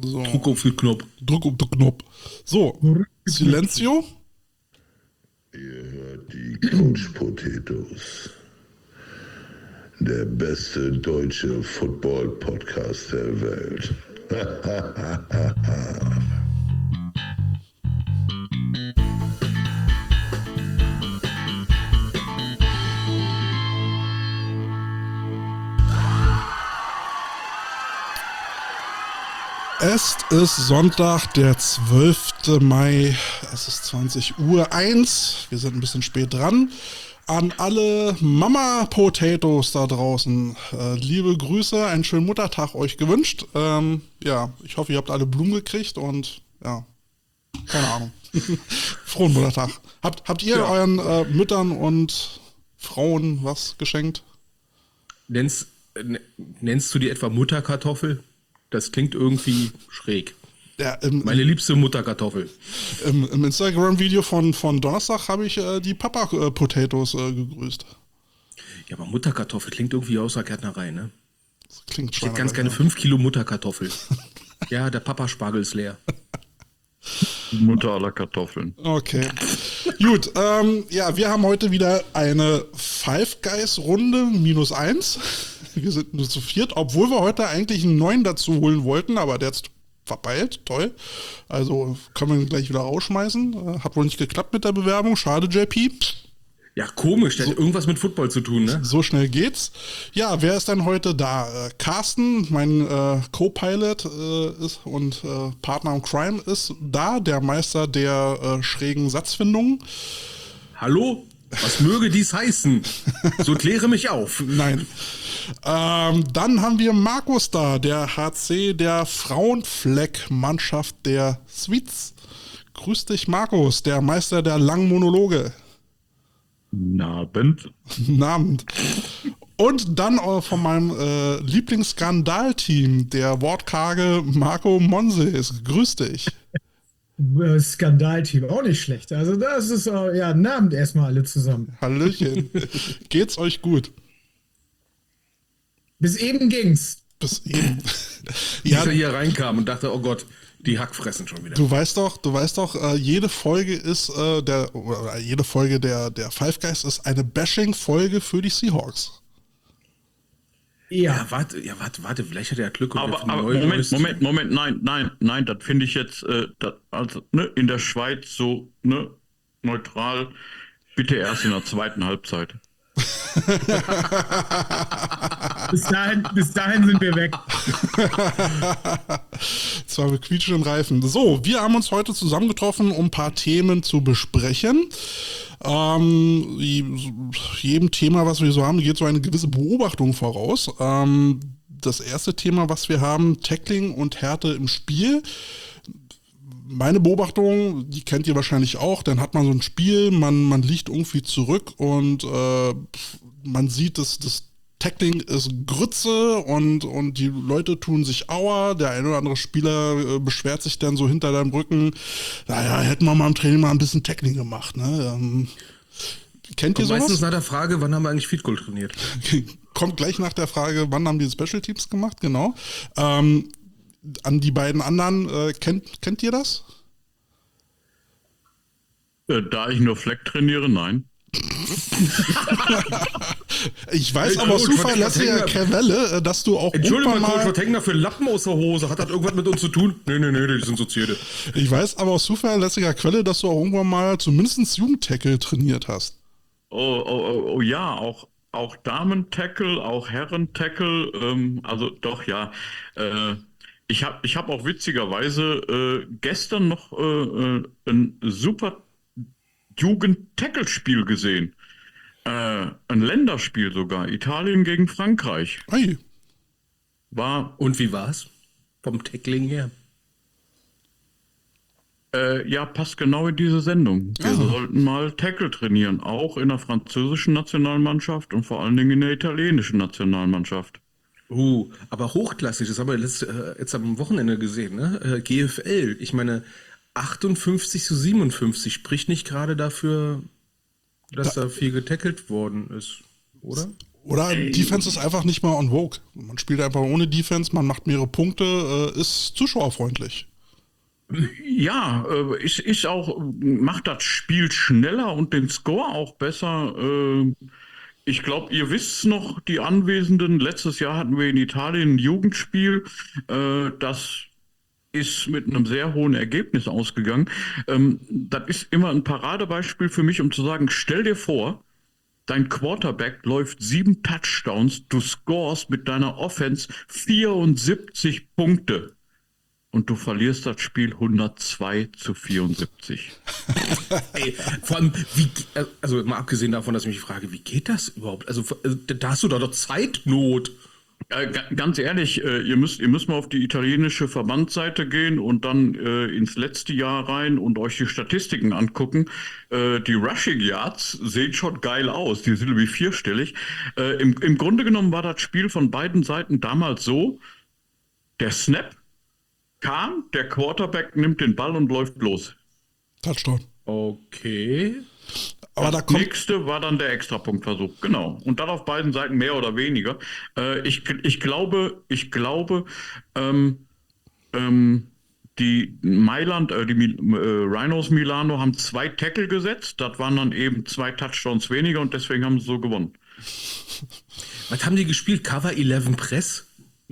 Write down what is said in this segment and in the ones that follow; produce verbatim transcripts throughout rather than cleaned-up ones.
So. Druck auf den Knopf. Druck auf den Knopf. So, Silenzio. Ihr hört die Couch Potatoes. Der beste deutsche Football-Podcast der Welt. Es ist Sonntag, der zwölfte Mai. Es ist zwanzig Uhr eins. Wir sind ein bisschen spät dran. An alle Mama-Potatoes da draußen. Äh, liebe Grüße, einen schönen Muttertag euch gewünscht. Ähm, ja, ich hoffe, ihr habt alle Blumen gekriegt und ja, keine Ahnung. Frohen Muttertag. Habt, habt ihr ja. euren äh, Müttern und Frauen was geschenkt? Nennst, äh, nennst du die etwa Mutterkartoffel? Das klingt irgendwie schräg. Ja, im, Meine liebste Mutterkartoffel. Im, im Instagram-Video von, von Donnerstag habe ich äh, die Papa-Potatoes äh, gegrüßt. Ja, aber Mutterkartoffel klingt irgendwie aus der Gärtnerei, ne? Das klingt Ich hätte ganz gerne fünf Kilo Mutterkartoffel. Ja, der Papa-Spargel ist leer. Mutter aller Kartoffeln. Okay. Gut, ähm, ja, wir haben heute wieder eine Five Guys-Runde minus eins. Wir sind nur zu viert, obwohl wir heute eigentlich einen neuen dazu holen wollten, aber der ist verpeilt, toll. Also können wir ihn gleich wieder rausschmeißen. Hat wohl nicht geklappt mit der Bewerbung, schade, J P. Ja, komisch, der so, hat irgendwas mit Football zu tun, ne? So schnell geht's. Ja, wer ist denn heute da? Äh, Carsten, mein äh, Co-Pilot äh, ist und äh, Partner im Crime ist da, der Meister der äh, schrägen Satzfindungen. Hallo? Was möge dies heißen? So kläre mich auf. Nein. Ähm, dann haben wir Markus da, der H C der Frauenfleck-Mannschaft der Sweets. Grüß dich, Markus, der Meister der langen Monologe. Abend. Abend. Und dann äh, von meinem äh, Lieblingsskandal-Team, der wortkarge Marco Monses. Grüß dich. Skandalteam, auch nicht schlecht. Also das ist, äh, ja, einen Abend erstmal alle zusammen. Hallöchen. Geht's euch gut? Bis eben ging's. Bis eben. Ja, als er hier reinkam und dachte, oh Gott, die Hackfressen schon wieder. Du weißt doch, du weißt doch, äh, jede Folge ist äh, der, oder jede Folge der, der Five Guys ist eine Bashing-Folge für die Seahawks. Ja, ja warte, ja, warte, warte, vielleicht hat er Glück. Und aber aber Moment, Moment, Moment, nein, nein, nein, das finde ich jetzt, äh, das, also, ne, in der Schweiz so, ne, neutral, bitte erst in der zweiten Halbzeit. bis, dahin, bis dahin sind wir weg. Zwar mit quietschenden Reifen. So, wir haben uns heute zusammengetroffen, um ein paar Themen zu besprechen. Ähm, jedem Thema, was wir so haben, geht so eine gewisse Beobachtung voraus. Ähm, das erste Thema, was wir haben, Tackling und Härte im Spiel. Meine Beobachtung, die kennt ihr wahrscheinlich auch, dann hat man so ein Spiel, man, man liegt irgendwie zurück und äh, man sieht, dass das Tackling ist Grütze und, und die Leute tun sich Aua, der ein oder andere Spieler äh, beschwert sich dann so hinter deinem Rücken, naja, hätten wir mal im Training mal ein bisschen Tackling gemacht, ne? Ähm, kennt ihr sowas? Meistens nach der Frage, wann haben wir eigentlich Field Goal trainiert? Kommt gleich nach der Frage, wann haben die Special Teams gemacht, genau. Ähm, An die beiden anderen, äh, kennt, kennt ihr das? Äh, da ich nur Fleck trainiere, nein. Ich weiß hey, aber aus zuverlässiger Quelle, dass du auch Entschuldigung, mal... Coach, was hängt da für Lappen aus der Hose? Hat das irgendwas mit uns zu tun? Nee, nee, nee, die sind so Zierde. Ich weiß aber aus zuverlässiger Quelle, dass du auch irgendwann mal zumindest Jugendtackle trainiert hast. Oh, oh, oh, oh ja, auch, auch Damen-Tackle, auch Herren-Tackle, ähm, also doch, ja, äh, Ich habe ich hab auch witzigerweise äh, gestern noch äh, ein super Jugend-Tackle-Spiel gesehen. Äh, ein Länderspiel sogar. Italien gegen Frankreich. Hey. War. Und wie war's? Vom Tackling her? Äh, ja, passt genau in diese Sendung. Wir oh. sollten mal Tackle trainieren. Auch in der französischen Nationalmannschaft und vor allen Dingen in der italienischen Nationalmannschaft. Uh, aber hochklassig, das haben wir letzt, äh, jetzt am Wochenende gesehen, ne? Äh, G F L, ich meine, achtundfünfzig zu siebenundfünfzig spricht nicht gerade dafür, dass da, da viel getackelt worden ist, oder? Oder Defense ist einfach nicht mehr on vogue. Man spielt einfach ohne Defense, man macht mehrere Punkte, äh, ist zuschauerfreundlich. Ja, äh, ist, ist auch, macht das Spiel schneller und den Score auch besser. Äh, ich glaube, ihr wisst noch, die Anwesenden, letztes Jahr hatten wir in Italien ein Jugendspiel, äh, das ist mit einem sehr hohen Ergebnis ausgegangen. Ähm, das ist immer ein Paradebeispiel für mich, um zu sagen, stell dir vor, dein Quarterback läuft sieben Touchdowns, du scorest mit deiner Offense vierundsiebzig Punkte. Und du verlierst das Spiel hundertzwei zu vierundsiebzig. Ey, vor allem, wie, also mal abgesehen davon, dass ich mich frage, wie geht das überhaupt? Also, da hast du doch doch Zeitnot. Äh, ganz ehrlich, äh, ihr müsst, ihr müsst mal auf die italienische Verbandsseite gehen und dann äh, ins letzte Jahr rein und euch die Statistiken angucken. Äh, die Rushing Yards sehen schon geil aus, die sind nämlich vierstellig. Äh, im, Im Grunde genommen war das Spiel von beiden Seiten damals so, der Snap kam, der Quarterback nimmt den Ball und läuft los. Touchdown. Okay. Aber das da kommt nächste war dann der Extrapunktversuch, genau. Und dann auf beiden Seiten mehr oder weniger. Äh, ich, ich glaube, ich glaube, ähm, ähm, die Mailand, äh, die äh, Rhinos Milano haben zwei Tackle gesetzt. Das waren dann eben zwei Touchdowns weniger und deswegen haben sie so gewonnen. Was haben die gespielt? Cover elf Press?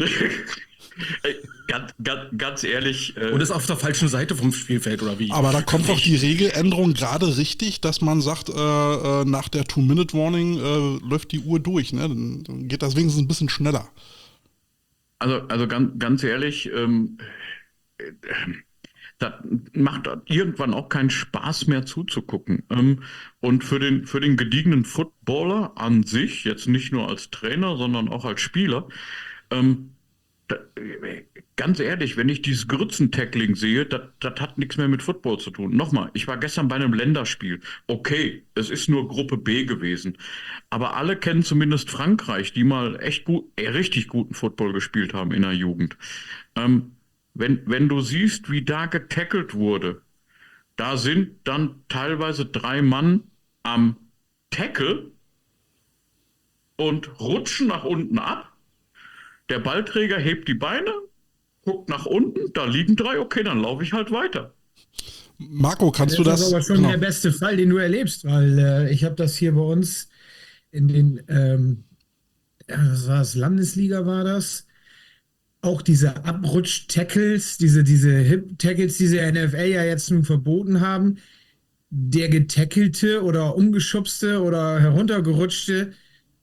Ey, ganz, ganz, ganz ehrlich. Äh, Und ist auf der falschen Seite vom Spielfeld, oder wie? Aber da kommt doch die Regeländerung gerade richtig, dass man sagt, äh, äh, nach der Two-Minute-Warning äh, läuft die Uhr durch. Ne? Dann, dann geht das wenigstens ein bisschen schneller. Also, also ganz, ganz ehrlich, ähm, äh, das macht irgendwann auch keinen Spaß mehr zuzugucken. Ähm, und für den, für den gediegenen Footballer an sich, jetzt nicht nur als Trainer, sondern auch als Spieler, ähm, da, ganz ehrlich, wenn ich dieses Grützen-Tackling sehe, das hat nichts mehr mit Football zu tun. Nochmal, ich war gestern bei einem Länderspiel. Okay, es ist nur Gruppe B gewesen. Aber alle kennen zumindest Frankreich, die mal echt gut, äh, richtig guten Football gespielt haben in der Jugend. Ähm, wenn, wenn du siehst, wie da getackelt wurde, da sind dann teilweise drei Mann am Tackle und rutschen nach unten ab. Der Ballträger hebt die Beine, guckt nach unten, da liegen drei, okay, dann laufe ich halt weiter. Marco, kannst du das? Das ist aber schon genau. der beste Fall, den du erlebst, weil äh, ich habe das hier bei uns in den, ähm, ja, was war das, Landesliga war das, auch diese Abrutsch-Tackles, diese, diese Hip-Tackles, die sie N F L ja jetzt nun verboten haben, der getackelte oder umgeschubste oder heruntergerutschte,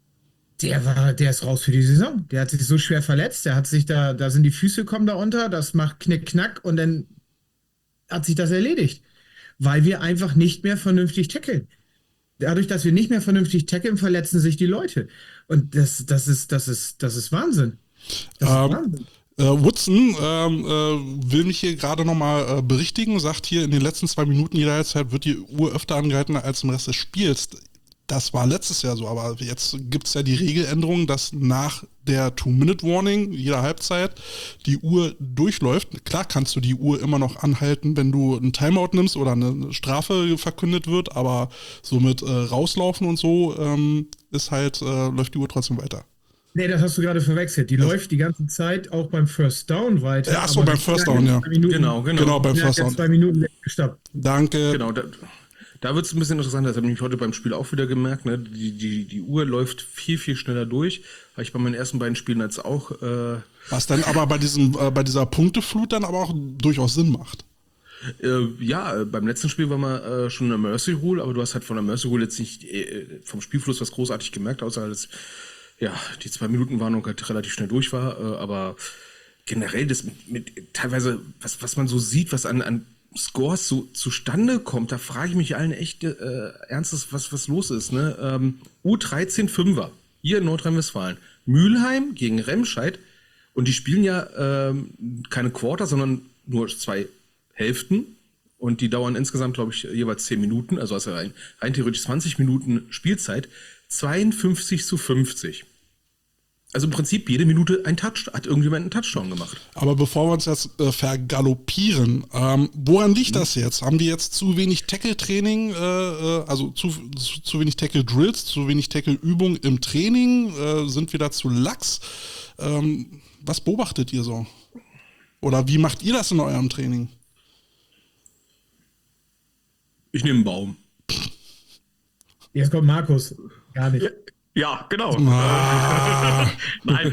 Der war, der ist raus für die Saison. Der hat sich so schwer verletzt, der hat sich da, da sind die Füße kommen da unter, das macht Knick, Knack und dann hat sich das erledigt. Weil wir einfach nicht mehr vernünftig tackeln. Dadurch, dass wir nicht mehr vernünftig tackeln, verletzen sich die Leute. Und das, das ist, das ist, das ist Wahnsinn. Das Ähm, ist Wahnsinn. Äh, Woodson ähm, äh, will mich hier gerade nochmal äh, berichtigen, sagt hier, in den letzten zwei Minuten jeder Halbzeit wird die Uhr öfter angehalten als im Rest des Spiels. Das war letztes Jahr so, aber jetzt gibt es ja die Regeländerung, dass nach der Two-Minute-Warning jeder Halbzeit die Uhr durchläuft. Klar kannst du die Uhr immer noch anhalten, wenn du einen Timeout nimmst oder eine Strafe verkündet wird, aber so mit äh, rauslaufen und so ähm, ist halt, äh, läuft die Uhr trotzdem weiter. Nee, das hast du gerade verwechselt. Die Ja. läuft die ganze Zeit auch beim First Down weiter. Ja, ach so, aber beim nach First zwei Down, ja. Minuten- Genau, genau. Genau, beim nach First Down. zwei Minuten gestoppt. Danke. Genau, da, da wird es ein bisschen interessanter. Das habe ich nämlich heute beim Spiel auch wieder gemerkt. Ne? Die, die, die Uhr läuft viel, viel schneller durch. Habe ich bei meinen ersten beiden Spielen jetzt auch. Äh, Was dann aber bei diesem, äh, bei dieser Punkteflut dann aber auch durchaus Sinn macht. äh, ja, äh, beim letzten Spiel war man äh, schon in der Mercy Rule, aber du hast halt von der Mercy Rule jetzt nicht äh, vom Spielfluss was großartig gemerkt, außer dass ja, die zwei Minuten Warnung halt relativ schnell durch war. Äh, aber generell das mit, mit teilweise, was, was man so sieht, was an, an Scores so zustande kommt, da frage ich mich allen echt äh, ernstes, was, was los ist. Ne? Ähm, U dreizehn Fünfer, hier in Nordrhein-Westfalen. Mülheim gegen Remscheid. Und die spielen ja ähm, keine Quarter, sondern nur zwei Hälften. Und die dauern insgesamt, glaube ich, jeweils zehn Minuten. Also hast du rein, rein theoretisch zwanzig Minuten Spielzeit. zweiundfünfzig zu fünfzig. Also im Prinzip jede Minute ein Touch, hat irgendjemand einen Touchdown gemacht. Aber bevor wir uns jetzt äh, vergaloppieren, ähm, woran liegt das jetzt? Haben die jetzt zu wenig Tackle-Training, äh, äh, also zu, zu, zu wenig Tackle-Drills, zu wenig Tackle-Übung im Training? Äh, sind wir da zu lax? Ähm, was beobachtet ihr so? Oder wie macht ihr das in eurem Training? Ich nehme einen Baum. Jetzt kommt Markus. Gar nicht. Ja, genau. Ah. Nein.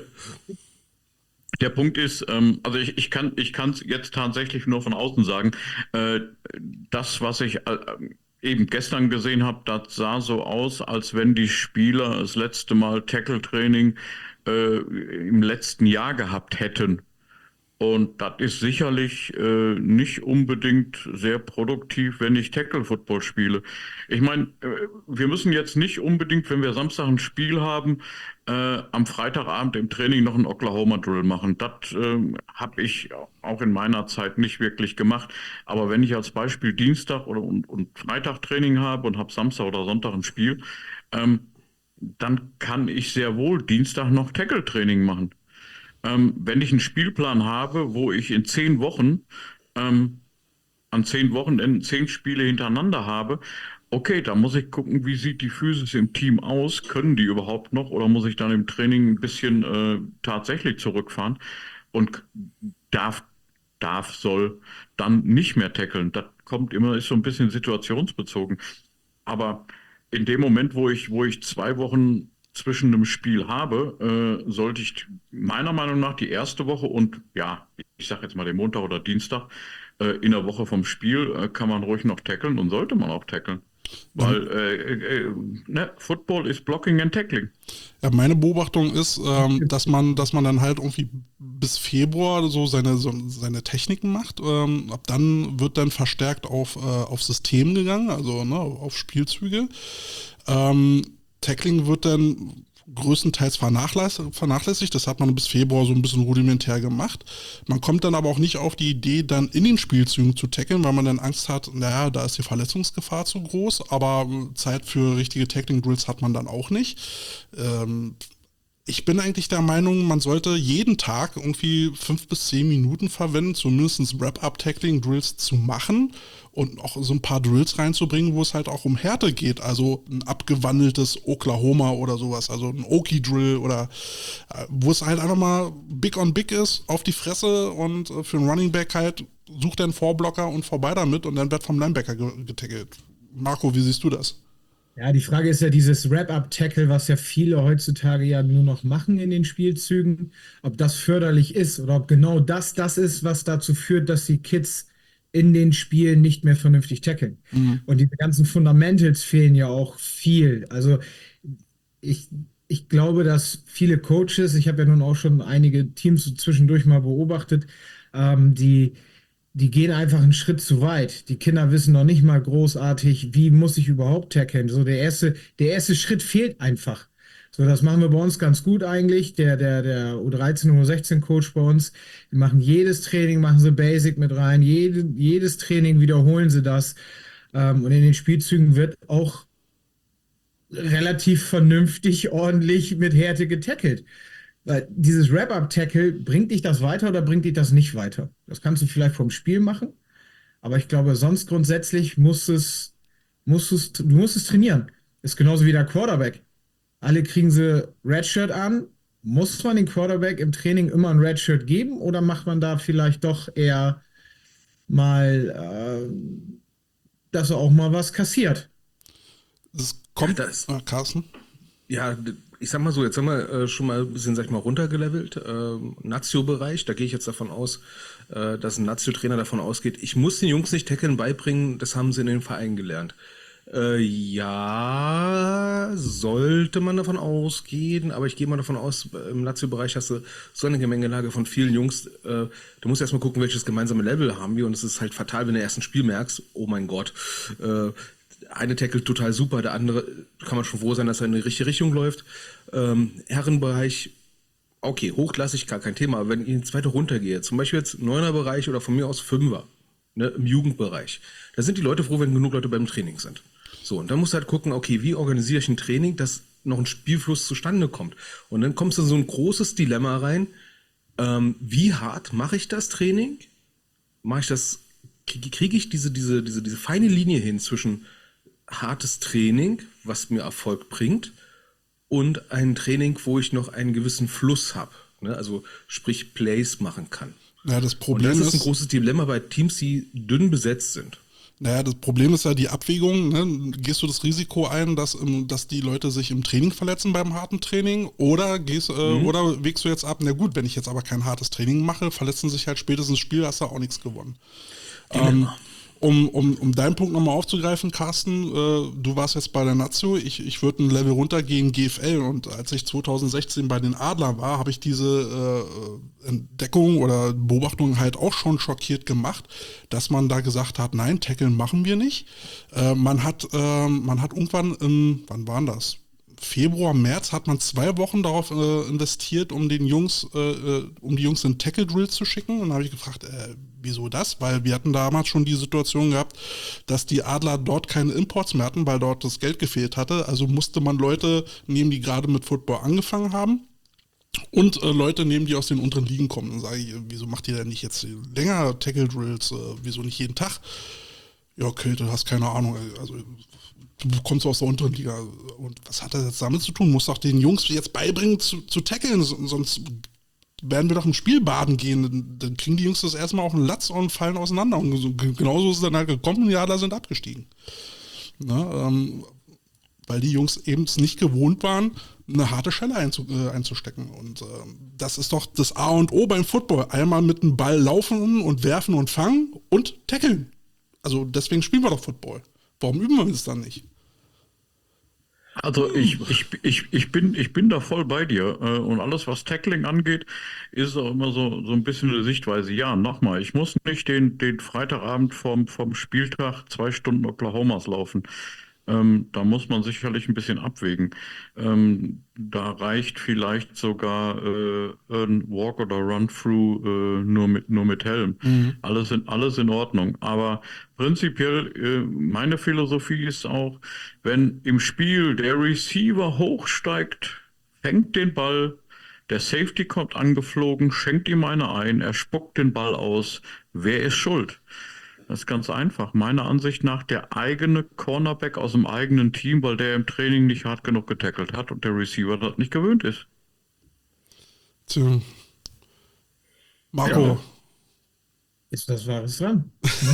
Der Punkt ist, ähm, also ich, ich kann ich kann es jetzt tatsächlich nur von außen sagen, äh, das, was ich äh, eben gestern gesehen habe, das sah so aus, als wenn die Spieler das letzte Mal Tackle-Training äh, im letzten Jahr gehabt hätten. Und das ist sicherlich äh, nicht unbedingt sehr produktiv, wenn ich Tackle-Football spiele. Ich meine, äh, wir müssen jetzt nicht unbedingt, wenn wir Samstag ein Spiel haben, äh, am Freitagabend im Training noch einen Oklahoma-Drill machen. Das äh, habe ich auch in meiner Zeit nicht wirklich gemacht. Aber wenn ich als Beispiel Dienstag oder und, und Freitag Training habe und habe Samstag oder Sonntag ein Spiel, ähm, dann kann ich sehr wohl Dienstag noch Tackle-Training machen. Ähm, wenn ich einen Spielplan habe, wo ich in zehn Wochen, ähm, an zehn Wochenenden zehn Spiele hintereinander habe, okay, da muss ich gucken, wie sieht die Physis im Team aus, können die überhaupt noch oder muss ich dann im Training ein bisschen äh, tatsächlich zurückfahren und darf, darf, soll dann nicht mehr tackeln. Das kommt immer, ist so ein bisschen situationsbezogen. Aber in dem Moment, wo ich, wo ich zwei Wochen zwischen einem Spiel habe, äh, sollte ich meiner Meinung nach die erste Woche und ja, ich sage jetzt mal den Montag oder Dienstag, äh, in der Woche vom Spiel äh, kann man ruhig noch tackeln und sollte man auch tackeln. Weil äh, äh, ne, Football ist Blocking and Tackling. Ja, meine Beobachtung ist, ähm, dass man, dass man dann halt irgendwie bis Februar so seine, so seine Techniken macht. Ähm, ab dann wird dann verstärkt auf, äh, auf System gegangen, also ne, auf Spielzüge. Ähm, Tackling wird dann größtenteils vernachlässigt, vernachlässigt. Das hat man bis Februar so ein bisschen rudimentär gemacht. Man kommt dann aber auch nicht auf die Idee, dann in den Spielzügen zu tackeln, weil man dann Angst hat, naja, da ist die Verletzungsgefahr zu groß, aber Zeit für richtige Tackling-Drills hat man dann auch nicht. Ähm, ich bin eigentlich der Meinung, man sollte jeden Tag irgendwie fünf bis zehn Minuten verwenden, zumindest Wrap-Up-Tackling-Drills zu machen und auch so ein paar Drills reinzubringen, wo es halt auch um Härte geht. Also ein abgewandeltes Oklahoma oder sowas, also ein Okie-Drill oder äh, wo es halt einfach mal big on big ist, auf die Fresse und äh, für einen Running Back halt sucht er einen Vorblocker und vorbei damit und dann wird vom Linebacker getackelt. Marco, wie siehst du das? Ja, die Frage ist ja dieses Wrap-Up-Tackle, was ja viele heutzutage ja nur noch machen in den Spielzügen, ob das förderlich ist oder ob genau das das ist, was dazu führt, dass die Kids in den Spielen nicht mehr vernünftig tackeln. Mhm. Und diese ganzen Fundamentals fehlen ja auch viel. Also ich, ich glaube, dass viele Coaches, ich habe ja nun auch schon einige Teams zwischendurch mal beobachtet, ähm, die Die gehen einfach einen Schritt zu weit. Die Kinder wissen noch nicht mal großartig, wie muss ich überhaupt tackeln. So der erste, der erste Schritt fehlt einfach. So, das machen wir bei uns ganz gut eigentlich. Der, der, der U dreizehn, U sechzehn Coach bei uns, die machen jedes Training, machen sie Basic mit rein. Jede, jedes Training wiederholen sie das. Ähm, und in den Spielzügen wird auch relativ vernünftig, ordentlich mit Härte getackelt. Weil dieses Wrap-Up-Tackle, bringt dich das weiter oder bringt dich das nicht weiter? Das kannst du vielleicht vom Spiel machen, aber ich glaube, sonst grundsätzlich musst es, musst es, du musst es trainieren. Ist genauso wie der Quarterback. Alle kriegen sie Redshirt an. Muss man den Quarterback im Training immer ein Redshirt geben oder macht man da vielleicht doch eher mal, äh, dass er auch mal was kassiert? Das kommt, ja, das, ah, Carsten? Ja, ich sag mal so, jetzt haben wir äh, schon mal ein bisschen, sag ich mal, runtergelevelt. Äh, Nazio-Bereich, da gehe ich jetzt davon aus, äh, dass ein Nazio-Trainer davon ausgeht, ich muss den Jungs nicht Tackeln beibringen, das haben sie in den Vereinen gelernt. Äh, ja, sollte man davon ausgehen, aber ich gehe mal davon aus, im Nazio-Bereich hast du so eine Gemengelage von vielen Jungs. Äh, du musst erstmal gucken, welches gemeinsame Level haben wir und es ist halt fatal, wenn du erst ein Spiel merkst, oh mein Gott, äh, eine tackelt total super, der andere kann man schon froh sein, dass er in die richtige Richtung läuft. Ähm, Herrenbereich, okay, hochklassig, gar kein Thema. Aber wenn ich ins zweite runtergehe, zum Beispiel jetzt Neuner-Bereich oder von mir aus Fünfer, ne, im Jugendbereich, da sind die Leute froh, wenn genug Leute beim Training sind. So, und dann musst du halt gucken, okay, wie organisiere ich ein Training, dass noch ein Spielfluss zustande kommt. Und dann kommst du in so ein großes Dilemma rein. Ähm, wie hart mache ich das Training? Mache ich das, kriege krieg ich diese, diese, diese, diese feine Linie hin zwischen hartes Training, was mir Erfolg bringt, und ein Training, wo ich noch einen gewissen Fluss habe, ne? Also sprich Plays machen kann. Ja, das Problem und das ist ist ein großes Dilemma bei Teams, die dünn besetzt sind. Naja, das Problem ist ja die Abwägung. Ne? Gehst du das Risiko ein, dass, im, dass die Leute sich im Training verletzen beim harten Training? Oder gehst, äh, Mhm. oder wägst du jetzt ab, na gut, wenn ich jetzt aber kein hartes Training mache, verletzen sich halt spätestens Spiel, hast du auch nichts gewonnen. Ähm, um, um, um deinen Punkt nochmal aufzugreifen, Carsten, äh, du warst jetzt bei der Nazio, ich, ich würde ein Level runtergehen, G F L, und als ich zwanzig sechzehn bei den Adlern war, habe ich diese äh, Entdeckung oder Beobachtung halt auch schon schockiert gemacht, dass man da gesagt hat, nein, Tackeln machen wir nicht. Äh, man hat, äh, man hat irgendwann im, wann waren das? Februar, März hat man zwei Wochen darauf äh, investiert, um den Jungs, äh, um die Jungs in Tackle Drills zu schicken. Und da habe ich gefragt, äh, wieso das? Weil wir hatten damals schon die Situation gehabt, dass die Adler dort keine Imports mehr hatten, weil dort das Geld gefehlt hatte. Also musste man Leute nehmen, die gerade mit Football angefangen haben. Und äh, Leute nehmen, die aus den unteren Ligen kommen. Dann sage ich, wieso macht ihr denn nicht jetzt länger Tackle Drills? Äh, wieso nicht jeden Tag? Ja, okay, du hast keine Ahnung. Also du kommst aus der unteren Liga. Und was hat das jetzt damit zu tun? Muss doch den Jungs jetzt beibringen zu, zu tackeln, sonst werden wir doch im Spiel baden gehen. Dann, dann kriegen die Jungs das erstmal auf den Latz und fallen auseinander. Und so, genauso ist es dann halt gekommen und die Adler sind abgestiegen. Ne, ähm, weil die Jungs eben es nicht gewohnt waren, eine harte Schelle einzu, äh, einzustecken. Und äh, das ist doch das A und O beim Football. Einmal mit dem Ball laufen und werfen und fangen und tackeln. Also deswegen spielen wir doch Football. Warum üben wir das dann nicht? Also ich, ich, ich, ich, bin, ich bin da voll bei dir. äh, Und alles, was Tackling angeht, ist auch immer so, so ein bisschen eine Sichtweise. Ja, nochmal, ich muss nicht den, den Freitagabend vom, vom Spieltag zwei Stunden Oklahomas laufen. Ähm, da muss man sicherlich ein bisschen abwägen. Ähm, da reicht vielleicht sogar äh, ein Walk oder Run-Through äh, nur mit nur mit Helm. Mhm. Alles in alles in Ordnung. Aber prinzipiell äh, meine Philosophie ist auch, wenn im Spiel der Receiver hochsteigt, fängt den Ball, der Safety kommt angeflogen, schenkt ihm eine ein, er spuckt den Ball aus. Wer ist schuld? Das ist ganz einfach. Meiner Ansicht nach der eigene Cornerback aus dem eigenen Team, weil der im Training nicht hart genug getackelt hat und der Receiver das nicht gewöhnt ist. Tja. Marco. Ja. Ist was Wahres dran?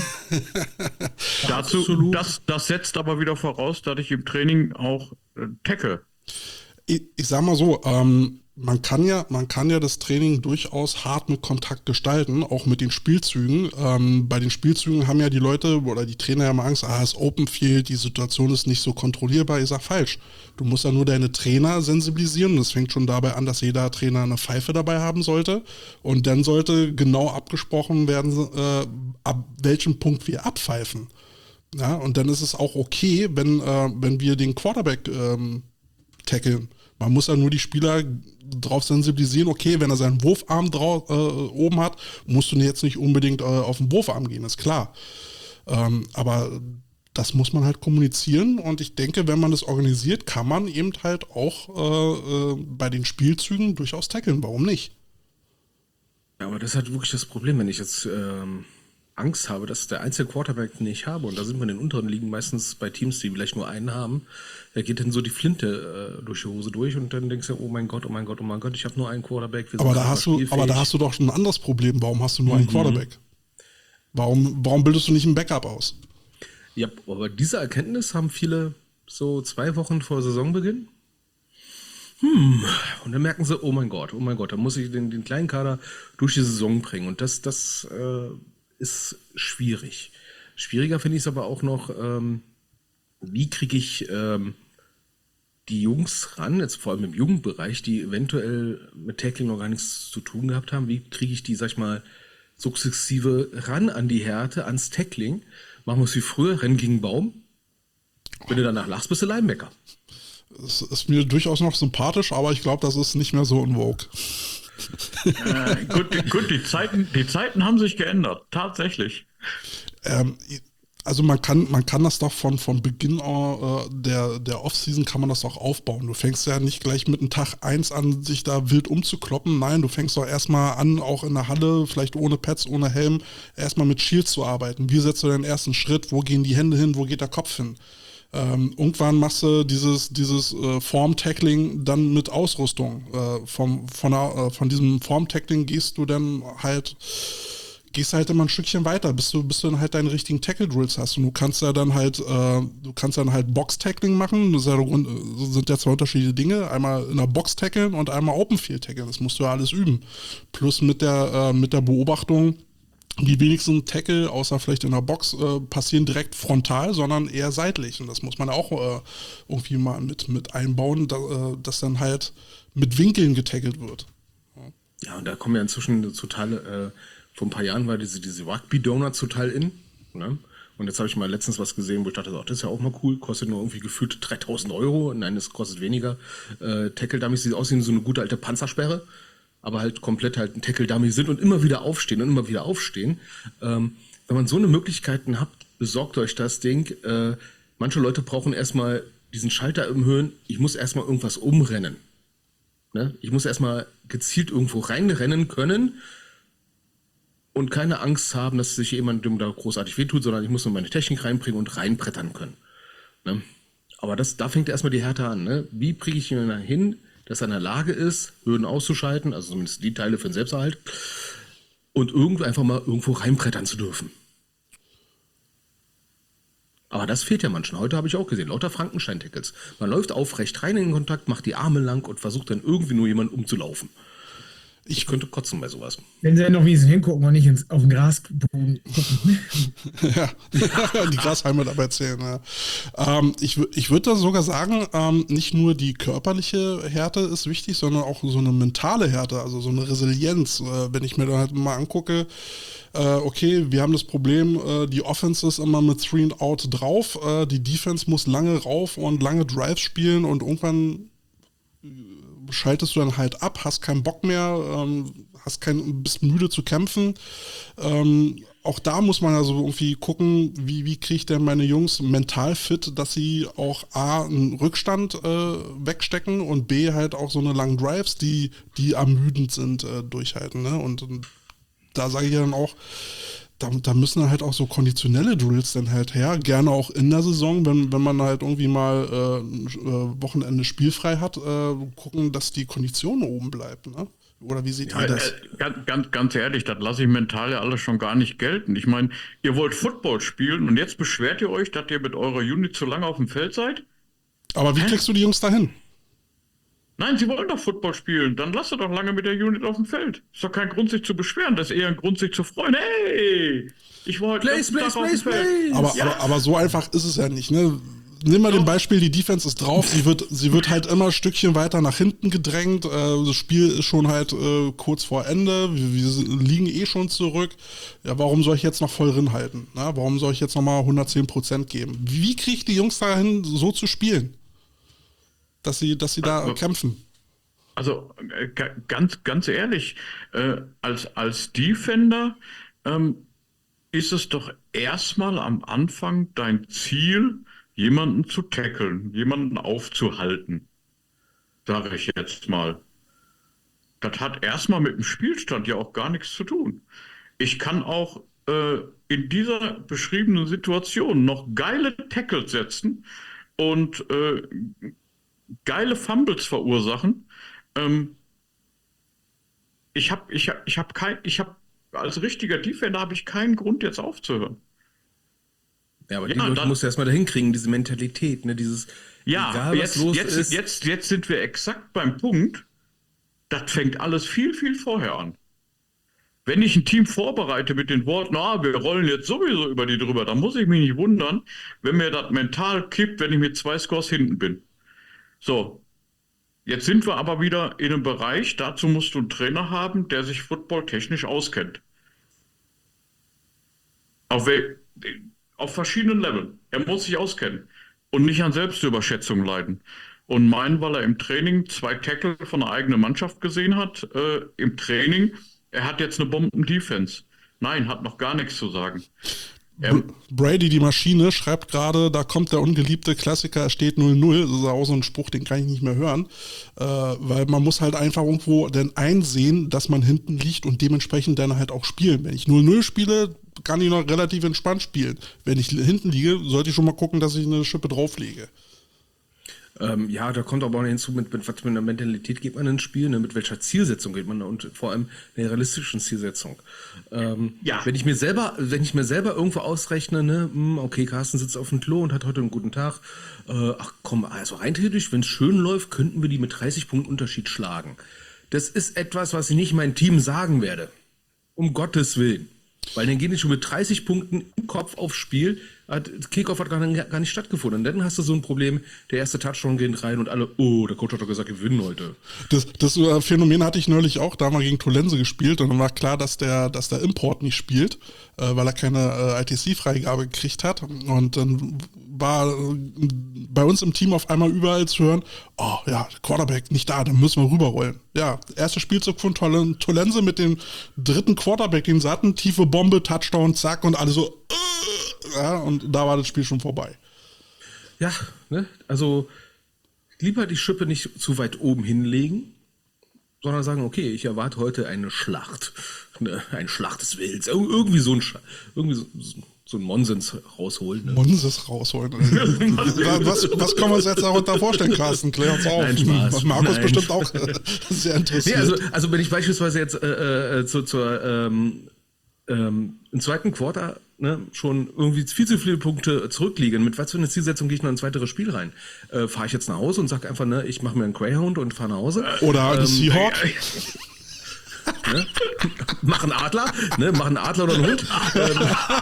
Dazu, das, das setzt aber wieder voraus, dass ich im Training auch äh, tacke. Ich, ich sag mal so, ähm, man kann ja, man kann ja das Training durchaus hart mit Kontakt gestalten, auch mit den Spielzügen. Ähm, bei den Spielzügen haben ja die Leute oder die Trainer ja mal Angst, ah, es ist Open Field, die Situation ist nicht so kontrollierbar. Ich sag falsch. Du musst ja nur deine Trainer sensibilisieren. Das fängt schon dabei an, dass jeder Trainer eine Pfeife dabei haben sollte. Und dann sollte genau abgesprochen werden, äh, ab welchem Punkt wir abpfeifen. Ja, und dann ist es auch okay, wenn, äh, wenn wir den Quarterback ähm, tackeln. Man muss ja nur die Spieler darauf sensibilisieren, okay, wenn er seinen Wurfarm drau- äh, oben hat, musst du jetzt nicht unbedingt äh, auf den Wurfarm gehen, ist klar. Ähm, aber das muss man halt kommunizieren und ich denke, wenn man das organisiert, kann man eben halt auch äh, äh, bei den Spielzügen durchaus tackeln. Warum nicht? Ja, aber das ist halt wirklich das Problem, wenn ich jetzt ähm, Angst habe, dass der einzelne Quarterback, den ich habe, und da sind wir in den unteren Ligen meistens bei Teams, die vielleicht nur einen haben, da geht dann so die Flinte äh, durch die Hose durch und dann denkst du, oh mein Gott, oh mein Gott, oh mein Gott, ich habe nur einen Quarterback. Wir sind Aber da, gerade hast mal du, aber spielfähig. da hast du doch schon ein anderes Problem. Warum hast du nur einen Quarterback? Warum, warum bildest du nicht ein Backup aus? Ja, aber diese Erkenntnis haben viele so zwei Wochen vor Saisonbeginn. Hm, und dann merken sie, oh mein Gott, oh mein Gott, da muss ich den, den kleinen Kader durch die Saison bringen. Und das, das äh, ist schwierig. Schwieriger finde ich es aber auch noch, ähm, wie kriege ich ähm, die Jungs ran, jetzt vor allem im Jugendbereich, die eventuell mit Tackling noch gar nichts zu tun gehabt haben, wie kriege ich die, sag ich mal, sukzessive ran an die Härte, ans Tackling? Machen wir es wie früher, rennen gegen Baum. Wenn du danach lachst, bist du Linebacker. Das ist mir durchaus noch sympathisch, aber ich glaube, das ist nicht mehr so in Vogue. Äh, gut, die, gut die, Zeiten, die Zeiten haben sich geändert, tatsächlich. Ähm, Also man kann, man kann das doch von, von Beginn äh, der, der Offseason kann man das doch aufbauen. Du fängst ja nicht gleich mit dem Tag eins an, sich da wild umzukloppen. Nein, du fängst doch erstmal an, auch in der Halle, vielleicht ohne Pads, ohne Helm, erstmal mit Shields zu arbeiten. Wie setzt du den ersten Schritt? Wo gehen die Hände hin? Wo geht der Kopf hin? Ähm, irgendwann machst du dieses, dieses äh, Form-Tackling dann mit Ausrüstung. Äh, vom, von, der, äh, von diesem Form-Tackling gehst du dann halt gehst halt immer ein Stückchen weiter, bis du, bis du dann halt deine richtigen Tackle-Drills hast. Und du kannst ja dann halt, äh, du kannst dann halt Box-Tackling machen. Das ist ja, das sind ja zwei unterschiedliche Dinge. Einmal in der Box tackeln und einmal Open-Field-Tackeln. Das musst du ja alles üben. Plus mit der, äh, mit der Beobachtung, die wenigsten Tackle, außer vielleicht in der Box, äh, passieren direkt frontal, sondern eher seitlich. Und das muss man auch äh, irgendwie mal mit, mit einbauen, da, äh, dass dann halt mit Winkeln getackelt wird. Ja, und da kommen ja inzwischen totale, äh, vor ein paar Jahren war diese, diese Rugby-Donuts total in. Ne? Und jetzt habe ich mal letztens was gesehen, wo ich dachte, oh, das ist ja auch mal cool, kostet nur irgendwie gefühlt dreitausend Euro. Nein, das kostet weniger. Äh, Tackle-Dummies, die aussehen wie so eine gute alte Panzersperre, aber halt komplett halt ein Tackle-Dummy sind und immer wieder aufstehen und immer wieder aufstehen. Ähm, wenn man so eine Möglichkeiten habt, besorgt euch das Ding. Äh, manche Leute brauchen erstmal diesen Schalter im Höhen. Ich muss erstmal irgendwas umrennen. Ne? Ich muss erstmal gezielt irgendwo reinrennen können und keine Angst haben, dass sich jemandem da großartig wehtut, sondern ich muss nur meine Technik reinbringen und reinbrettern können. Ne? Aber das, da fängt erstmal die Härte an. Ne? Wie kriege ich ihn dann hin, dass er in der Lage ist, Hürden auszuschalten, also zumindest die Teile für den Selbsterhalt, und irgendwo einfach mal irgendwo reinbrettern zu dürfen. Aber das fehlt ja manchen. Heute habe ich auch gesehen, lauter Frankenstein-Tackles. Man läuft aufrecht rein in den Kontakt, macht die Arme lang und versucht dann irgendwie nur jemanden umzulaufen. Ich könnte kotzen bei sowas. Wenn sie ja noch wenigstens hingucken und nicht ins, auf den Grasboden gucken. Ja, die Grashalme dabei zählen. Ja. Ähm, ich ich würde da sogar sagen, ähm, nicht nur die körperliche Härte ist wichtig, sondern auch so eine mentale Härte, also so eine Resilienz. Äh, wenn ich mir da halt mal angucke, äh, okay, wir haben das Problem, äh, die Offense ist immer mit Three and Out drauf, äh, die Defense muss lange rauf und lange Drives spielen und irgendwann schaltest du dann halt ab, hast keinen Bock mehr, ähm, hast kein, bist müde zu kämpfen. Ähm, auch da muss man also irgendwie gucken, wie, wie kriege ich denn meine Jungs mental fit, dass sie auch A, einen Rückstand äh, wegstecken und B, halt auch so eine langen Drives, die, die ermüdend sind, äh, durchhalten. Ne? Und, und da sage ich ja dann auch, Da, da müssen halt auch so konditionelle Drills dann halt her, gerne auch in der Saison, wenn, wenn man halt irgendwie mal äh, äh, Wochenende spielfrei hat, äh, gucken, dass die Kondition oben bleibt, ne? Oder wie seht Ja, ihr das? äh, ganz, ganz, ganz ehrlich, das lasse ich mental ja alles schon gar nicht gelten. Ich meine, ihr wollt Football spielen und jetzt beschwert ihr euch, dass ihr mit eurer Unit zu lange auf dem Feld seid? Aber wie Hä? kriegst du die Jungs dahin? Nein, sie wollen doch Football spielen. Dann lasst ihr doch lange mit der Unit auf dem Feld. Ist doch kein Grund, sich zu beschweren. Das ist eher ein Grund, sich zu freuen. Hey, ich war heute Place, den ganzen place, Tag auf dem place, Feld. place. Aber, Ja. aber, aber so einfach ist es ja nicht, ne? Nimm mal Doch. den Beispiel, die Defense ist drauf, sie wird, sie wird halt immer ein Stückchen weiter nach hinten gedrängt, äh, das Spiel ist schon halt äh, kurz vor Ende, wir, wir liegen eh schon zurück, ja, warum soll ich jetzt noch voll rinhalten, ne? Warum soll ich jetzt nochmal hundertzehn Prozent geben? Wie kriege ich die Jungs dahin, so zu spielen, dass sie, dass sie da Also- kämpfen? Also äh, ga- ganz, ganz ehrlich, äh, als, als Defender ähm, ist es doch erstmal am Anfang dein Ziel, jemanden zu tackeln, jemanden aufzuhalten, sage ich jetzt mal. Das hat erstmal mit dem Spielstand ja auch gar nichts zu tun. Ich kann auch äh, in dieser beschriebenen Situation noch geile Tackles setzen und äh, geile Fumbles verursachen. Ähm, ich habe ich hab, ich hab kein, ich habe als richtiger Defender habe ich keinen Grund jetzt aufzuhören. Ja, aber Ja, die Leute dann- musst du erstmal dahin kriegen, diese Mentalität, ne? Dieses, Ja, egal was jetzt, los jetzt, ist. jetzt, jetzt sind wir exakt beim Punkt, das fängt alles viel, viel vorher an. Wenn ich ein Team vorbereite mit den Worten, ah, wir rollen jetzt sowieso über die drüber, dann muss ich mich nicht wundern, wenn mir das mental kippt, wenn ich mit zwei Scores hinten bin. So, jetzt sind wir aber wieder in einem Bereich, dazu musst du einen Trainer haben, der sich footballtechnisch auskennt. Auf, wel- auf verschiedenen Leveln. Er muss sich auskennen und nicht an Selbstüberschätzung leiden. Und meinen, weil er im Training zwei Tackle von der eigenen Mannschaft gesehen hat, äh, im Training, er hat jetzt eine Bomben-Defense. Nein, hat noch gar nichts zu sagen. Ähm, Brady, die Maschine, schreibt gerade, da kommt der ungeliebte Klassiker, es steht null null. Das ist auch so ein Spruch, den kann ich nicht mehr hören. Äh, weil man muss halt einfach irgendwo dann einsehen, dass man hinten liegt und dementsprechend dann halt auch spielen. Wenn ich null null spiele, kann ich noch relativ entspannt spielen. Wenn ich hinten liege, sollte ich schon mal gucken, dass ich eine Schippe drauflege. Ähm, ja, da kommt aber auch noch hinzu, mit, mit was für einer Mentalität geht man ins Spiel, ne? Mit welcher Zielsetzung geht man da und vor allem einer realistischen Zielsetzung. Ähm, Ja. Wenn ich mir selber, wenn ich mir selber irgendwo ausrechne, ne, hm, okay, Carsten sitzt auf dem Klo und hat heute einen guten Tag, äh, ach komm, also rein theoretisch, wenn es schön läuft, könnten wir die mit dreißig Punkten Unterschied schlagen. Das ist etwas, was ich nicht meinem Team sagen werde. Um Gottes Willen. Weil dann gehen die schon mit dreißig Punkten im Kopf aufs Spiel. Hat, Kickoff hat gar nicht, gar nicht stattgefunden. Und dann hast du so ein Problem, der erste Touchdown geht rein und alle, oh, der Coach hat doch gesagt, wir gewinnen heute. Das, das äh, Phänomen hatte ich neulich auch, da haben wir gegen Tolense gespielt und dann war klar, dass der, dass der Import nicht spielt, äh, weil er keine äh, I T C-Freigabe gekriegt hat. Und dann war äh, bei uns im Team auf einmal überall zu hören, oh ja, Quarterback nicht da, dann müssen wir rüberrollen. Ja, erster Spielzug von Tol- Tolense mit dem dritten Quarterback, den satten, tiefe Bombe, Touchdown, zack und alle so, äh, ja, und da war das Spiel schon vorbei. Ja, ne? Also lieber die Schippe nicht zu weit oben hinlegen, sondern sagen, okay, ich erwarte heute eine Schlacht. Ne? Eine Schlacht des Willens. Ir- Irgendwie so ein, Sch- irgendwie so, so ein Monsens rausholen. Ne? Monses rausholen. was, was können wir uns jetzt darunter vorstellen, Carsten? Klär uns auf. Nein, Spaß. Markus Nein. bestimmt auch sehr Nee, interessiert. also, also wenn ich beispielsweise jetzt äh, äh, zu, zur, ähm, ähm, im zweiten Quarter ne, schon irgendwie viel zu viele Punkte zurückliegen, mit was für eine Zielsetzung gehe ich noch ins weitere Spiel rein? Äh, Fahre ich jetzt nach Hause und sage einfach, ne, ich mache mir einen Greyhound und fahre nach Hause? Oder ein Seahawk. Ne? Mach einen Adler, ne? Mach einen Adler oder einen Hund. Ähm,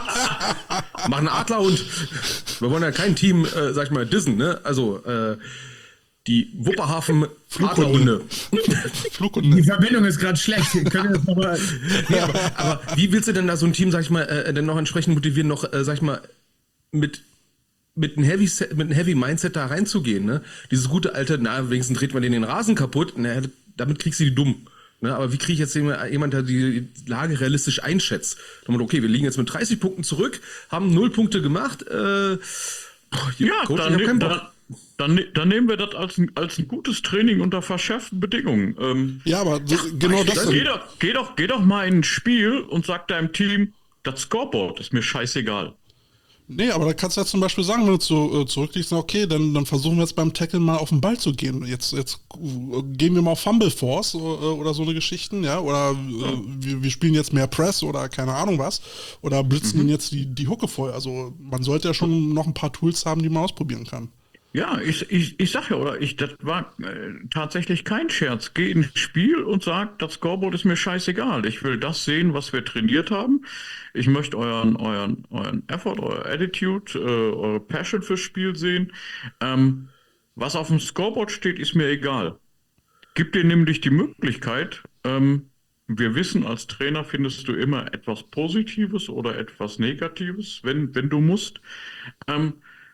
mach einen Adlerhund. Wir wollen ja kein Team, äh, sag ich mal, dissen, ne? Also, äh, die Wupperhafen Adlerhunde. Die Flughunde. Verbindung ist gerade schlecht. Können wir das nochmal. Nee, aber, aber wie willst du denn da so ein Team, sag ich mal, äh, denn noch entsprechend motivieren, noch, äh, sag ich mal, mit mit einem Heavy, Set- mit einem Heavy Mindset da reinzugehen, ne? Dieses gute alte, na, wenigstens dreht man den den Rasen kaputt, na, damit kriegst du die dumm. Ne? Aber wie kriege ich jetzt jemand, der die Lage realistisch einschätzt? Dann okay, wir liegen jetzt mit dreißig Punkten zurück, haben null Punkte gemacht, äh, boah, Ja, Coach, dann, ich hab ne- keinen dann, Bock. dann, ne- dann nehmen wir das als ein, als ein gutes Training unter verschärften Bedingungen. Ähm, Ja, aber so, genau das. geh, doch, geh, doch, geh doch mal in ein Spiel und sag deinem Team, das Scoreboard ist mir scheißegal. Nee, aber da kannst du ja zum Beispiel sagen, wenn du zu, äh, zurückliegst, na okay, dann, dann versuchen wir jetzt beim Tackle mal auf den Ball zu gehen. Jetzt, jetzt äh, gehen wir mal auf Fumble Force äh, oder so eine Geschichten, ja, oder äh, wir, wir spielen jetzt mehr Press oder keine Ahnung was, oder blitzen mhm. jetzt die, die Hucke voll. Also man sollte ja schon noch ein paar Tools haben, die man ausprobieren kann. Ja, ich, ich, ich sag ja, oder ich, das war äh, tatsächlich kein Scherz. Geh ins Spiel und sag, das Scoreboard ist mir scheißegal. Ich will das sehen, was wir trainiert haben. Ich möchte euren, euren, euren Effort, euer Attitude, äh, eure Passion fürs Spiel sehen. Ähm, was auf dem Scoreboard steht, ist mir egal. Gib dir nämlich die Möglichkeit, ähm, wir wissen, als Trainer findest du immer etwas Positives oder etwas Negatives, wenn, wenn du musst. Ähm,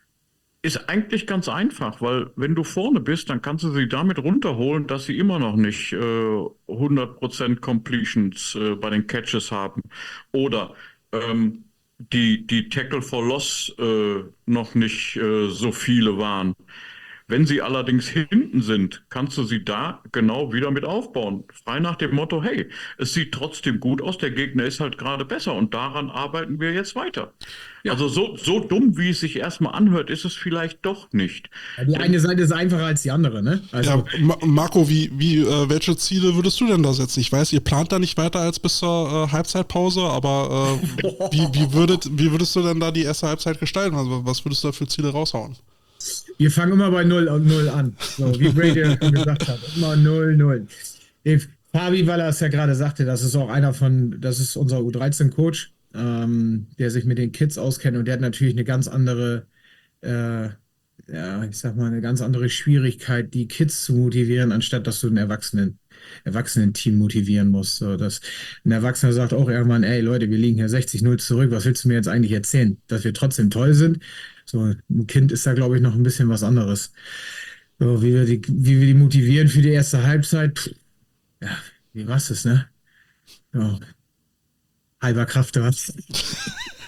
Ist eigentlich ganz einfach, weil wenn du vorne bist, dann kannst du sie damit runterholen, dass sie immer noch nicht äh, hundert Prozent Completions äh, bei den Catches haben oder ähm, die, die Tackle for Loss äh, noch nicht äh, so viele waren. Wenn sie allerdings hinten sind, kannst du sie da genau wieder mit aufbauen. Frei nach dem Motto, hey, es sieht trotzdem gut aus, der Gegner ist halt gerade besser und daran arbeiten wir jetzt weiter. Ja. Also so, so dumm, wie es sich erstmal anhört, ist es vielleicht doch nicht. Ja, die eine Seite ist einfacher als die andere, ne? Also, Ja, Ma- Marco, wie, wie, äh, welche Ziele würdest du denn da setzen? Ich weiß, ihr plant da nicht weiter als bis zur äh, Halbzeitpause, aber äh, wie, wie, würdet, wie würdest du denn da die erste Halbzeit gestalten? Also, was würdest du da für Ziele raushauen? wir fangen immer bei null und null an. So, wie Brady ja schon gesagt hat. Immer null null. Fabi, weil er es ja gerade sagte, das ist auch einer von, das ist unser U dreizehn Coach, ähm, der sich mit den Kids auskennt und der hat natürlich eine ganz andere, äh, ja, ich sag mal, eine ganz andere Schwierigkeit, die Kids zu motivieren, anstatt dass du einen Erwachsenen, Erwachsenen-Team motivieren musst. So, dass ein Erwachsener sagt auch irgendwann, ey Leute, wir liegen hier sechzig null zurück, was willst du mir jetzt eigentlich erzählen? Dass wir trotzdem toll sind? So, ein Kind ist da, glaube ich, noch ein bisschen was anderes. So, wie wir die, wie wir die motivieren für die erste Halbzeit, pff, ja, wie war's das, ne? Ja, halber Kraft was.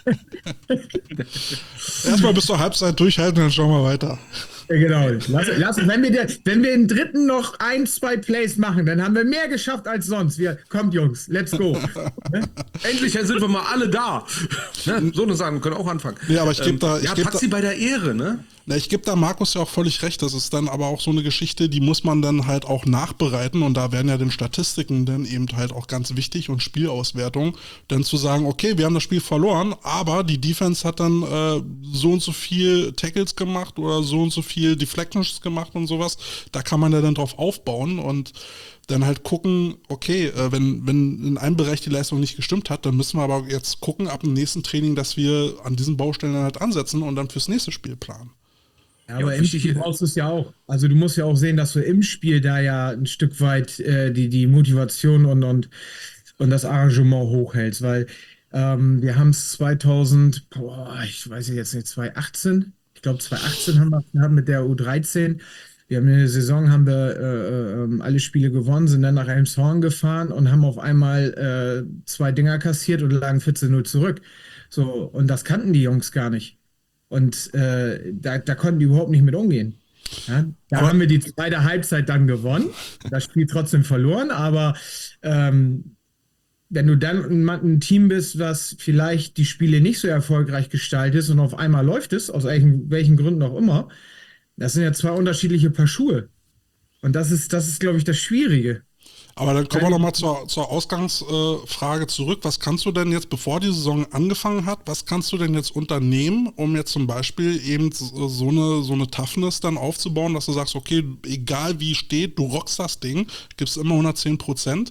Erstmal bis zur Halbzeit durchhalten, dann schauen wir weiter. Ja, genau. Lass, lass, wenn, wir der, wenn wir im dritten noch ein, zwei Plays machen, dann haben wir mehr geschafft als sonst. Wir, kommt, Jungs, let's go. Endlich sind wir mal alle da. Ne? So eine Sachen können auch anfangen. Ja, aber ich gebe da. Ich ja, geb pack da, sie bei der Ehre, ne? Na, ich gebe da Markus ja auch völlig recht. Das ist dann aber auch so eine Geschichte, die muss man dann halt auch nachbereiten. Und da werden ja den Statistiken dann eben halt auch ganz wichtig und Spielauswertung, dann zu sagen, okay, wir haben das Spiel verloren, aber die Defense hat dann äh, so und so viel Tackles gemacht oder so und so viel Deflections gemacht und sowas. Da kann man ja dann drauf aufbauen und dann halt gucken, okay, äh, wenn, wenn in einem Bereich die Leistung nicht gestimmt hat, dann müssen wir aber jetzt gucken ab dem nächsten Training, dass wir an diesen Baustellen dann halt ansetzen und dann fürs nächste Spiel planen. Ja, aber Ja, im wichtig- Spiel brauchst du es ja auch. Also du musst ja auch sehen, dass du im Spiel da ja ein Stück weit äh, die, die Motivation und, und, und das Arrangement hochhältst, weil ähm, wir haben es zweitausend, boah, ich weiß jetzt nicht, zwanzig achtzehn, ich glaube zwanzig achtzehn haben wir haben mit der U dreizehn, wir haben in der Saison haben wir äh, äh, alle Spiele gewonnen, sind dann nach Elmshorn gefahren und haben auf einmal äh, zwei Dinger kassiert und lagen vierzehn null zurück. So, und das kannten die Jungs gar nicht. Und äh, da, da konnten die überhaupt nicht mit umgehen. Ja? Da Aber- haben wir die zweite Halbzeit dann gewonnen, das Spiel trotzdem verloren, aber ähm, wenn du dann ein, ein Team bist, was vielleicht die Spiele nicht so erfolgreich gestaltet und auf einmal läuft es, aus welchen, welchen Gründen auch immer, das sind ja zwei unterschiedliche Paar Schuhe. Und das ist, das ist, glaube ich, das Schwierige. Aber dann kommen wir nochmal zur, zur Ausgangsfrage zurück. Was kannst du denn jetzt, bevor die Saison angefangen hat, was kannst du denn jetzt unternehmen, um jetzt zum Beispiel eben so so eine, so eine Toughness dann aufzubauen, dass du sagst, okay, egal wie steht, du rockst das Ding, gibst immer hundertzehn Prozent.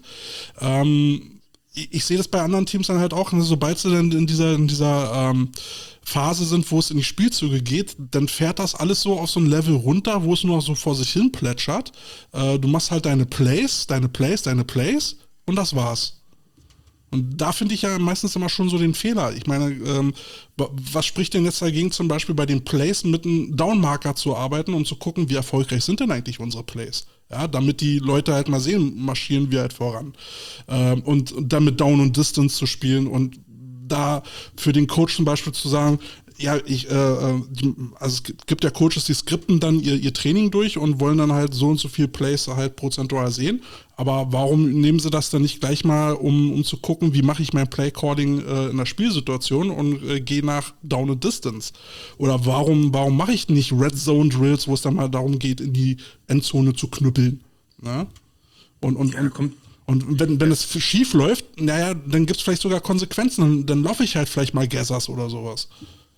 Ähm, ich, ich sehe das bei anderen Teams dann halt auch, ne, sobald sie dann in dieser, in dieser ähm, Phase sind, wo es in die Spielzüge geht, dann fährt das alles so auf so ein Level runter, wo es nur noch so vor sich hin plätschert. Äh, du machst halt deine Plays, deine Plays, deine Plays und das war's. Und da finde ich ja meistens immer schon so den Fehler. Ich meine, ähm, was spricht denn jetzt dagegen, zum Beispiel bei den Plays mit einem Downmarker zu arbeiten und zu gucken, wie erfolgreich sind denn eigentlich unsere Plays? Ja, damit die Leute halt mal sehen, marschieren wir halt voran. Ähm, und, und dann mit Down und Distance zu spielen und da für den Coach zum Beispiel zu sagen, ja, ich, äh, die, also es gibt ja Coaches, die skripten dann ihr, ihr Training durch und wollen dann halt so und so viel Plays halt prozentual sehen. Aber warum nehmen sie das dann nicht gleich mal, um, um zu gucken, wie mache ich mein Play-Calling äh, in der Spielsituation und äh, gehe nach Down and Distance? Oder warum, warum mache ich nicht Red Zone Drills, wo es dann mal darum geht, in die Endzone zu knüppeln? Ne? Und, und, Ja, und kommt. Und wenn, wenn es schief läuft, naja, dann gibt es vielleicht sogar Konsequenzen. Dann, dann laufe ich halt vielleicht mal Gassers oder sowas.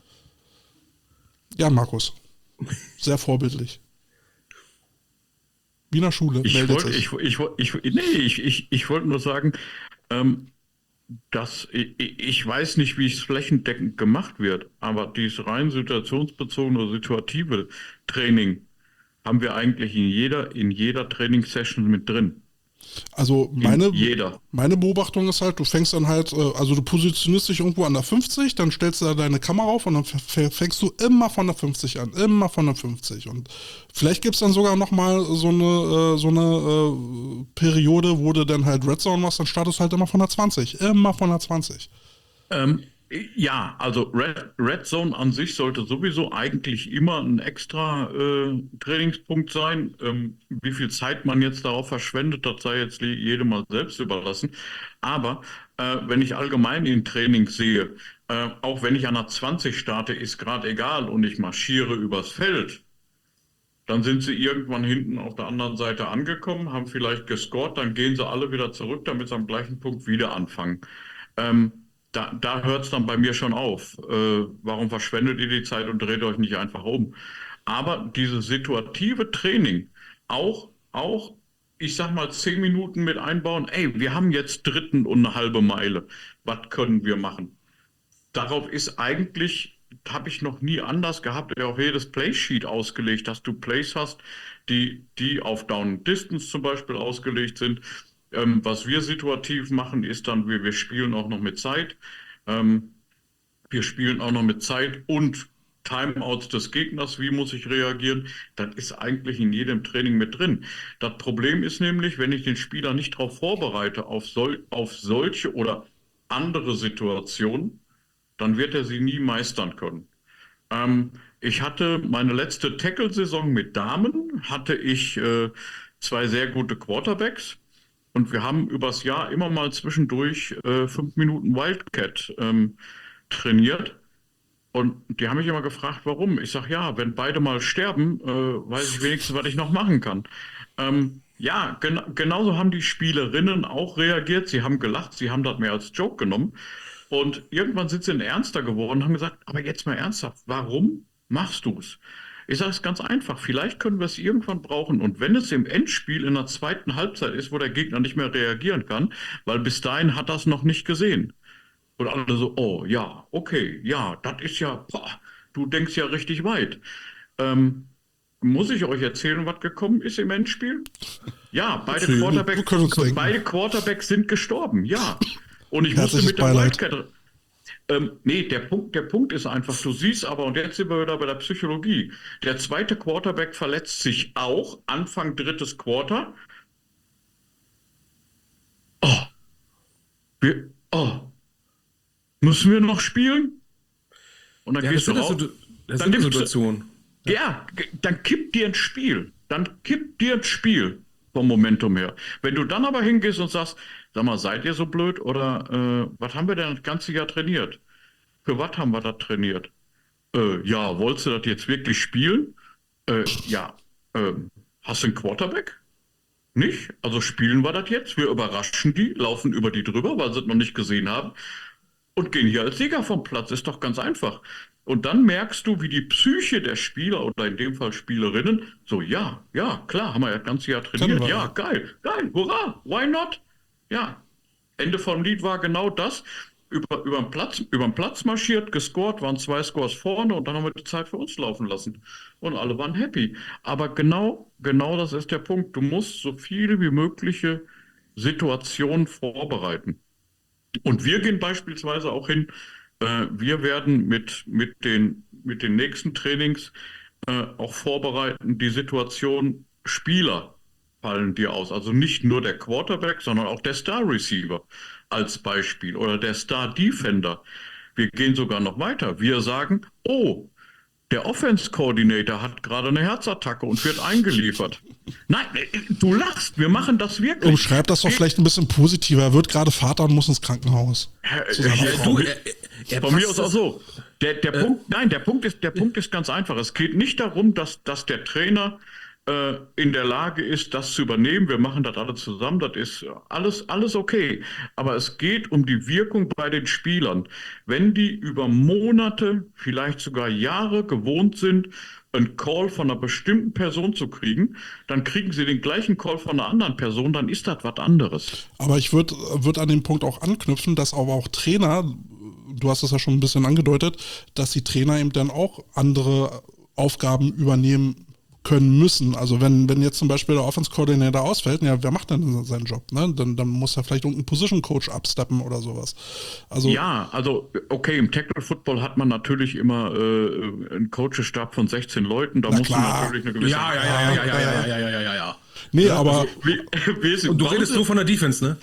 Ja, Markus. Sehr vorbildlich. Wiener Schule Ich meldet wollte, sich. ich, ich, ich, nee, ich, ich, ich wollte nur sagen, ähm, dass ich, ich weiß nicht, wie es flächendeckend gemacht wird, aber dieses rein situationsbezogene oder situative Training haben wir eigentlich in jeder, in jeder Trainingssession mit drin. Also meine, jeder. meine Beobachtung ist halt, du fängst dann halt, äh, also du positionierst dich irgendwo an der fünfzig, dann stellst du da deine Kamera auf und dann f- f- fängst du immer von der fünfzig an, immer von der fünfzig. Und vielleicht gibt es dann sogar nochmal so eine, äh, so eine äh, Periode, wo du dann halt Red Zone machst, dann startest du halt immer von der zwanzig, immer von der zwanzig. Ähm, ja, also Red, Red Zone an sich sollte sowieso eigentlich immer ein extra äh, Trainingspunkt sein. Ähm, wie viel Zeit man jetzt darauf verschwendet, das sei jetzt li- jedem mal selbst überlassen. Aber äh, wenn ich allgemein in Training sehe, äh, auch wenn ich an der zwanzig starte, ist gerade egal und ich marschiere übers Feld, dann sind sie irgendwann hinten auf der anderen Seite angekommen, haben vielleicht gescored, dann gehen sie alle wieder zurück, damit sie am gleichen Punkt wieder anfangen. Ähm, da da hört es dann bei mir schon auf. Äh, warum verschwendet ihr die Zeit und dreht euch nicht einfach um? Aber dieses situative Training, auch, auch, ich sag mal, zehn Minuten mit einbauen, ey, wir haben jetzt dritten und eine halbe Meile. Was können wir machen? Darauf ist eigentlich, habe ich noch nie anders gehabt, auch jedes Playsheet ausgelegt, dass du Plays hast, die, die auf Down Distance zum Beispiel ausgelegt sind. Ähm, was wir situativ machen, ist dann, wir, wir spielen auch noch mit Zeit. Ähm, wir spielen auch noch mit Zeit und Timeouts des Gegners, wie muss ich reagieren? Das ist eigentlich in jedem Training mit drin. Das Problem ist nämlich, wenn ich den Spieler nicht darauf vorbereite, auf, sol auf solche oder andere Situationen, dann wird er sie nie meistern können. Ähm, ich hatte meine letzte Tackle-Saison mit Damen, hatte ich äh, zwei sehr gute Quarterbacks und wir haben übers Jahr immer mal zwischendurch äh, fünf Minuten Wildcat ähm, trainiert. Und die haben mich immer gefragt, warum. Ich sage, ja, wenn beide mal sterben, äh, weiß ich wenigstens, was ich noch machen kann. Ähm, ja, gen genauso haben die Spielerinnen auch reagiert. Sie haben gelacht, sie haben das mehr als Joke genommen. Und irgendwann sind sie ernster geworden und haben gesagt, aber jetzt mal ernsthaft, warum machst du es? Ich sage es ganz einfach, vielleicht können wir es irgendwann brauchen. Und wenn es im Endspiel in der zweiten Halbzeit ist, wo der Gegner nicht mehr reagieren kann, weil bis dahin hat er es noch nicht gesehen. Und alle so, oh ja, okay, ja, das ist ja, boah, du denkst ja richtig weit. Ähm, muss ich euch erzählen, was gekommen ist im Endspiel? Ja, beide, Okay, Quarterbacks, wir können uns denken. beide Quarterbacks sind gestorben, ja. Und ich musste Herzliches mit der Beileid. Wildcat. Ähm, nee, der Punkt, der Punkt ist einfach, du siehst aber, und jetzt sind wir wieder bei der Psychologie, der zweite Quarterback verletzt sich auch, Anfang drittes Quarter. Oh, wir, oh, müssen wir noch spielen? Und dann Ja, das gehst du sind, das, raus. Situ- das Dann sind nimmst du- Situationen. Ja, g- dann kippt dir ein Spiel. Dann kippt dir ein Spiel vom Momentum her. Wenn du dann aber hingehst und sagst, sag mal, seid ihr so blöd oder äh, was haben wir denn das ganze Jahr trainiert? Für was haben wir das trainiert? Äh, ja, wolltest du das jetzt wirklich spielen? Äh, ja, ähm, hast du einen Quarterback? Nicht? Also spielen wir das jetzt? Wir überraschen die, laufen über die drüber, weil sie es noch nicht gesehen haben und gehen hier als Sieger vom Platz. Ist doch ganz einfach. Und dann merkst du, wie die Psyche der Spieler oder in dem Fall Spielerinnen so, ja, ja, klar, haben wir ja das ganze Jahr trainiert. Können wir. Ja, geil, geil, hurra, why not? Ja, Ende vom Lied war genau das. Über, über, den Platz, über den Platz marschiert, gescored, waren zwei Scores vorne und dann haben wir die Zeit für uns laufen lassen. Und alle waren happy. Aber genau, genau das ist der Punkt. Du musst so viele wie mögliche Situationen vorbereiten. Und wir gehen beispielsweise auch hin, äh, wir werden mit, mit, den, mit den nächsten Trainings äh, auch vorbereiten, die Situation Spieler fallen dir aus. Also nicht nur der Quarterback, sondern auch der Star Receiver als Beispiel oder der Star Defender. Wir gehen sogar noch weiter. Wir sagen, oh, der Offense Coordinator hat gerade eine Herzattacke und wird eingeliefert. Nein, du lachst, wir machen das wirklich. Umschreib das doch vielleicht ein bisschen positiver. Er wird gerade Vater und muss ins Krankenhaus. Zu seiner Ja, Frau. Du, er, er Von mir passt aus auch das- so. Der, der Punkt, nein, der Punkt ist, der Punkt ist ganz einfach. Es geht nicht darum, dass, dass der Trainer äh, in der Lage ist, das zu übernehmen. Wir machen das alle zusammen. Das ist alles, alles okay. Aber es geht um die Wirkung bei den Spielern. Wenn die über Monate, vielleicht sogar Jahre gewohnt sind, einen Call von einer bestimmten Person zu kriegen, dann kriegen sie den gleichen Call von einer anderen Person, dann ist das was anderes. Aber ich würde würd an dem Punkt auch anknüpfen, dass aber auch Trainer, du hast es ja schon ein bisschen angedeutet, dass die Trainer eben dann auch andere Aufgaben übernehmen können müssen. Also wenn, wenn jetzt zum Beispiel der Offense Coordinator ausfällt, ja, wer macht denn seinen Job? Ne? Dann, dann muss er vielleicht irgendein Position Coach absteppen oder sowas. Also Ja, also okay, im Tackle Football hat man natürlich immer äh, einen Coachestab von sechzehn Leuten, da Na musst du klar. natürlich eine gewisse... Ja, ja, ja, ja, ja, ja, ja, ja, ja, ja, ja. nee, aber Wie, wie ist, Und du bei redest uns nur ist- von der Defense, ne?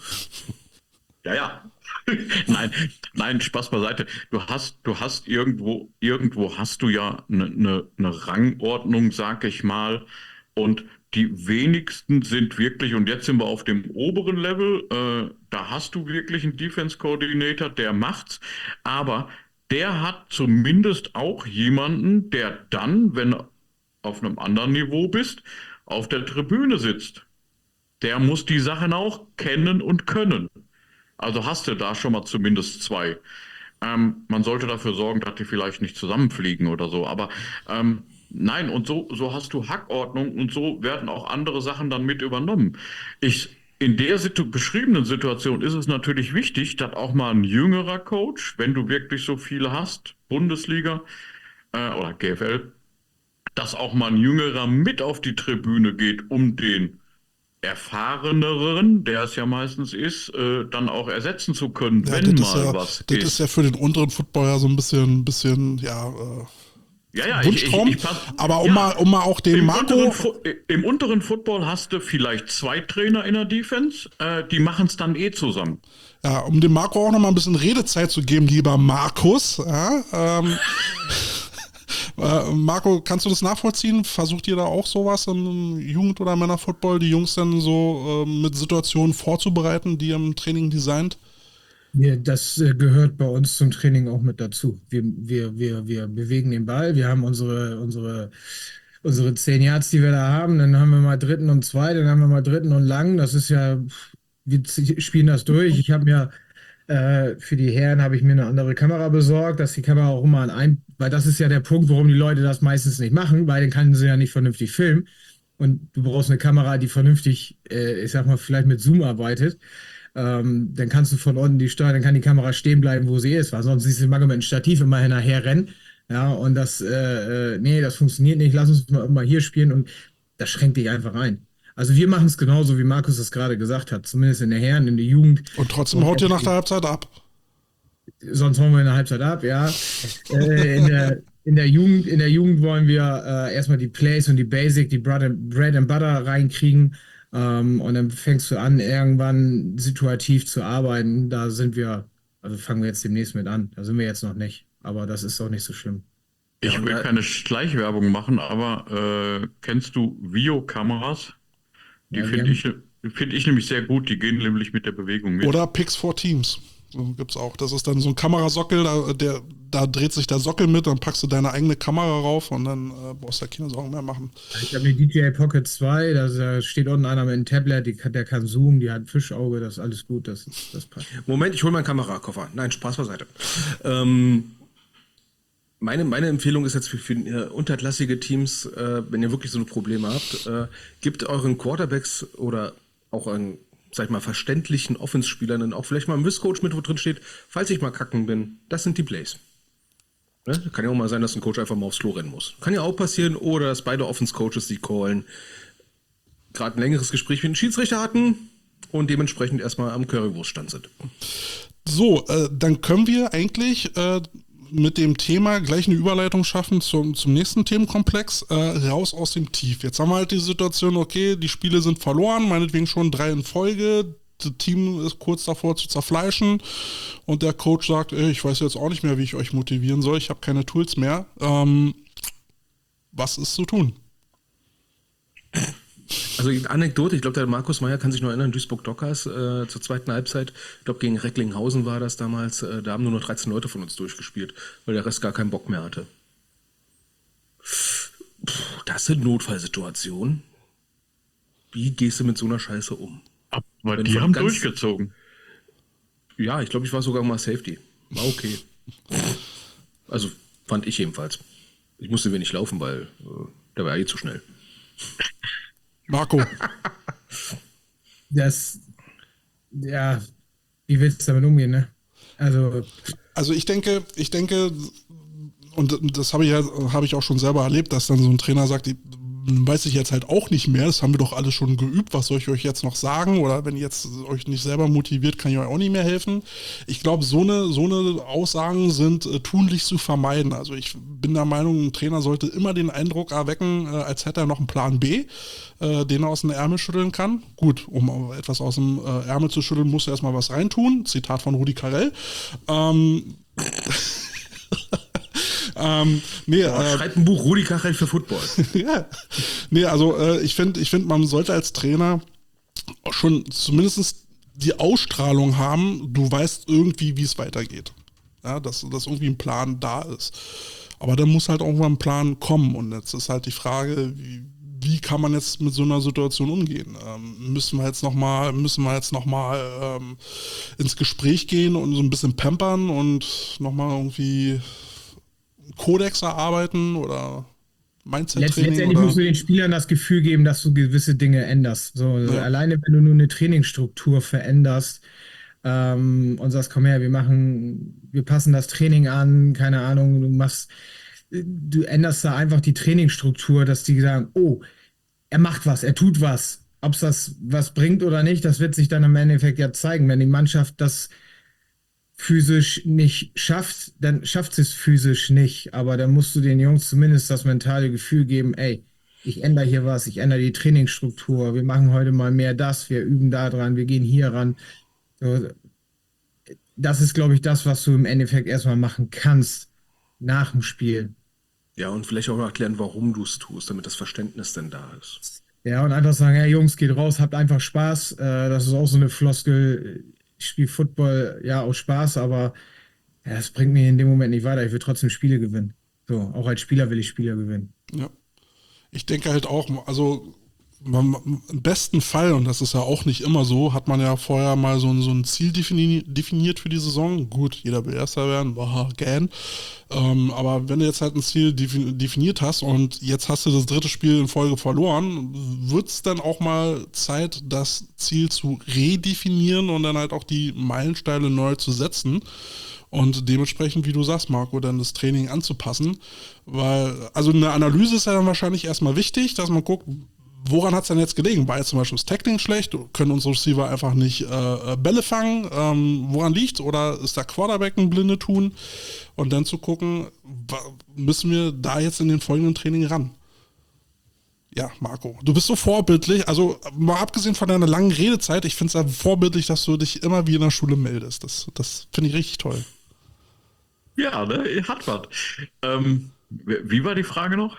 Ja, ja. Nein, nein, Spaß beiseite. Du hast, du hast irgendwo, irgendwo hast du ja eine ne, ne Rangordnung, sag ich mal. Und die wenigsten sind wirklich, und jetzt sind wir auf dem oberen Level, äh, da hast du wirklich einen Defense Coordinator, der macht's. Aber der hat zumindest auch jemanden, der dann, wenn du auf einem anderen Niveau bist, auf der Tribüne sitzt. Der muss die Sachen auch kennen und können. Also hast du da schon mal zumindest zwei. Ähm, man sollte dafür sorgen, dass die vielleicht nicht zusammenfliegen oder so. Aber ähm, nein, und so, so hast du Hackordnung und so werden auch andere Sachen dann mit übernommen. Ich, in der Situ beschriebenen Situation ist es natürlich wichtig, dass auch mal ein jüngerer Coach, wenn du wirklich so viele hast, Bundesliga äh, oder G F L, dass auch mal ein jüngerer mit auf die Tribüne geht, um den erfahreneren, der es ja meistens ist, äh, dann auch ersetzen zu können, ja, wenn das, ist mal ja, was das ist. ist ja für den unteren Football ja so ein bisschen, bisschen ja, äh, Ja, ja, ich, ich, Wunschtraum. ich pass, Aber um, ja, mal, um mal auch den im Marco. unteren, Fu- im unteren Football hast du vielleicht zwei Trainer in der Defense, äh, die machen es dann eh zusammen. Ja, um dem Marco auch noch mal ein bisschen Redezeit zu geben, lieber Markus. Ja, ähm, äh, Marco, kannst du das nachvollziehen? Versucht ihr da auch sowas im Jugend- oder Männerfootball, die Jungs dann so äh, mit Situationen vorzubereiten, die ihr im Training designt? Ja, das äh, gehört bei uns zum Training auch mit dazu. Wir, wir, wir, wir bewegen den Ball, wir haben unsere, unsere, unsere zehn Yards, die wir da haben, dann haben wir mal dritten und zwei, dann haben wir mal dritten und lang. Das ist ja, wir z- spielen das durch. Ich habe mir äh, für die Herren habe ich mir eine andere Kamera besorgt, dass die Kamera auch immer an ein, weil das ist ja der Punkt, warum die Leute das meistens nicht machen, weil dann können sie ja nicht vernünftig filmen. Und du brauchst eine Kamera, die vernünftig, äh, ich sag mal, vielleicht mit Zoom arbeitet. Ähm, dann kannst du von unten die steuern, dann kann die Kamera stehen bleiben, wo sie ist, weil sonst siehst du manchmal mit dem Stativ immer hinterher rennen. Ja, und das, äh, äh, nee, das funktioniert nicht, lass uns mal, mal hier spielen und das schränkt dich einfach ein. Also wir machen es genauso, wie Markus es gerade gesagt hat, zumindest in der Herren, in der Jugend. Und trotzdem Und haut ihr nach der Halbzeit ab. sonst hauen wir in der Halbzeit ab, ja. Äh, in der, in der Jugend, in der Jugend wollen wir äh, erstmal die Plays und die Basic, die Bread and, Bread and Butter reinkriegen. Ähm, und dann fängst du an, irgendwann situativ zu arbeiten. Da sind wir, also fangen wir jetzt demnächst mit an. Da sind wir jetzt noch nicht. Aber das ist auch nicht so schlimm. Ich Ja, und will da- keine Schleichwerbung machen, aber äh, kennst du Vio-Kameras? Die Ja, wir finde haben- ich, find ich nämlich sehr gut, die gehen nämlich mit der Bewegung mit. Oder Picks for Teams. So gibt's auch. Das ist dann so ein Kamerasockel, da, der, da dreht sich der Sockel mit, dann packst du deine eigene Kamera rauf und dann äh, brauchst du da keine Sorgen mehr machen. Ich habe eine D J I Pocket zwei, da da steht unten einer mit einem Tablet, die, kann- der kann zoomen, die hat ein Fischauge, das ist alles gut, das, das passt. Moment, ich hole meinen Kamerakoffer. Nein, Spaß beiseite. Ähm, meine, meine Empfehlung ist jetzt für, für äh, unterklassige Teams, äh, wenn ihr wirklich so eine Probleme habt, äh, gebt euren Quarterbacks oder auch euren, sag ich mal, verständlichen Offense-Spielern dann auch vielleicht mal einen Wiss-Coach mit, wo drin steht, falls ich mal kacken bin, das sind die Plays. Ne? Kann ja auch mal sein, dass ein Coach einfach mal aufs Klo rennen muss. Kann ja auch passieren, oder dass beide Offense-Coaches, die callen, gerade ein längeres Gespräch mit dem Schiedsrichter hatten und dementsprechend erstmal am Currywurststand sind. So, äh, dann können wir eigentlich äh, mit dem Thema gleich eine Überleitung schaffen zum, zum nächsten Themenkomplex, äh, raus aus dem Tief. Jetzt haben wir halt die Situation, okay, die Spiele sind verloren, meinetwegen schon drei in Folge, das Team ist kurz davor zu zerfleischen und der Coach sagt, ey, ich weiß jetzt auch nicht mehr, wie ich euch motivieren soll, ich habe keine Tools mehr. Ähm, was ist zu tun? Also die Anekdote, ich glaube, der Markus Meyer kann sich noch erinnern, Duisburg Dockers äh, zur zweiten Halbzeit, ich glaube gegen Recklinghausen war das damals, äh, da haben nur noch dreizehn Leute von uns durchgespielt, weil der Rest gar keinen Bock mehr hatte. Puh, das sind Notfallsituationen. Wie gehst du mit so einer Scheiße um? Aber Wenn die von haben ganz- durchgezogen. Ja, ich glaube, ich war sogar mal Safety. War okay. Also fand ich jedenfalls. Ich musste wenig laufen, weil äh, der war eh zu schnell. Marco, Das, ja, wie willst du damit umgehen, ne? Also, also ich denke, ich denke, und das habe ich ja, habe ich auch schon selber erlebt, dass dann so ein Trainer sagt, ich, weiß ich jetzt halt auch nicht mehr, das haben wir doch alle schon geübt, was soll ich euch jetzt noch sagen? Oder wenn ihr jetzt euch nicht selber motiviert, kann ich euch auch nicht mehr helfen. Ich glaube, so eine, so eine Aussagen sind äh, tunlichst zu vermeiden. Also ich bin der Meinung, ein Trainer sollte immer den Eindruck erwecken, äh, als hätte er noch einen Plan B, äh, den er aus dem Ärmel schütteln kann. Gut, um etwas aus dem äh, Ärmel zu schütteln, muss er erstmal was reintun. Zitat von Rudi Carrell. Ähm, ähm, nee, Boah, äh, schreibt ein Buch Rudi Kachel für Football. ja. Nee, also äh, ich finde, ich find, man sollte als Trainer schon zumindest die Ausstrahlung haben, du weißt irgendwie, wie es weitergeht. Ja, dass, dass irgendwie ein Plan da ist. Aber dann muss halt irgendwann ein Plan kommen. Und jetzt ist halt die Frage, wie, wie kann man jetzt mit so einer Situation umgehen? Ähm, müssen wir jetzt nochmal, müssen wir jetzt noch mal, ähm, ins Gespräch gehen und so ein bisschen pampern und nochmal irgendwie Kodex erarbeiten oder Mindset-Training? letztendlich Oder? musst du den Spielern das Gefühl geben, dass du gewisse Dinge änderst. So, Ja. alleine wenn du nur eine Trainingsstruktur veränderst ähm, und sagst, komm her, wir machen, wir passen das Training an, keine Ahnung, du machst, du änderst da einfach die Trainingsstruktur, dass die sagen, oh, er macht was, er tut was. Ob es das was bringt oder nicht, das wird sich dann im Endeffekt ja zeigen, wenn die Mannschaft das physisch nicht schafft, dann schafft es physisch nicht. Aber dann musst du den Jungs zumindest das mentale Gefühl geben, ey, ich ändere hier was, ich ändere die Trainingsstruktur, wir machen heute mal mehr das, wir üben da dran, wir gehen hier ran. So, das ist, glaube ich, das, was du im Endeffekt erstmal machen kannst nach dem Spiel. Ja, und vielleicht auch noch erklären, warum du es tust, damit das Verständnis denn da ist. Ja, und einfach sagen, hey Jungs, geht raus, habt einfach Spaß. Äh, das ist auch so eine Floskel, ich spiele Football, ja, aus Spaß, aber ja, das bringt mich in dem Moment nicht weiter. Ich will trotzdem Spiele gewinnen. So, auch als Spieler will ich Spiele gewinnen. Ja. Ich denke halt auch, also man, im besten Fall, und das ist ja auch nicht immer so, hat man ja vorher mal so ein, so ein Ziel defini- definiert für die Saison. Gut, jeder will Erster werden, boah, gern. Ähm, aber wenn du jetzt halt ein Ziel defin- definiert hast und jetzt hast du das dritte Spiel in Folge verloren, wird es dann auch mal Zeit, das Ziel zu redefinieren und dann halt auch die Meilensteine neu zu setzen. Und dementsprechend, wie du sagst, Marco, dann das Training anzupassen. Weil, also eine Analyse ist ja dann wahrscheinlich erstmal wichtig, dass man guckt, woran hat es denn jetzt gelegen? War jetzt zum Beispiel das Tackling schlecht? Können unsere Receiver einfach nicht äh, Bälle fangen? Ähm, woran liegt? Oder ist der Quarterback ein blinde Tun? Und dann zu gucken, müssen wir da jetzt in den folgenden Training ran? Ja, Marco, du bist so vorbildlich. Also mal abgesehen von deiner langen Redezeit, ich finde es ja vorbildlich, dass du dich immer wie in der Schule meldest. Das, das finde ich richtig toll. Ja, ne, hat was. Ähm, wie war die Frage noch?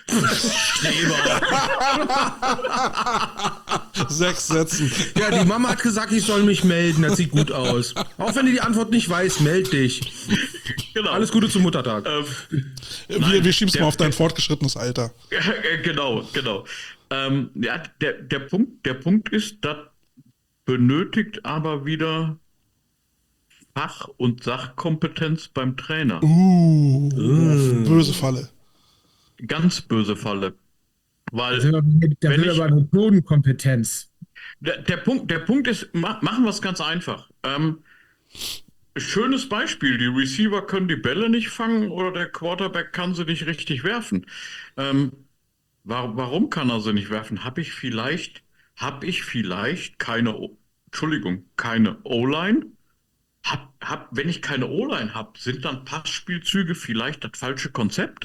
Sechs Sätzen. Ja, die Mama hat gesagt, ich soll mich melden. Das sieht gut aus. Auch wenn du die Antwort nicht weißt, meld dich. Genau. Alles Gute zum Muttertag. Ähm, Wir, Nein, wir schieben es der- mal auf dein fortgeschrittenes Alter. Genau, genau. Ähm, ja, der, der, Punkt, der Punkt ist, das benötigt aber wieder Fach- und Sachkompetenz beim Trainer. Uh, böse Falle. Ganz böse Falle. Weil Da will wenn will ich- aber Methodenkompetenz. der, der, Punkt, der Punkt ist, ma, machen wir es ganz einfach. Ähm, schönes Beispiel, die Receiver können die Bälle nicht fangen oder der Quarterback kann sie nicht richtig werfen. Ähm, wa warum kann er sie nicht werfen? Habe ich vielleicht, habe ich vielleicht keine, O- Entschuldigung, keine O-Line? Hab, hab, wenn ich keine O-Line habe, sind dann Passspielzüge vielleicht das falsche Konzept?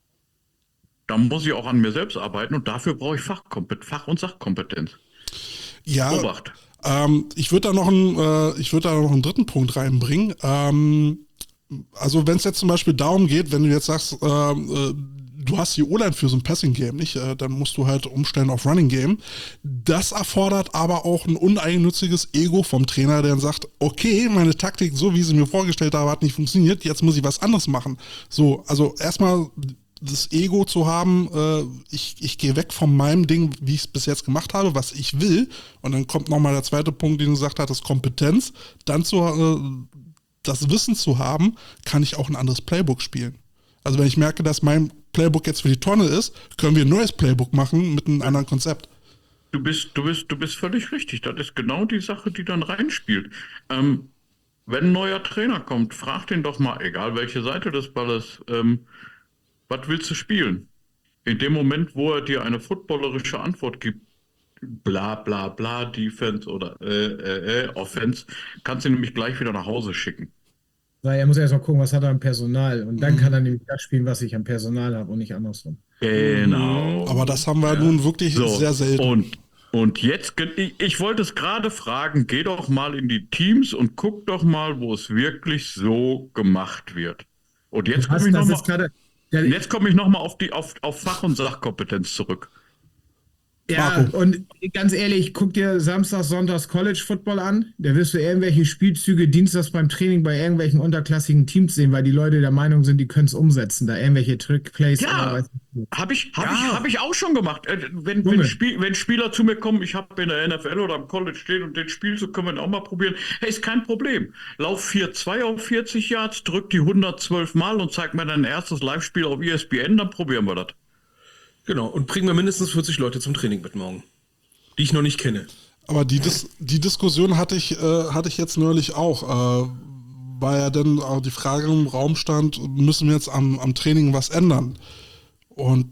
Da muss ich auch an mir selbst arbeiten und dafür brauche ich Fachkompet Fach- und Sachkompetenz. Ja, Obacht. ähm, ich würde da noch einen, äh, ich würde da noch einen dritten Punkt reinbringen. Ähm, also wenn es jetzt zum Beispiel darum geht, wenn du jetzt sagst, ähm, äh, du hast die O-Line für so ein Passing-Game, nicht? Äh, dann musst du halt umstellen auf Running-Game. Das erfordert aber auch ein uneigennütziges Ego vom Trainer, der dann sagt, okay, meine Taktik, so wie sie mir vorgestellt habe, hat nicht funktioniert, jetzt muss ich was anderes machen. So, also erstmal das Ego zu haben, äh, ich, ich gehe weg von meinem Ding, wie ich es bis jetzt gemacht habe, was ich will. Und dann kommt nochmal der zweite Punkt, den du gesagt hattest, Kompetenz. Dann zu, äh, das Wissen zu haben, kann ich auch ein anderes Playbook spielen. Also wenn ich merke, dass mein Playbook jetzt für die Tonne ist, können wir ein neues Playbook machen mit einem anderen Konzept. Du bist, du bist, du bist völlig richtig. Das ist genau die Sache, die dann reinspielt. Ähm, wenn ein neuer Trainer kommt, frag den doch mal, egal welche Seite des Balles, ähm, was willst du spielen? In dem Moment, wo er dir eine footballerische Antwort gibt, bla bla bla, Defense oder äh, äh, äh, Offense, kannst du ihn nämlich gleich wieder nach Hause schicken. Weil er muss erst mal gucken, was hat er am Personal. Und dann kann er nämlich das spielen, was ich am Personal habe und nicht andersrum. Genau. Aber das haben wir nun wirklich So, sehr selten. Und, und jetzt, ich, ich wollte es gerade fragen, geh doch mal in die Teams und guck doch mal, wo es wirklich so gemacht wird. Und jetzt Was, komme ich das ist nochmal gerade. Der, jetzt komme ich noch mal auf die auf, auf Fach- und Sachkompetenz zurück. ja, Marco. und ganz ehrlich, guck dir Samstags, Sonntags College Football an. Da wirst du irgendwelche Spielzüge dienstags beim Training bei irgendwelchen unterklassigen Teams sehen, weil die Leute der Meinung sind, die können es umsetzen. Da irgendwelche Trickplays. Ja. oder weiß ich nicht. Habe ich, hab Ja. ich, hab ich auch schon gemacht. Äh, Wenn, Junge. wenn, Spiel, wenn Spieler zu mir kommen, ich habe in der N F L oder im College stehen und den Spielzug können wir auch mal probieren. Hey, ist kein Problem. Lauf vier zwei auf vierzig Yards, drück die hundertzwölf Mal und zeig mir dein erstes Live-Spiel auf E S P N, dann probieren wir das. Genau, und bringen wir mindestens vierzig Leute zum Training mit morgen, die ich noch nicht kenne. Aber die, Dis die Diskussion hatte ich, äh, hatte ich jetzt neulich auch, äh, weil ja dann auch die Frage im Raum stand, müssen wir jetzt am, am Training was ändern? Und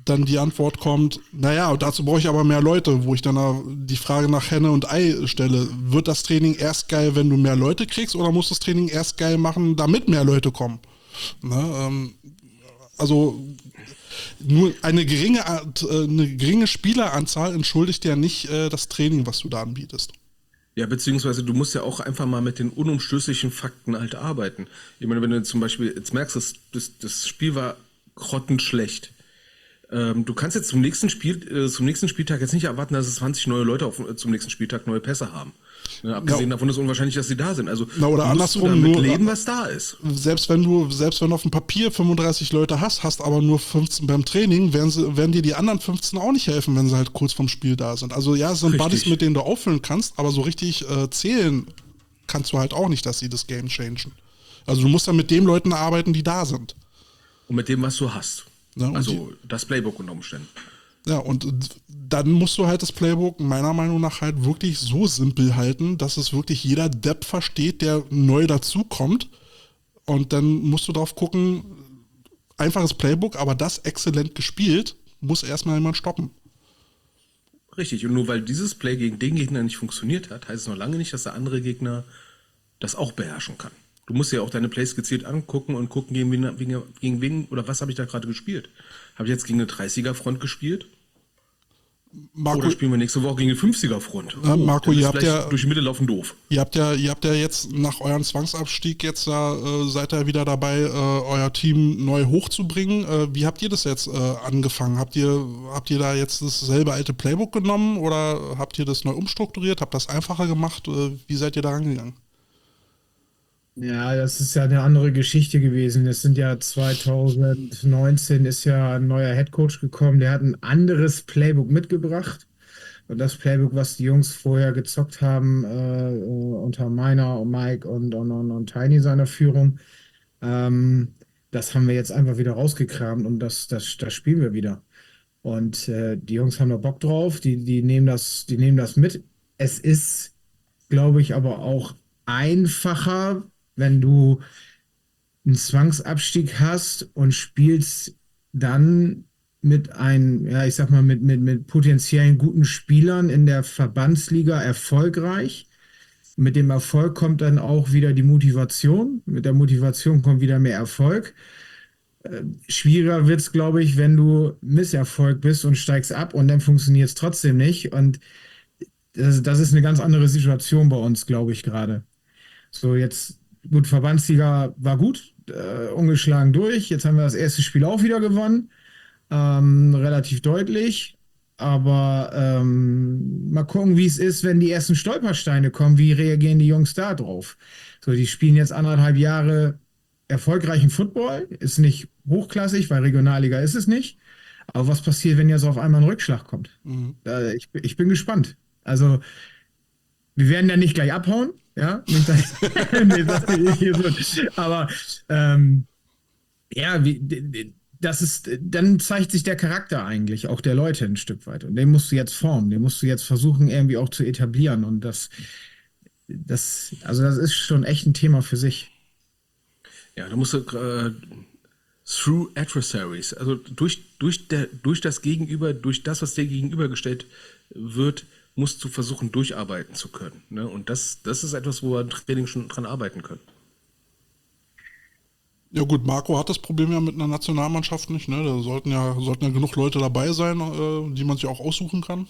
dann die Antwort kommt, naja, dazu brauche ich aber mehr Leute, wo ich dann äh, die Frage nach Henne und Ei stelle. Wird das Training erst geil, wenn du mehr Leute kriegst, oder muss das Training erst geil machen, damit mehr Leute kommen? Ne, ähm, also nur eine geringe, äh, eine geringe Spieleranzahl entschuldigt ja nicht äh, das Training, was du da anbietest. Ja, beziehungsweise du musst ja auch einfach mal mit den unumstößlichen Fakten halt arbeiten. Ich meine, wenn du zum Beispiel jetzt merkst, dass das, das Spiel war grottenschlecht. Ähm, du kannst jetzt zum nächsten Spiel, äh, zum nächsten Spieltag jetzt nicht erwarten, dass es zwanzig neue Leute auf, äh, zum nächsten Spieltag neue Pässe haben. Ne, abgesehen Ja. davon ist unwahrscheinlich, dass sie da sind. Also Na, oder musst andersrum, du damit nur- leben, was da ist. Selbst wenn du, selbst wenn du auf dem Papier fünfunddreißig Leute hast, hast aber nur fünfzehn beim Training, werden, sie, werden dir die anderen fünfzehn auch nicht helfen, wenn sie halt kurz vorm Spiel da sind. Also ja, es sind Richtig. Buddies, mit denen du auffüllen kannst, aber so richtig äh, zählen kannst du halt auch nicht, dass sie das Game changen. Also du musst dann mit den Leuten arbeiten, die da sind. Und mit dem, was du hast. Ja, und Also das Playbook unter Umständen. Ja, und dann musst du halt das Playbook meiner Meinung nach halt wirklich so simpel halten, dass es wirklich jeder Depp versteht, der neu dazukommt. Und dann musst du drauf gucken, einfaches Playbook, aber das exzellent gespielt, muss erstmal jemand stoppen. Richtig. Und nur weil dieses Play gegen den Gegner nicht funktioniert hat, heißt es noch lange nicht, dass der andere Gegner das auch beherrschen kann. Du musst ja auch deine Plays gezielt angucken und gucken, gegen wen, gegen, gegen wen oder was habe ich da gerade gespielt. Habe ich jetzt gegen eine dreißiger-Front gespielt? Marco, Oder spielen wir nächste Woche gegen eine fünfziger-Front? Ja, Marco, dann ist ihr habt vielleicht ja- durch die Mitte laufen doof. ihr habt ja, ihr habt ja jetzt nach eurem Zwangsabstieg jetzt ja, äh, seid ihr wieder dabei, äh, euer Team neu hochzubringen. Äh, wie habt ihr das jetzt äh, angefangen? Habt ihr, habt ihr da jetzt dasselbe alte Playbook genommen oder habt ihr das neu umstrukturiert? Habt das einfacher gemacht? Äh, wie seid ihr da rangegangen? Ja, das ist ja eine andere Geschichte gewesen. Es sind ja zwanzig neunzehn ist ja ein neuer Headcoach gekommen, der hat ein anderes Playbook mitgebracht. Und das Playbook, was die Jungs vorher gezockt haben, äh, äh, unter meiner und Mike und, und, und, und Tiny seiner Führung, ähm, das haben wir jetzt einfach wieder rausgekramt und das, das, das spielen wir wieder. Und äh, die Jungs haben da Bock drauf, die, die nehmen das, die nehmen das mit. Es ist, glaube ich, aber auch einfacher, wenn du einen Zwangsabstieg hast und spielst dann mit ein, ja, ich sag mal, mit, mit, mit potenziellen guten Spielern in der Verbandsliga erfolgreich. Mit dem Erfolg kommt dann auch wieder die Motivation. Mit der Motivation kommt wieder mehr Erfolg. Äh, schwieriger wird es, glaube ich, wenn du Misserfolg bist und steigst ab und dann funktioniert es trotzdem nicht. Und das, das ist eine ganz andere Situation bei uns, glaube ich, gerade. So, jetzt, gut, Verbandsliga war gut, äh, ungeschlagen durch. Jetzt haben wir das erste Spiel auch wieder gewonnen. Ähm, relativ deutlich. Aber ähm, mal gucken, wie es ist, wenn die ersten Stolpersteine kommen. Wie reagieren die Jungs da drauf? So, die spielen jetzt anderthalb Jahre erfolgreichen Football. Ist nicht hochklassig, weil Regionalliga ist es nicht. Aber was passiert, wenn jetzt auf einmal ein Rückschlag kommt? Mhm. Äh, ich, ich bin gespannt. Also, wir werden ja nicht gleich abhauen, ja. Nicht, dass, nee, das nicht hier so. Aber ähm, ja, wie, d- d- das ist, dann zeigt sich der Charakter eigentlich auch der Leute ein Stück weit. Und den musst du jetzt formen, den musst du jetzt versuchen, irgendwie auch zu etablieren. Und das, das, also das ist schon echt ein Thema für sich. Ja, da musst du äh, through adversaries, also durch, durch, der, durch das Gegenüber, durch das, was dir gegenübergestellt wird, musst du versuchen, durcharbeiten zu können. Ne? Und das, das ist etwas, wo wir im Training schon dran arbeiten können. Ja gut, Marco hat das Problem ja mit einer Nationalmannschaft nicht, ne? Da sollten ja, sollten ja genug Leute dabei sein, äh, die man sich auch aussuchen kann.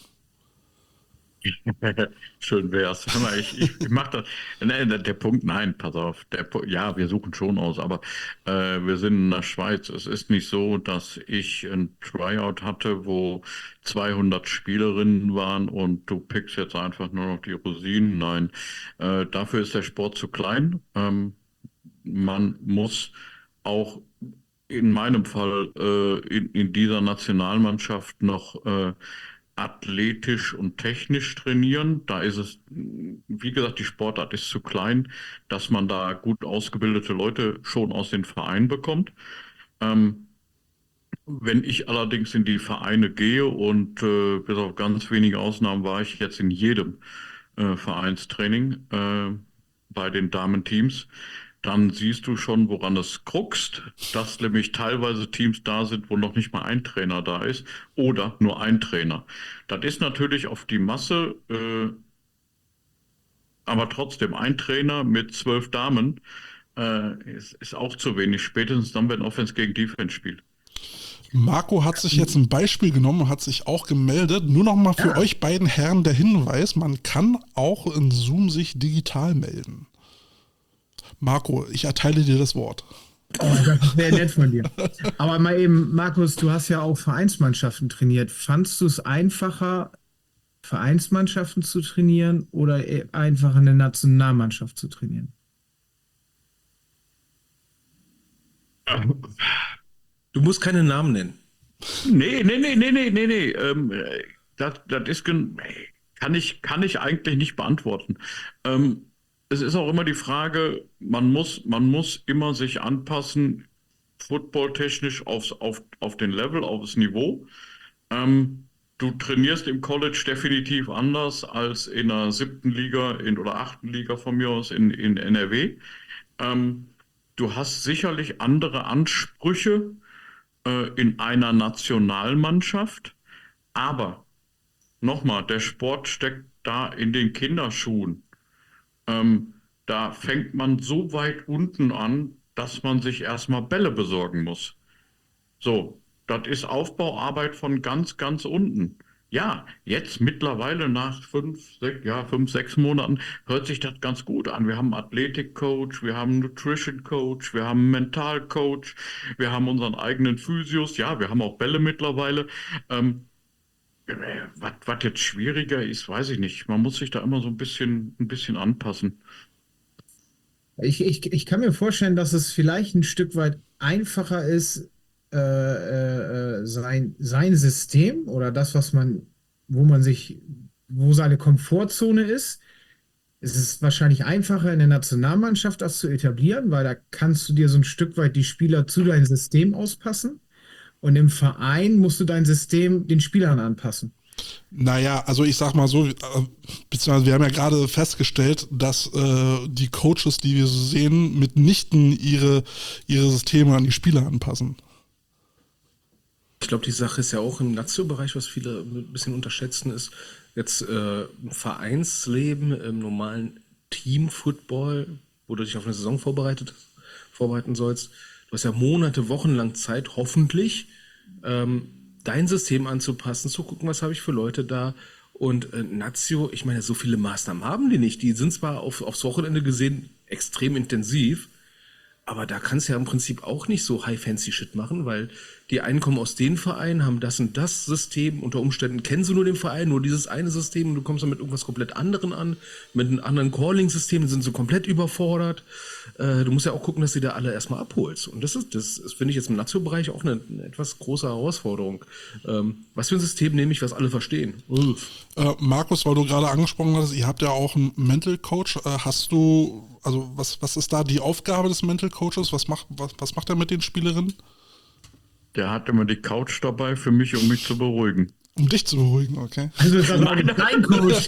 Schön wär's. Hör mal, Ich, ich, ich mach das. Ne, der, der Punkt, nein, pass auf. Der, Pu- ja, wir suchen schon aus, aber äh, wir sind in der Schweiz. Es ist nicht so, dass ich ein Tryout hatte, wo zweihundert Spielerinnen waren und du pickst jetzt einfach nur noch die Rosinen. Nein, äh, dafür ist der Sport zu klein. Ähm, man muss auch in meinem Fall äh, in, in dieser Nationalmannschaft noch äh, athletisch und technisch trainieren. Da ist es, wie gesagt, die Sportart ist zu klein, dass man da gut ausgebildete Leute schon aus den Vereinen bekommt. Ähm, wenn ich allerdings in die Vereine gehe und äh, bis auf ganz wenige Ausnahmen war ich jetzt in jedem äh, Vereinstraining äh, bei den Damenteams, dann siehst du schon, woran es kruxt, dass nämlich teilweise Teams da sind, wo noch nicht mal ein Trainer da ist oder nur ein Trainer. Das ist natürlich auf die Masse, äh, aber trotzdem ein Trainer mit zwölf Damen äh, ist, ist auch zu wenig, spätestens dann, wenn Offense gegen Defense spielt. Marco hat sich jetzt ein Beispiel genommen und hat sich auch gemeldet. Nur noch mal für Ja. euch beiden Herren der Hinweis, man kann auch in Zoom sich digital melden. Marco, ich erteile dir das Wort. Oh, das wäre nett von dir. Aber mal eben, Markus, du hast ja auch Vereinsmannschaften trainiert. Fandst du es einfacher, Vereinsmannschaften zu trainieren oder eher einfacher eine Nationalmannschaft zu trainieren? Du musst keine Namen nennen. Nee, nee, nee, nee, nee, nee, nee. Ähm, äh, das, das ist gen- kann ich, kann ich eigentlich nicht beantworten. Ähm, es ist auch immer die Frage, man muss, man muss immer sich anpassen, footballtechnisch aufs, auf, auf den Level, aufs Niveau. Ähm, du trainierst im College definitiv anders als in der siebten Liga in, oder achten Liga von mir aus in, in N R W. Ähm, du hast sicherlich andere Ansprüche äh, in einer Nationalmannschaft, aber nochmal, der Sport steckt da in den Kinderschuhen. Ähm, da fängt man so weit unten an, dass man sich erstmal Bälle besorgen muss. So, das ist Aufbauarbeit von ganz, ganz unten. Ja, jetzt mittlerweile nach fünf, sechs, ja, fünf, sechs Monaten hört sich das ganz gut an. Wir haben einen Athletik-Coach, wir haben einen Nutrition-Coach, wir haben einen Mental-Coach, wir haben unseren eigenen Physios, ja, wir haben auch Bälle mittlerweile. Ähm, äh, was, was jetzt schwieriger ist, weiß ich nicht. Man muss sich da immer so ein bisschen, ein bisschen anpassen. Ich, ich, ich kann mir vorstellen, dass es vielleicht ein Stück weit einfacher ist, äh, äh, äh, sein, sein System oder das, was man, wo man sich, wo seine Komfortzone ist. Es ist wahrscheinlich einfacher in der Nationalmannschaft das zu etablieren, weil da kannst du dir so ein Stück weit die Spieler zu deinem System auspassen. Und im Verein musst du dein System den Spielern anpassen. Naja, also ich sag mal so, äh, beziehungsweise wir haben ja gerade festgestellt, dass äh, die Coaches, die wir so sehen, mitnichten ihre, ihre Systeme an die Spieler anpassen. Ich glaube, die Sache ist ja auch im Nazio-Bereich, was viele ein bisschen unterschätzen, ist jetzt äh, ein Vereinsleben im normalen Team-Football, wo du dich auf eine Saison vorbereitet, vorbereiten sollst. Du hast ja Monate, Wochen lang Zeit, hoffentlich, ähm, dein System anzupassen, zu gucken, was habe ich für Leute da. Und äh, Nazio, ich meine, so viele Maßnahmen haben die nicht. Die sind zwar auf, aufs Wochenende gesehen extrem intensiv, aber da kannst du ja im Prinzip auch nicht so High-Fancy-Shit machen, weil die einen kommen aus den Vereinen, haben das und das System, unter Umständen kennen sie nur den Verein, nur dieses eine System und du kommst dann mit irgendwas komplett anderem an, mit einem anderen Calling-System, sind sie komplett überfordert. Äh, du musst ja auch gucken, dass du da alle erstmal abholst. Und das ist, das, das finde ich jetzt im Nazio-Bereich auch eine, eine etwas große Herausforderung. Ähm, was für ein System nehme ich, was alle verstehen? Uff. Äh, Markus, weil du gerade angesprochen hast, ihr habt ja auch einen Mental Coach. Äh, hast du, also was, was ist da die Aufgabe des Mental Coaches? Was macht, was, was macht er mit den Spielerinnen? Der hat immer die Couch dabei für mich, um mich zu beruhigen. Um dich zu beruhigen, okay. Also ist das auch dein Coach.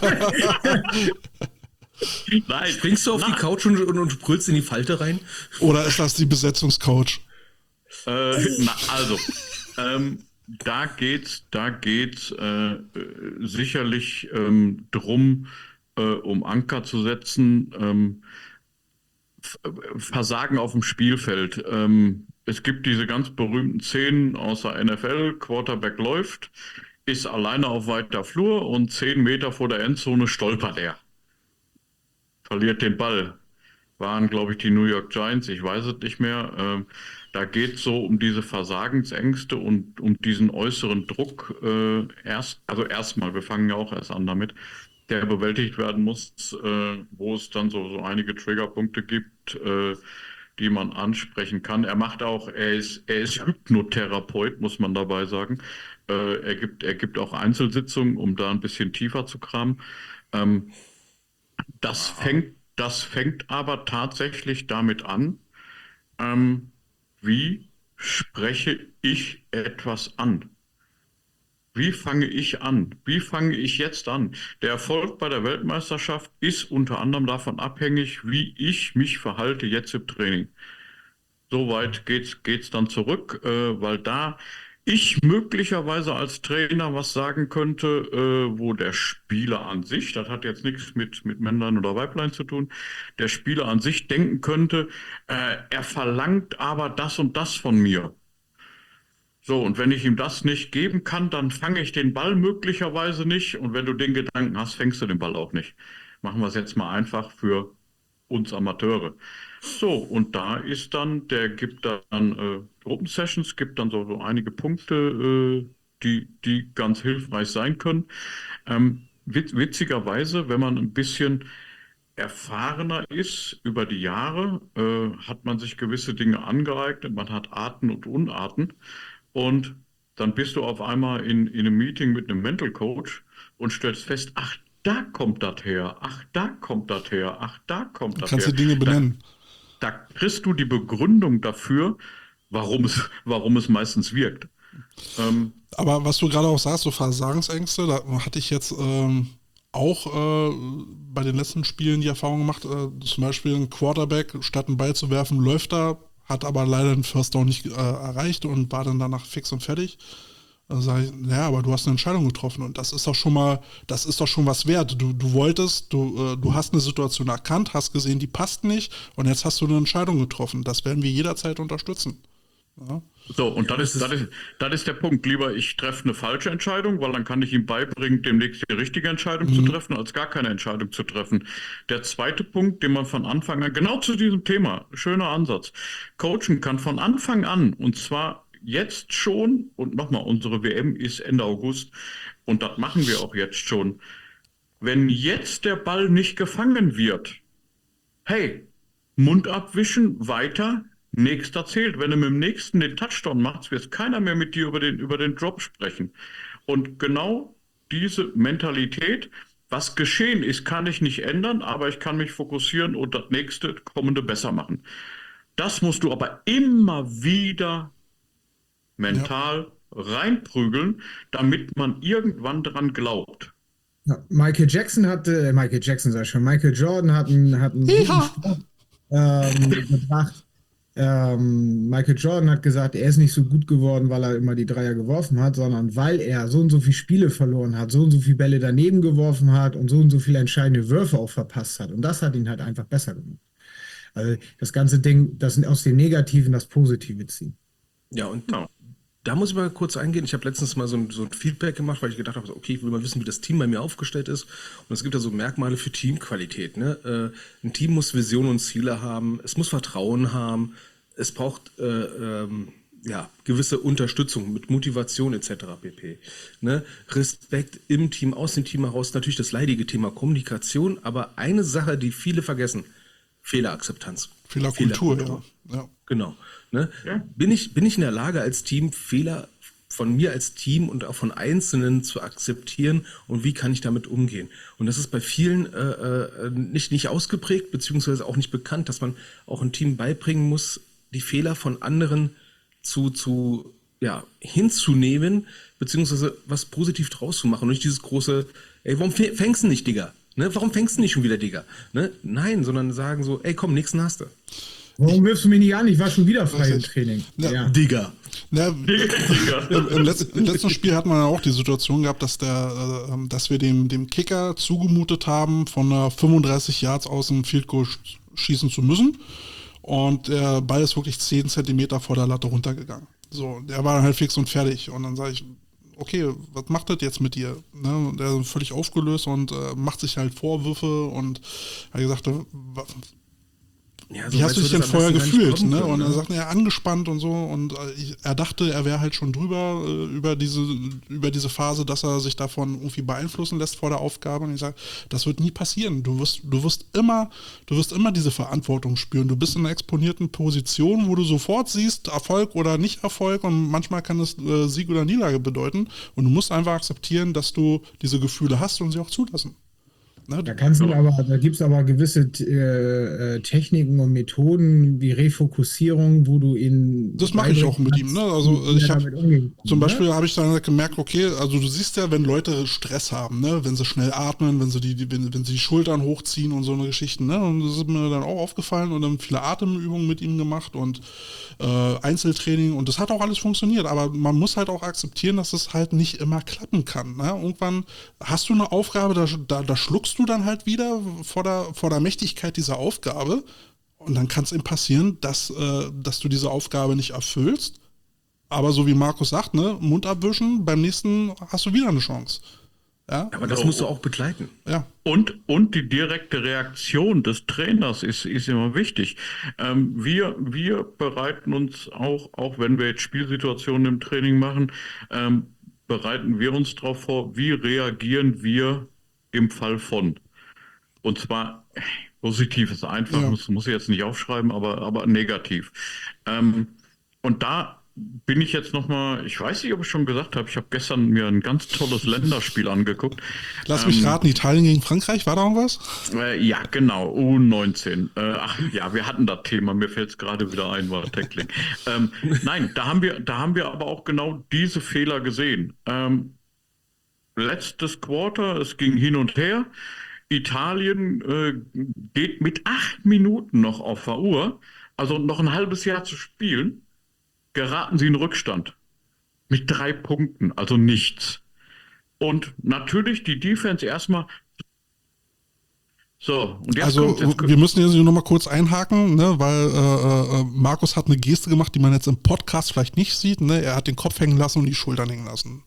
Nein, Springst du auf nein. die Couch und, und, und brüllst in die Falte rein? Oder ist das die Besetzungscoach? Äh, na, also, ähm, da geht's, da geht's äh, äh, sicherlich ähm, drum, äh, um Anker zu setzen, ähm, F- äh, Versagen auf dem Spielfeld. Ähm, es gibt diese ganz berühmten Szenen aus der N F L, Quarterback läuft, ist alleine auf weiter Flur und zehn Meter vor der Endzone stolpert er. Verliert den Ball. Waren, glaube ich, die New York Giants, ich weiß es nicht mehr. Ähm, da geht es so um diese Versagensängste und um diesen äußeren Druck. Äh, erst, also erstmal, wir fangen ja auch erst an damit, der bewältigt werden muss, äh, wo es dann so, so einige Triggerpunkte gibt, äh, die man ansprechen kann. Er macht auch, er ist, er ist Hypnotherapeut, muss man dabei sagen. Äh, er gibt, er gibt auch Einzelsitzungen, um da ein bisschen tiefer zu kramen. Ähm, das fängt, das fängt aber tatsächlich damit an, ähm, wie spreche ich etwas an? wie fange ich an? Wie fange ich jetzt an? Der Erfolg bei der Weltmeisterschaft ist unter anderem davon abhängig, wie ich mich verhalte jetzt im Training. Soweit geht's, geht's dann zurück, äh, weil da ich möglicherweise als Trainer was sagen könnte, äh, wo der Spieler an sich, das hat jetzt nichts mit, mit Männlein oder Weiblein zu tun, der Spieler an sich denken könnte, äh, er verlangt aber das und das von mir. So, und wenn ich ihm das nicht geben kann, dann fange ich den Ball möglicherweise nicht. Und wenn du den Gedanken hast, fängst du den Ball auch nicht. Machen wir es jetzt mal einfach für uns Amateure. So, und da ist dann, der gibt dann äh, Gruppensessions, gibt dann so, so einige Punkte, äh, die, die ganz hilfreich sein können. Ähm, witz, witzigerweise, wenn man ein bisschen erfahrener ist über die Jahre, äh, hat man sich gewisse Dinge angeeignet, man hat Arten und Unarten. Und dann bist du auf einmal in, in einem Meeting mit einem Mental Coach und stellst fest, ach, da kommt das her, ach, da kommt das her, ach, da kommt das her. Kannst du Dinge benennen. Da, da kriegst du die Begründung dafür, warum es, warum es meistens wirkt. Ähm, Aber was du gerade auch sagst, so Versagensängste, da hatte ich jetzt ähm, auch äh, bei den letzten Spielen die Erfahrung gemacht, äh, zum Beispiel ein Quarterback, statt einen Ball zu werfen, läuft da, hat aber leider den First Down nicht äh, erreicht und war dann danach fix und fertig. Dann sage ich, naja, aber du hast eine Entscheidung getroffen und das ist doch schon mal, das ist doch schon was wert. Du, du wolltest, du, äh, du hast eine Situation erkannt, hast gesehen, die passt nicht und jetzt hast du eine Entscheidung getroffen. Das werden wir jederzeit unterstützen. Ja. So, und ja, das, ist, das, ist, das ist der Punkt. Lieber ich treffe eine falsche Entscheidung, weil dann kann ich ihm beibringen, demnächst die richtige Entscheidung mhm. zu treffen, als gar keine Entscheidung zu treffen. Der zweite Punkt, den man von Anfang an, genau zu diesem Thema, schöner Ansatz, coachen kann von Anfang an, und zwar jetzt schon, und nochmal, unsere W M ist Ende August, und das machen wir auch jetzt schon. Wenn jetzt der Ball nicht gefangen wird, hey, Mund abwischen, weiter, nächster zählt. Wenn du mit dem nächsten den Touchdown machst, wird keiner mehr mit dir über den, über den Drop sprechen. Und genau diese Mentalität, was geschehen ist, kann ich nicht ändern, aber ich kann mich fokussieren und das nächste kommende besser machen. Das musst du aber immer wieder mental ja. reinprügeln, damit man irgendwann dran glaubt. Ja, Michael Jackson hatte, äh, Michael Jackson sag ich schon, Michael Jordan hat einen, hat einen guten Spruch ähm, gebracht. Ähm, Michael Jordan hat gesagt, er ist nicht so gut geworden, weil er immer die Dreier geworfen hat, sondern weil er so und so viele Spiele verloren hat, so und so viele Bälle daneben geworfen hat und so und so viele entscheidende Würfe auch verpasst hat. Und das hat ihn halt einfach besser gemacht. Also das ganze Ding, das sind aus dem Negativen das Positive ziehen. Ja, und ja. da muss ich mal kurz eingehen. Ich habe letztens mal so ein, so ein Feedback gemacht, weil ich gedacht habe, okay, ich will mal wissen, wie das Team bei mir aufgestellt ist. Und es gibt ja so Merkmale für Teamqualität. Ne? Äh, ein Team muss Vision und Ziele haben, es muss Vertrauen haben, es braucht äh, ähm, ja, gewisse Unterstützung mit Motivation et cetera pp. Ne? Respekt im Team, aus dem Team heraus, natürlich das leidige Thema Kommunikation, aber eine Sache, die viele vergessen, Fehlerakzeptanz. Fehlerkultur, Fehlerkultur. Ja. ja. Genau. Ne? Ja. Bin ich, bin ich in der Lage, als Team Fehler von mir als Team und auch von Einzelnen zu akzeptieren und wie kann ich damit umgehen? Und das ist bei vielen äh, äh, nicht, nicht ausgeprägt, beziehungsweise auch nicht bekannt, dass man auch ein Team beibringen muss, die Fehler von anderen zu, zu ja, hinzunehmen, beziehungsweise was positiv draus zu machen und nicht dieses große, ey, warum fängst du nicht, Digga? Ne? Warum fängst du nicht schon wieder, Digga? Ne? Nein, sondern sagen so, ey, komm, nächsten hast du. Warum wirfst du mich nicht an? Ich war schon wieder frei im Training. Ja. Ja. Digga. Ja, im, im, letzten, im letzten Spiel hat man ja auch die Situation gehabt, dass, der, äh, dass wir dem, dem Kicker zugemutet haben, von äh, fünfunddreißig Yards aus dem Field Goal schießen zu müssen. Und der Ball ist wirklich zehn Zentimeter vor der Latte runtergegangen. So, der war dann halt fix und fertig. Und dann sage ich, okay, was macht das jetzt mit dir? Ne? Und der ist völlig aufgelöst und äh, macht sich halt Vorwürfe und hat gesagt, was, ja, so wie hast du dich denn vorher gefühlt? Ne? Können, und er sagt, ja, angespannt und so. Und äh, ich, er dachte, er wäre halt schon drüber äh, über diese über diese Phase, dass er sich davon irgendwie beeinflussen lässt vor der Aufgabe. Und ich sage, das wird nie passieren. Du wirst, du wirst immer, du wirst immer diese Verantwortung spüren. Du bist in einer exponierten Position, wo du sofort siehst, Erfolg oder nicht Erfolg. Und manchmal kann es äh, Sieg oder Niederlage bedeuten. Und du musst einfach akzeptieren, dass du diese Gefühle hast und sie auch zulassen. Ne? Da kannst du aber, da gibt es aber gewisse äh, äh, Techniken und Methoden wie Refokussierung, wo du ihn Das mache ich auch mit ihm. Ne? Also wie ich er habe damit umgehen kann, zum Beispiel ne? habe ich dann halt gemerkt, okay, also du siehst ja, wenn Leute Stress haben, ne, wenn sie schnell atmen, wenn sie die, die wenn, wenn sie die Schultern hochziehen und so eine Geschichten, ne, und das ist mir dann auch aufgefallen und dann viele Atemübungen mit ihm gemacht und äh, Einzeltraining und das hat auch alles funktioniert, aber man muss halt auch akzeptieren, dass es halt nicht immer klappen kann. Ne? Irgendwann hast du eine Aufgabe, da, da, da schluckst du dann halt wieder vor der, vor der Mächtigkeit dieser Aufgabe und dann kann es eben passieren, dass, äh, dass du diese Aufgabe nicht erfüllst. Aber so wie Markus sagt, ne, Mund abwischen, beim nächsten hast du wieder eine Chance. Ja, Aber das musst du auch begleiten. ja. Und, und die direkte Reaktion des Trainers ist, ist immer wichtig. Ähm, wir, wir bereiten uns auch, auch wenn wir jetzt Spielsituationen im Training machen, ähm, bereiten wir uns darauf vor, wie reagieren wir im Fall von. Und zwar positiv ist einfach, Ja. muss, muss ich jetzt nicht aufschreiben, aber, aber negativ. Ähm, und da bin ich jetzt nochmal, ich weiß nicht, ob ich schon gesagt habe, ich habe gestern mir ein ganz tolles Länderspiel angeguckt. Lass mich Ähm, raten, Italien gegen Frankreich, war da irgendwas? Äh, ja, genau, U neunzehn. Äh, ach ja, wir hatten das Thema, mir fällt es gerade wieder ein, war Tackling. ähm, nein, da haben wir, da haben wir aber auch genau diese Fehler gesehen. Ähm, letztes Quarter, es ging hin und her. Italien äh, geht mit acht Minuten noch auf der Uhr, also noch ein halbes Jahr zu spielen, geraten sie in Rückstand. Mit drei Punkten, also nichts. Und natürlich die Defense erstmal. So, und jetzt Also kommt jetzt wir müssen jetzt noch mal kurz einhaken, ne, weil äh, äh, Markus hat eine Geste gemacht, die man jetzt im Podcast vielleicht nicht sieht. Ne? Er hat den Kopf hängen lassen und die Schultern hängen lassen.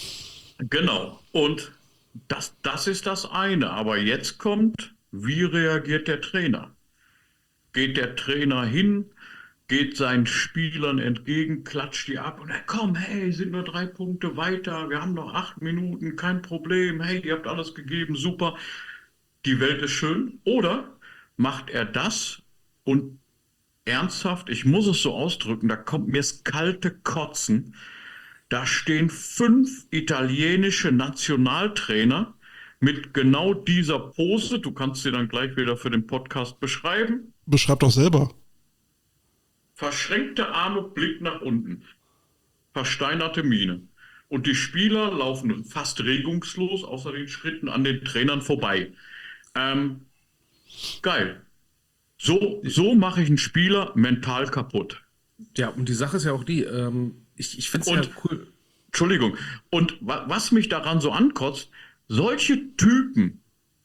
Genau. Und das, das ist das eine. Aber jetzt kommt, wie reagiert der Trainer? Geht der Trainer hin, geht seinen Spielern entgegen, klatscht die ab und er komm, hey, sind nur drei Punkte weiter, wir haben noch acht Minuten, kein Problem, hey, ihr habt alles gegeben, super, die Welt ist schön. Oder macht er das und ernsthaft, ich muss es so ausdrücken, da kommt mir das kalte Kotzen. Da stehen fünf italienische Nationaltrainer mit genau dieser Pose. Du kannst sie dann gleich wieder für den Podcast beschreiben. Beschreib doch selber. Verschränkte Arme, Blick nach unten. Versteinerte Miene. Und die Spieler laufen fast regungslos außer den Schritten an den Trainern vorbei. Ähm, geil. So, so mache ich einen Spieler mental kaputt. Ja, und die Sache ist ja auch die, ähm, ich, ich finde es ja Und- cool. Entschuldigung. Und wa was mich daran so ankotzt, solche Typen,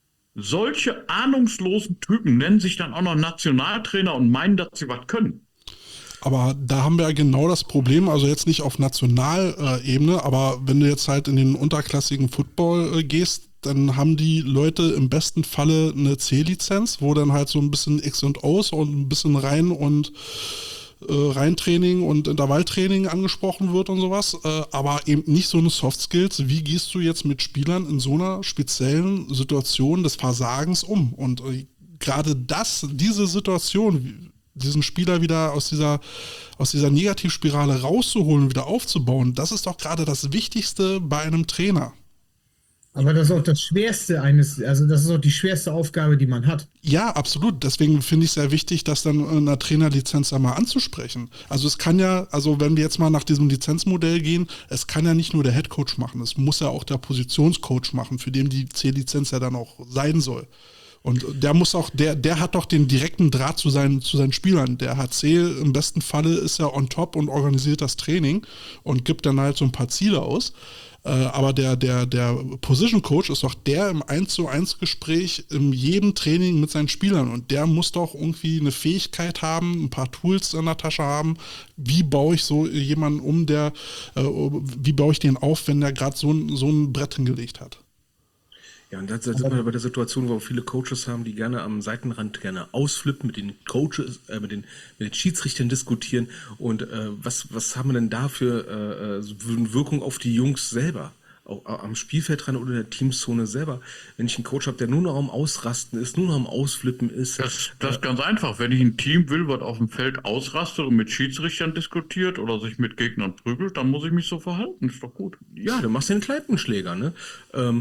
solche ahnungslosen Typen nennen sich dann auch noch Nationaltrainer und meinen, dass sie was können. Aber da haben wir ja genau das Problem, also jetzt nicht auf Nationalebene, aber wenn du jetzt halt in den unterklassigen Football äh, gehst, dann haben die Leute im besten Falle eine C-Lizenz, wo dann halt so ein bisschen X und O's und ein bisschen rein und äh, Reintraining und Intervalltraining angesprochen wird und sowas, äh, aber eben nicht so eine Soft Skills. Wie gehst du jetzt mit Spielern in so einer speziellen Situation des Versagens um? Und äh, gerade das, diese Situation, diesen Spieler wieder aus dieser, aus dieser Negativspirale rauszuholen, wieder aufzubauen, das ist doch gerade das Wichtigste bei einem Trainer. Aber das ist auch das Schwerste eines, also das ist auch die schwerste Aufgabe, die man hat. Ja, absolut. Deswegen finde ich es sehr wichtig, das dann in einer Trainerlizenz einmal anzusprechen. Also es kann ja, also wenn wir jetzt mal nach diesem Lizenzmodell gehen, es kann ja nicht nur der Headcoach machen, es muss ja auch der Positionscoach machen, für den die C-Lizenz ja dann auch sein soll. Und der muss auch, der, der hat doch den direkten Draht zu seinen, zu seinen Spielern. Der H C im besten Falle ist ja on top und organisiert das Training und gibt dann halt so ein paar Ziele aus. Äh, aber der, der, der Position Coach ist doch der im eins zu eins Gespräch in jedem Training mit seinen Spielern. Und der muss doch irgendwie eine Fähigkeit haben, ein paar Tools in der Tasche haben. Wie baue ich so jemanden um, der, äh, wie baue ich den auf, wenn der gerade so, ein- so ein Brett hingelegt hat? Ja, und da sind wir bei der Situation, wo wir viele Coaches haben, die gerne am Seitenrand gerne ausflippen, mit den Coaches, äh, mit den, mit den Schiedsrichtern diskutieren. Und äh, was, was haben wir denn da für äh, äh, so eine Wirkung auf die Jungs selber? Auch äh, am Spielfeldrand oder der Teamzone selber. Wenn ich einen Coach habe, der nur noch am Ausrasten ist, nur noch am Ausflippen ist. Das, das ist ganz einfach. Wenn ich ein Team will, was auf dem Feld ausrastet und mit Schiedsrichtern diskutiert oder sich mit Gegnern prügelt, dann muss ich mich so verhalten. Ist doch gut. Ja, du machst den Kneipenschläger, ne? Ähm,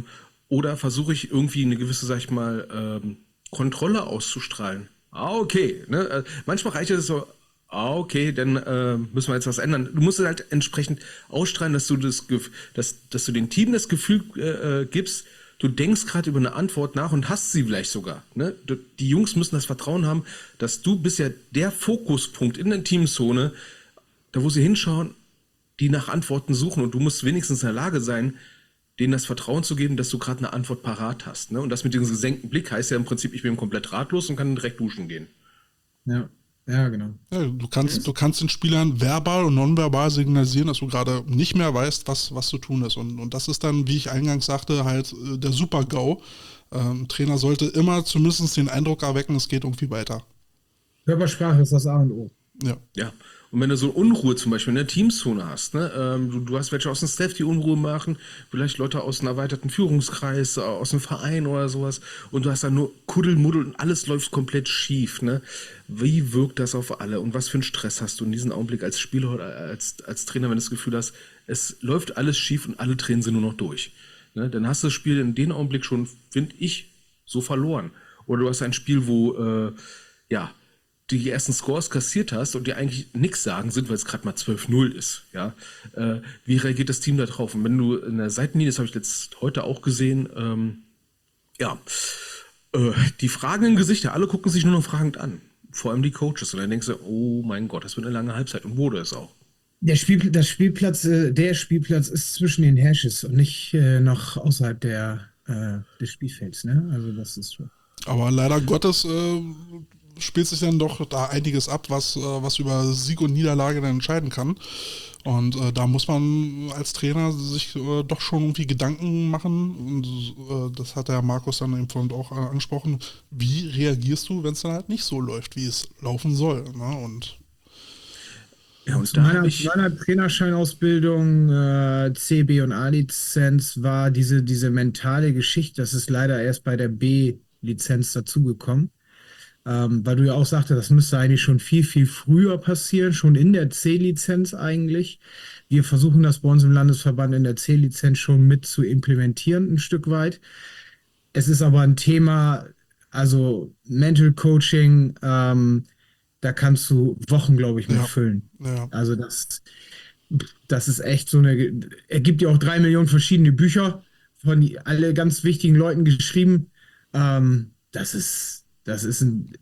oder versuche ich irgendwie eine gewisse, sag ich mal, ähm, Kontrolle auszustrahlen? Ah, okay. Ne? Äh, manchmal reicht es so, ah, okay, dann äh, müssen wir jetzt was ändern. Du musst es halt entsprechend ausstrahlen, dass du das, dass, dass du dem Team das Gefühl äh, gibst, du denkst gerade über eine Antwort nach und hast sie vielleicht sogar. Ne? Du, die Jungs müssen das Vertrauen haben, dass du bist ja der Fokuspunkt in der Teamzone, da wo sie hinschauen, die nach Antworten suchen und du musst wenigstens in der Lage sein, denen das Vertrauen zu geben, dass du gerade eine Antwort parat hast. Ne? Und das mit diesem gesenkten Blick heißt ja im Prinzip, ich bin komplett ratlos und kann direkt duschen gehen. Ja, ja, genau. Ja, du kannst, du kannst den Spielern verbal und nonverbal signalisieren, dass du gerade nicht mehr weißt, was, was zu tun ist. Und, und das ist dann, wie ich eingangs sagte, halt äh, der Super-GAU. Ähm, Trainer sollte immer zumindest den Eindruck erwecken, es geht irgendwie weiter. Körpersprache ist das A und O. Ja. Ja. Und wenn du so Unruhe zum Beispiel in der Teamzone hast, ne, ähm, du, du hast welche aus dem Staff, die Unruhe machen, vielleicht Leute aus einem erweiterten Führungskreis, äh, aus einem Verein oder sowas, und du hast dann nur Kuddelmuddel und alles läuft komplett schief, ne? Wie wirkt das auf alle und was für einen Stress hast du in diesem Augenblick als Spieler oder als, als Trainer, wenn du das Gefühl hast, es läuft alles schief und alle Tränen sind nur noch durch, ne? Dann hast du das Spiel in dem Augenblick schon, finde ich, so verloren. Oder du hast ein Spiel, wo, äh, ja, die ersten Scores kassiert hast und dir eigentlich nichts sagen sind, weil es gerade mal zwölf null ist. Ja? Äh, wie reagiert das Team da drauf? Und wenn du in der Seitenlinie, das habe ich jetzt heute auch gesehen, ähm, ja, äh, die fragenden Gesichter, alle gucken sich nur noch fragend an. Vor allem die Coaches. Und dann denkst du, oh mein Gott, das wird eine lange Halbzeit. Und wurde es auch. Der, Spiel, das Spielplatz, äh, der Spielplatz ist zwischen den Hashes und nicht äh, noch außerhalb der, äh, des Spielfelds. Ne? Also das ist so. Aber leider Gottes äh, spielt sich dann doch da einiges ab, was, äh, was über Sieg und Niederlage dann entscheiden kann. Und äh, da muss man als Trainer sich äh, doch schon irgendwie Gedanken machen. Und äh, das hat der Markus dann eben vorhin auch äh, angesprochen. Wie reagierst du, wenn es dann halt nicht so läuft, wie es laufen soll? Ne? Und Ja, und Zu da meiner, habe ich, meiner Trainerscheinausbildung, äh, C, B und A-Lizenz, war diese, diese mentale Geschichte, das ist leider erst bei der B-Lizenz dazugekommen. Ähm, weil du ja auch sagte, das müsste eigentlich schon viel, viel früher passieren, schon in der C-Lizenz eigentlich. Wir versuchen das bei uns im Landesverband in der C-Lizenz schon mit zu implementieren, ein Stück weit. Es ist aber ein Thema, also Mental Coaching, ähm, da kannst du Wochen, glaube ich, mit Ja. füllen. ja, Also das, das ist echt so eine, er gibt ja auch drei Millionen verschiedene Bücher von alle ganz wichtigen Leuten geschrieben. Ähm, das ist, das ist ein,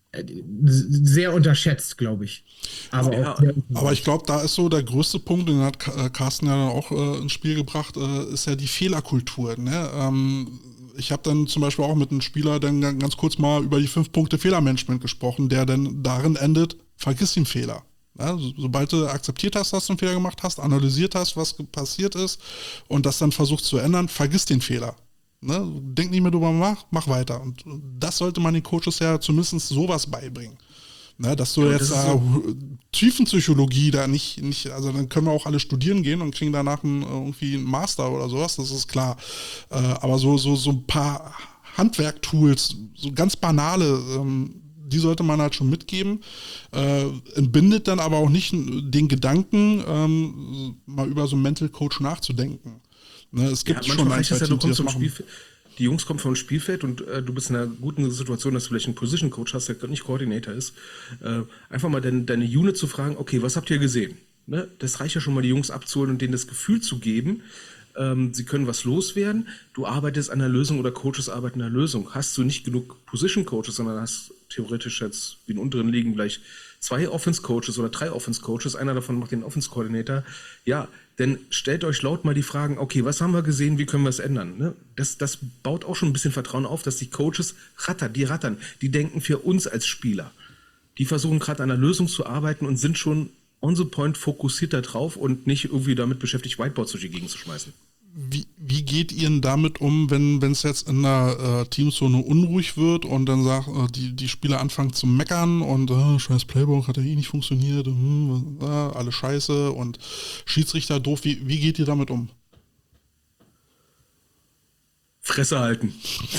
sehr unterschätzt, glaube ich. Aber Ja, auch sehr aber ich glaube, da ist so der größte Punkt, den hat Ka- äh, Carsten ja dann auch äh, ins Spiel gebracht, äh, ist ja die Fehlerkultur. Ne? Ähm, ich habe dann zum Beispiel auch mit einem Spieler dann ga- ganz kurz mal über die fünf Punkte Fehlermanagement gesprochen, der dann darin endet, vergiss den Fehler. Ja, so, sobald du akzeptiert hast, dass du einen Fehler gemacht hast, analysiert hast, was ge- passiert ist und das dann versuchst zu ändern, vergiss den Fehler. Ne? Denk nicht mehr drüber nach, mach weiter. Und das sollte man den Coaches ja zumindest sowas beibringen. Ne, dass du Ja, jetzt das ist äh, so- Tiefenpsychologie da nicht, nicht, also dann können wir auch alle studieren gehen und kriegen danach einen, irgendwie einen Master oder sowas, das ist klar. Äh, aber so, so, so ein paar Handwerktools, so ganz banale, ähm, die sollte man halt schon mitgeben. Äh, entbindet dann aber auch nicht den Gedanken, ähm, mal über so einen Mental Coach nachzudenken. Ne, es gibt ja, schon manchmal ein, reicht zwei das ja, du Teams, die kommst das zum machen. Spielfeld, die Jungs kommen vom Spielfeld und äh, du bist in einer guten Situation, dass du vielleicht einen Position Coach hast, der nicht Koordinator ist. Äh, einfach mal deine, deine Unit zu fragen, okay, was habt ihr gesehen? Ne? Das reicht ja schon mal, die Jungs abzuholen und denen das Gefühl zu geben, ähm, sie können was loswerden. Du arbeitest an der Lösung oder Coaches arbeiten an der Lösung. Hast du nicht genug Position Coaches, sondern hast theoretisch jetzt wie in unteren Ligen gleich zwei Offense Coaches oder drei Offense Coaches, einer davon macht den Offense Coordinator. Ja, dann stellt euch laut mal die Fragen, okay, was haben wir gesehen, wie können wir es ändern? Ne? Das, das baut auch schon ein bisschen Vertrauen auf, dass die Coaches rattern, die rattern, die denken für uns als Spieler. Die versuchen gerade an der Lösung zu arbeiten und sind schon on the point fokussiert da drauf und nicht irgendwie damit beschäftigt, Whiteboards durch die Gegend zu schmeißen. Wie, wie geht ihr denn damit um, wenn es jetzt in der äh, Teamzone unruhig wird und dann sagt, äh, die, die Spieler anfangen zu meckern und äh, scheiß Playbook hat ja eh nicht funktioniert, hm, äh, alle scheiße und Schiedsrichter doof. Wie, wie geht ihr damit um? Fresse halten.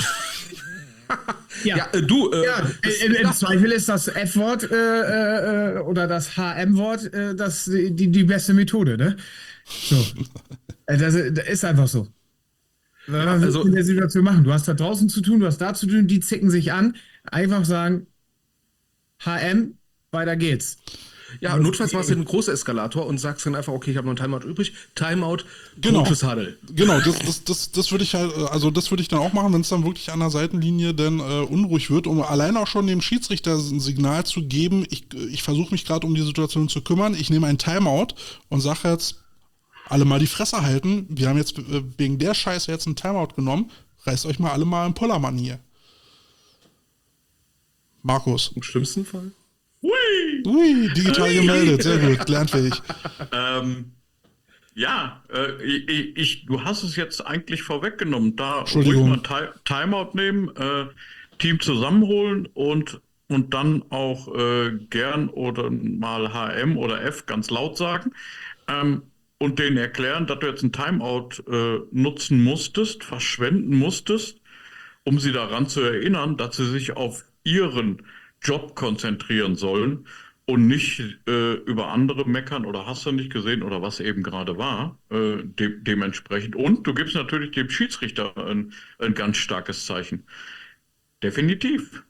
Ja. Ja, äh, du, äh, Ja, das- im, im Zweifel ist das F-Wort äh, äh, oder das H M-Wort äh, das, die, die beste Methode, ne? So. Äh, das, das ist einfach so. Was Ja, willst also- du in der Situation machen? Du hast da draußen zu tun, du hast da zu tun, die zicken sich an. Einfach sagen, H M, weiter geht's. Ja, notfalls machst du einen Großeskalator und sagst dann einfach, okay, ich habe noch einen Timeout übrig. Timeout, Genau. Coaches Huddle. Genau, das, das, das, das würde ich halt, äh, also das würde ich dann auch machen, wenn es dann wirklich an der Seitenlinie dann äh, unruhig wird, um allein auch schon dem Schiedsrichter ein Signal zu geben, ich, ich versuche mich gerade um die Situation zu kümmern, ich nehme einen Timeout und sage jetzt, alle mal die Fresse halten, wir haben jetzt äh, wegen der Scheiße jetzt einen Timeout genommen, reißt euch mal alle mal einen Pullermann hier. Markus. Im schlimmsten Fall. Hui! Ui, digital gemeldet, sehr gut, lernfähig. Ähm, ja, äh, ich, ich, du hast es jetzt eigentlich vorweggenommen. Da ruhig Entschuldigung. mal Ti- Timeout nehmen, äh, Team zusammenholen und, und dann auch äh, gern oder mal H M oder F ganz laut sagen. Ähm, und denen erklären, dass du jetzt ein Timeout äh, nutzen musstest, verschwenden musstest, um sie daran zu erinnern, dass sie sich auf ihren Job konzentrieren sollen und nicht äh, über andere meckern oder hast du nicht gesehen oder was eben gerade war, äh, de dementsprechend. Und du gibst natürlich dem Schiedsrichter ein, ein ganz starkes Zeichen. Definitiv.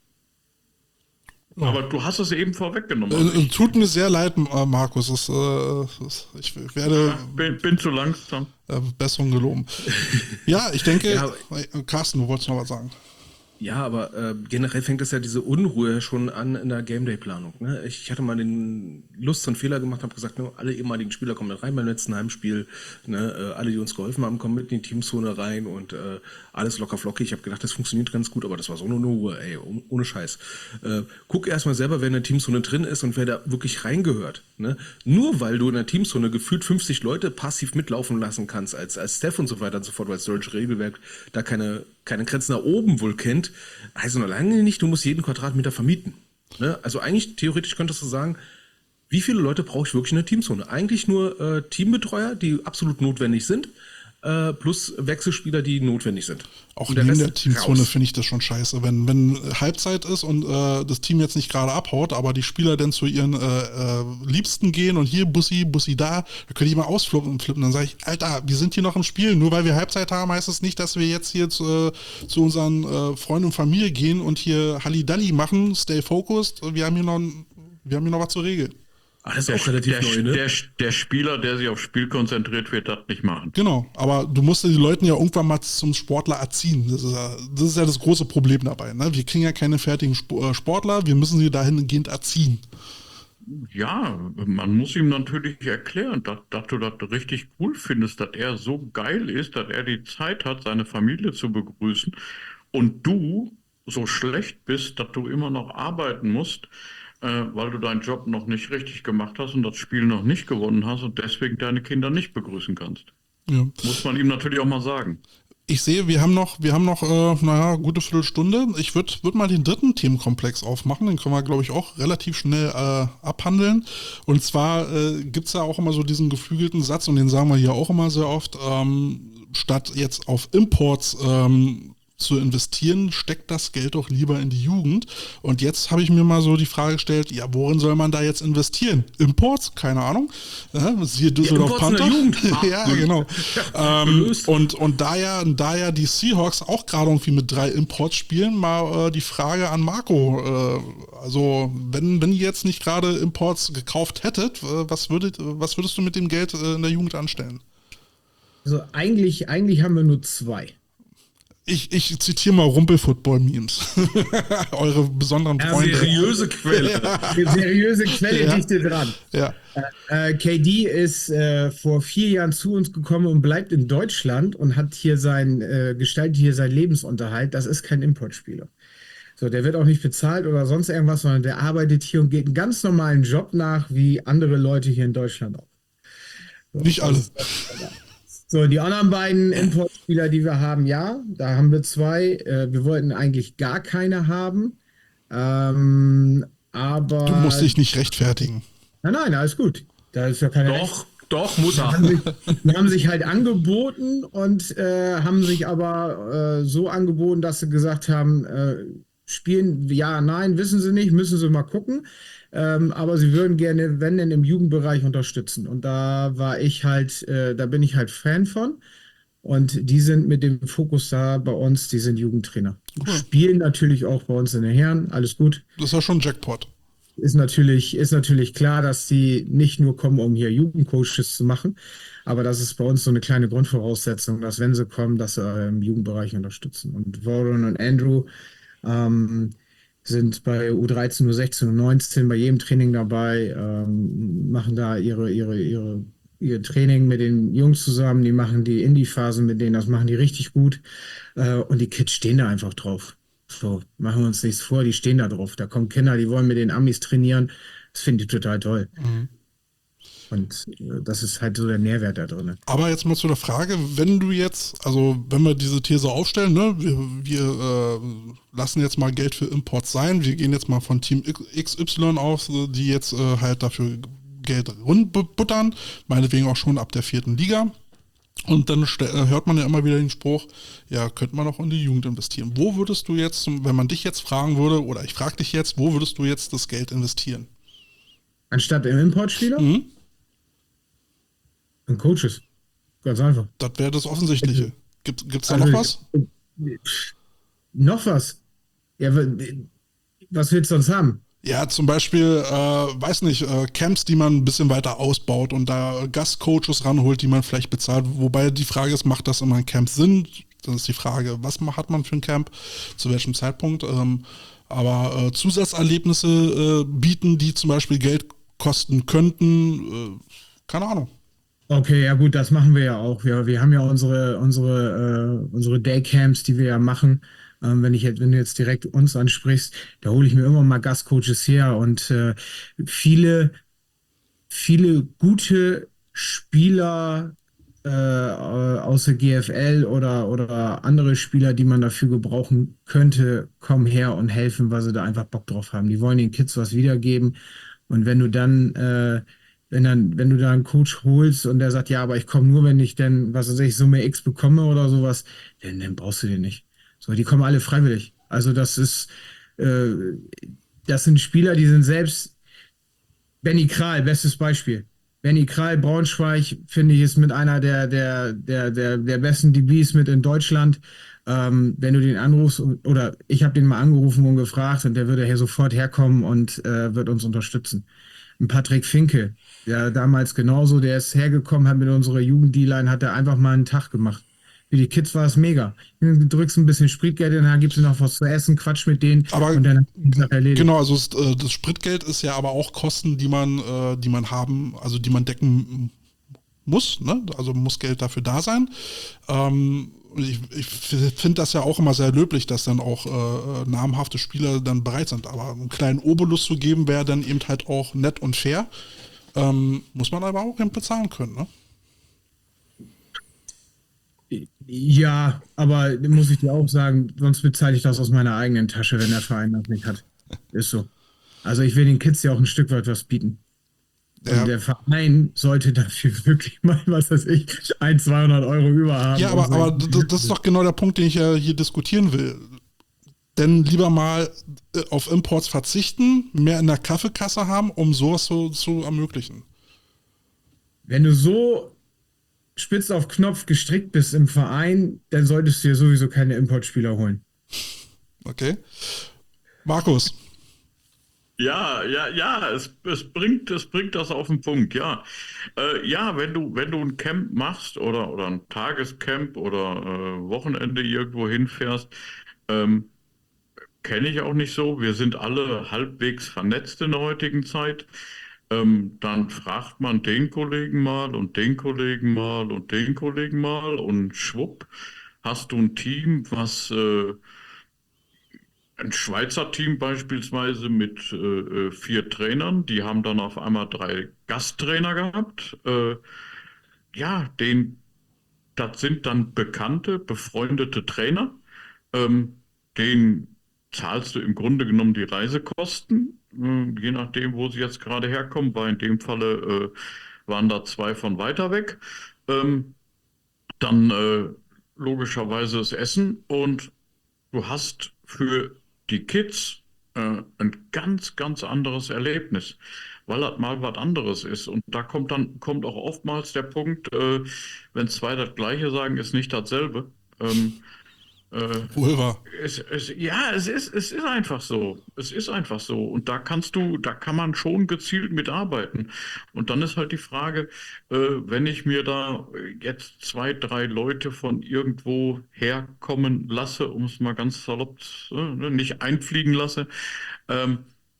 Ja. Aber du hast es eben vorweggenommen. Also Äh, ich tut mir sehr leid, äh, Markus, es, äh, es, ich werde bin, bin zu langsam. äh, Besserung geloben. Ja, ich denke, Ja, äh, Carsten, du wolltest noch was sagen. Ja, aber äh, generell fängt es ja diese Unruhe schon an in der Game Day Planung. Ne? Ich, ich hatte mal den Lust und Fehler gemacht, habe gesagt, ne, alle ehemaligen Spieler kommen mit rein beim letzten Heimspiel. Ne? Äh, alle, die uns geholfen haben, kommen mit in die Teamzone rein und äh, alles locker flockig. Ich habe gedacht, das funktioniert ganz gut, aber das war so eine Unruhe, ey, um, ohne Scheiß. Äh, guck erstmal selber, wer in der Teamzone drin ist und wer da wirklich reingehört. Ne? Nur weil du in der Teamzone gefühlt fünfzig Leute passiv mitlaufen lassen kannst, als, als Staff und so weiter und so fort, weil das deutsche Regelwerk da keine, keine Grenzen nach oben wohl kennt, also noch lange nicht, du musst jeden Quadratmeter vermieten. Ne? Also eigentlich, theoretisch könntest du sagen, wie viele Leute brauche ich wirklich in der Teamzone? Eigentlich nur äh, Teambetreuer, die absolut notwendig sind, äh, plus Wechselspieler, die notwendig sind. Auch Und der neben Rest der Teamzone raus. finde ich das schon scheiße. Wenn, wenn Halbzeit ist und äh, das Team jetzt nicht gerade abhaut, aber die Spieler dann zu ihren äh, äh, Liebsten gehen und hier Bussi, Bussi da, da könnte ich mal ausflippen und flippen. Dann sage ich, Alter, wir sind hier noch im Spiel. Nur weil wir Halbzeit haben, heißt es nicht, dass wir jetzt hier zu, äh, zu unseren äh, Freunden und Familie gehen und hier Halligalli machen, stay focused. Wir haben hier noch, ein- wir haben hier noch was zu regeln. Ah, das ist Der, auch relativ der, neu, ne? der, der Spieler, der sich aufs Spiel konzentriert, wird das nicht machen. Genau, aber du musst die Leute ja irgendwann mal zum Sportler erziehen. Das ist ja das, ist ja das große Problem dabei. Ne? Wir kriegen ja keine fertigen Sp- äh, Sportler, wir müssen sie dahingehend erziehen. Ja, man muss ihm natürlich erklären, dass, dass du das richtig cool findest, dass er so geil ist, dass er die Zeit hat, seine Familie zu begrüßen und du so schlecht bist, dass du immer noch arbeiten musst, äh, weil du deinen Job noch nicht richtig gemacht hast und das Spiel noch nicht gewonnen hast und deswegen deine Kinder nicht begrüßen kannst. Ja. Muss man ihm natürlich auch mal sagen. Ich sehe, wir haben noch, wir haben noch, äh, naja, gute Viertelstunde. Ich würde würd mal den dritten Themenkomplex aufmachen. Den können wir, glaube ich, auch relativ schnell äh, abhandeln. Und zwar äh, gibt es ja auch immer so diesen geflügelten Satz, und den sagen wir hier auch immer sehr oft, ähm, statt jetzt auf Imports ähm, zu investieren, steckt das Geld doch lieber in die Jugend. Und jetzt habe ich mir mal so die Frage gestellt, ja, worin soll man da jetzt investieren? Imports? Keine Ahnung. Ja, siehe Düsseldorf Imports in der Panther. Jugend. Ja, genau. ähm, und, und da ja, da ja die Seahawks auch gerade irgendwie mit drei Imports spielen, mal äh, die Frage an Marco. Äh, also, wenn, wenn ihr jetzt nicht gerade Imports gekauft hättet, äh, was, würdet, was würdest du mit dem Geld äh, in der Jugend anstellen? Also eigentlich, eigentlich haben wir nur zwei. Ich, ich zitiere mal Rumpel-Football-Memes. Eure besonderen Ja, Freunde. Seriöse Quelle. Seriöse Quelle Ja. dichte dran. Ja. Äh, K D ist äh, vor vier Jahren zu uns gekommen und bleibt in Deutschland und hat hier sein, äh, gestaltet hier seinen Lebensunterhalt. Das ist kein Importspieler. So, der wird auch nicht bezahlt oder sonst irgendwas, sondern der arbeitet hier und geht einen ganz normalen Job nach, wie andere Leute hier in Deutschland auch. So, Nicht alle. So, die anderen beiden Importspieler, die wir haben, ja, da haben wir zwei. Äh, wir wollten eigentlich gar keine haben. Ähm, aber. Du musst dich nicht rechtfertigen. Nein, nein, alles gut. Da ist ja keine. Doch, doch, muss Die er. haben, sich, die haben sich halt angeboten und äh, haben sich aber äh, so angeboten, dass sie gesagt haben, äh, spielen, ja, nein, wissen sie nicht, müssen sie mal gucken. Ähm, aber sie würden gerne, wenn denn im Jugendbereich unterstützen. Und da war ich halt, äh, da bin ich halt Fan von. Und die sind mit dem Fokus da bei uns, die sind Jugendtrainer. Spielen natürlich auch bei uns in den Herren, alles gut. Das ist ja schon ein Jackpot. Ist natürlich, ist natürlich klar, dass die nicht nur kommen, um hier Jugendcoaches zu machen, aber das ist bei uns so eine kleine Grundvoraussetzung, dass wenn sie kommen, dass sie äh, im Jugendbereich unterstützen. Und Warren und Andrew ähm, sind bei U dreizehn, U sechzehn, U neunzehn bei jedem Training dabei, ähm, machen da ihre, ihre, ihre, ihr Training mit den Jungs zusammen, die machen die Indie-Phasen mit denen, das machen die richtig gut. Äh, und die Kids stehen da einfach drauf. So, machen wir uns nichts vor, die stehen da drauf. Da kommen Kinder, die wollen mit den Amis trainieren. Das finde ich total toll. Mhm. Und äh, das ist halt so der Mehrwert da drin. Aber jetzt mal zu der Frage, wenn du jetzt, also wenn wir diese These aufstellen, ne, wir, wir äh, lassen jetzt mal Geld für Imports sein, wir gehen jetzt mal von Team X Y aus, die jetzt äh, halt dafür Geld rundbuttern, meinetwegen auch schon ab der vierten Liga. Und dann hört man ja immer wieder den Spruch, ja, könnte man auch in die Jugend investieren. Wo würdest du jetzt, wenn man dich jetzt fragen würde, oder ich frage dich jetzt, wo würdest du jetzt das Geld investieren? Anstatt im Importspieler? Mhm. In Coaches. Ganz einfach. Das wäre das Offensichtliche. Gibt es da Also, noch was? Noch was? Ja, was willst du sonst haben? Ja, zum Beispiel, äh, weiß nicht, äh, Camps, die man ein bisschen weiter ausbaut und da Gastcoaches ranholt, die man vielleicht bezahlt. Wobei die Frage ist, macht das immer ein Camp Sinn? Das ist die Frage, was hat man für ein Camp, zu welchem Zeitpunkt? Ähm, aber äh, Zusatzerlebnisse äh, bieten, die zum Beispiel Geld kosten könnten, äh, keine Ahnung. Okay, ja gut, das machen wir ja auch. Wir, wir haben ja unsere, unsere, äh, unsere Daycamps, die wir ja machen. Ähm, wenn ich jetzt, wenn du jetzt direkt uns ansprichst, da hole ich mir immer mal Gastcoaches her und äh, viele, viele gute Spieler äh, aus der G F L oder, oder andere Spieler, die man dafür gebrauchen könnte, kommen her und helfen, weil sie da einfach Bock drauf haben. Die wollen den Kids was wiedergeben. Und wenn du dann äh, Wenn dann, wenn du da einen Coach holst und der sagt, ja, aber ich komme nur, wenn ich denn, was weiß ich, Summe X bekomme oder sowas, dann, dann brauchst du den nicht. So, die kommen alle freiwillig. Also das ist, äh, das sind Spieler, die sind selbst, Benny Kral, bestes Beispiel. Benny Kral, Braunschweig, finde ich, ist mit einer der, der, der, der, der besten D Bs mit in Deutschland. Ähm, wenn du den anrufst, oder ich habe den mal angerufen und gefragt und der würde hier sofort herkommen und äh, wird uns unterstützen. Ein Patrick Finke, der damals genauso, der ist hergekommen, hat mit unserer Jugend-D-Line, hat er einfach mal einen Tag gemacht. Für die Kids war es mega. Du drückst ein bisschen Spritgeld in, dann gibst du noch was zu essen, quatsch mit denen aber und dann ist die Sache erledigt. Genau, also das, das Spritgeld ist ja aber auch Kosten, die man, äh, die man haben, also die man decken muss, ne? Also muss Geld dafür da sein. Ähm, ich ich finde das ja auch immer sehr löblich, dass dann auch äh, namhafte Spieler dann bereit sind. Aber einen kleinen Obolus zu geben, wäre dann eben halt auch nett und fair. Ähm, muss man aber auch eben bezahlen können, ne? Ja, aber muss ich dir auch sagen, sonst bezahle ich das aus meiner eigenen Tasche, wenn der Verein das nicht hat. Ist so. Also ich will den Kids ja auch ein Stück weit was bieten. Und Ja. der Verein sollte dafür wirklich mal, was weiß ich, ein, zweihundert Euro über haben. Ja, aber, und so. aber das, das ist doch genau der Punkt, den ich ja hier diskutieren will. Denn lieber mal äh, auf Imports verzichten, mehr in der Kaffeekasse haben, um sowas zu, zu ermöglichen. Wenn du so spitz auf Knopf gestrickt bist im Verein, dann solltest du dir sowieso keine Importspieler holen. Okay. Markus. Ja, ja, ja, es, es bringt, es bringt das auf den Punkt, ja. Äh, ja, wenn du, wenn du ein Camp machst oder, oder ein Tagescamp oder äh, Wochenende irgendwo hinfährst, ähm, kenne ich auch nicht so. Wir sind alle halbwegs vernetzt in der heutigen Zeit. Ähm, dann fragt man den Kollegen mal und den Kollegen mal und den Kollegen mal und schwupp, hast du ein Team, was äh, ein Schweizer Team beispielsweise mit äh, vier Trainern, die haben dann auf einmal drei Gasttrainer gehabt. Äh, ja, den, das sind dann bekannte, befreundete Trainer. Ähm, denen zahlst du im Grunde genommen die Reisekosten, äh, je nachdem, wo sie jetzt gerade herkommen. Weil in dem Falle äh, waren da zwei von weiter weg. Ähm, dann äh, logischerweise das Essen und du hast für die Kids äh, ein ganz, ganz anderes Erlebnis, weil das mal was anderes ist. Und da kommt dann kommt auch oftmals der Punkt, äh, wenn zwei das Gleiche sagen, ist nicht dasselbe. Ähm, äh, Wohl wahr. es, es, ja, es ist, es ist einfach so. Es ist einfach so. Und da kannst du, da kann man schon gezielt mitarbeiten. Und dann ist halt die Frage, äh, wenn ich mir da jetzt zwei, drei Leute von irgendwo herkommen lasse, um es mal ganz salopp, äh, nicht einfliegen lasse, ähm,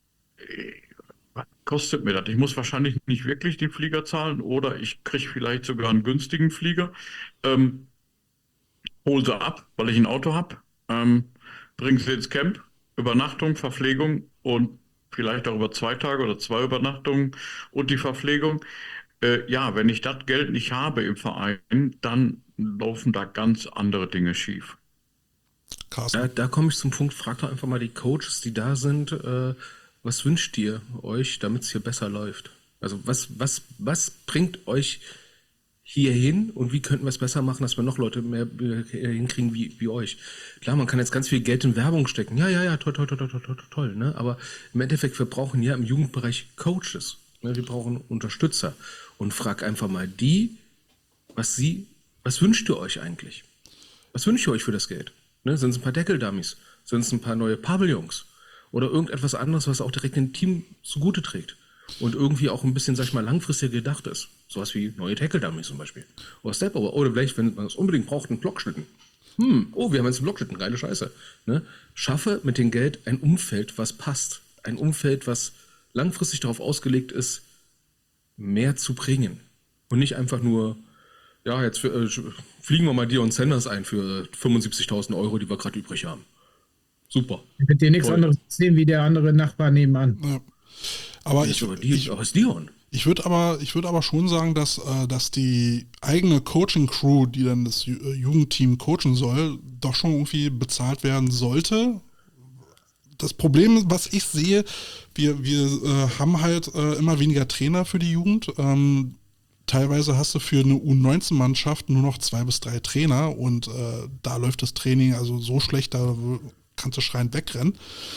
was kostet mir das? Ich muss wahrscheinlich nicht wirklich den Flieger zahlen oder ich kriege vielleicht sogar einen günstigen Flieger. Ähm, hol sie ab, weil ich ein Auto habe, ähm, bring sie ins Camp, Übernachtung, Verpflegung und vielleicht auch über zwei Tage oder zwei Übernachtungen und die Verpflegung. Äh, ja, wenn ich das Geld nicht habe im Verein, dann laufen da ganz andere Dinge schief. Carsten. Da, da komme ich zum Punkt, frag doch einfach mal die Coaches, die da sind, äh, was wünscht ihr euch, damit es hier besser läuft? Also was, was, was bringt euch hier hin und wie könnten wir es besser machen, dass wir noch Leute mehr äh, hinkriegen wie, wie euch? Klar, man kann jetzt ganz viel Geld in Werbung stecken. Ja, ja, ja, toll, toll, toll, toll, toll, toll, toll, ne? Aber im Endeffekt, wir brauchen ja im Jugendbereich Coaches. Ne? Wir brauchen Unterstützer. Und frag einfach mal die, was sie, was wünscht ihr euch eigentlich? Was wünscht ihr euch für das Geld? Ne? Sind es ein paar Deckeldummies? Sind es ein paar neue Pavillons? Oder irgendetwas anderes, was auch direkt dem Team zugute trägt? Und irgendwie auch ein bisschen, sag ich mal, langfristig gedacht ist. Sowas wie neue Tackle-Dummies zum Beispiel. Oder Step-Over. Oder vielleicht, wenn man es unbedingt braucht, einen Blockschlitten. Hm, oh, wir haben jetzt einen Blockschlitten, geile Scheiße. Ne? Schaffe mit dem Geld ein Umfeld, was passt. Ein Umfeld, was langfristig darauf ausgelegt ist, mehr zu bringen. Und nicht einfach nur, ja, jetzt für, äh, fliegen wir mal Dion Sanders ein für fünfundsiebzigtausend Euro, die wir gerade übrig haben. Super. Ich würde dir nichts Toll. anderes sehen wie der andere Nachbar nebenan. Ja. Aber Ich, ich, aber die, ich, aber ist Dion. ich würde aber, ich würde aber schon sagen, dass, äh, dass die eigene Coaching-Crew, die dann das Ju- äh, Jugendteam coachen soll, doch schon irgendwie bezahlt werden sollte. Das Problem, was ich sehe, wir, wir äh, haben halt äh, immer weniger Trainer für die Jugend. Ähm, teilweise hast du für eine U neunzehn Mannschaft nur noch zwei bis drei Trainer und äh, da läuft das Training also so schlecht, da kannst du schreiend wegrennen.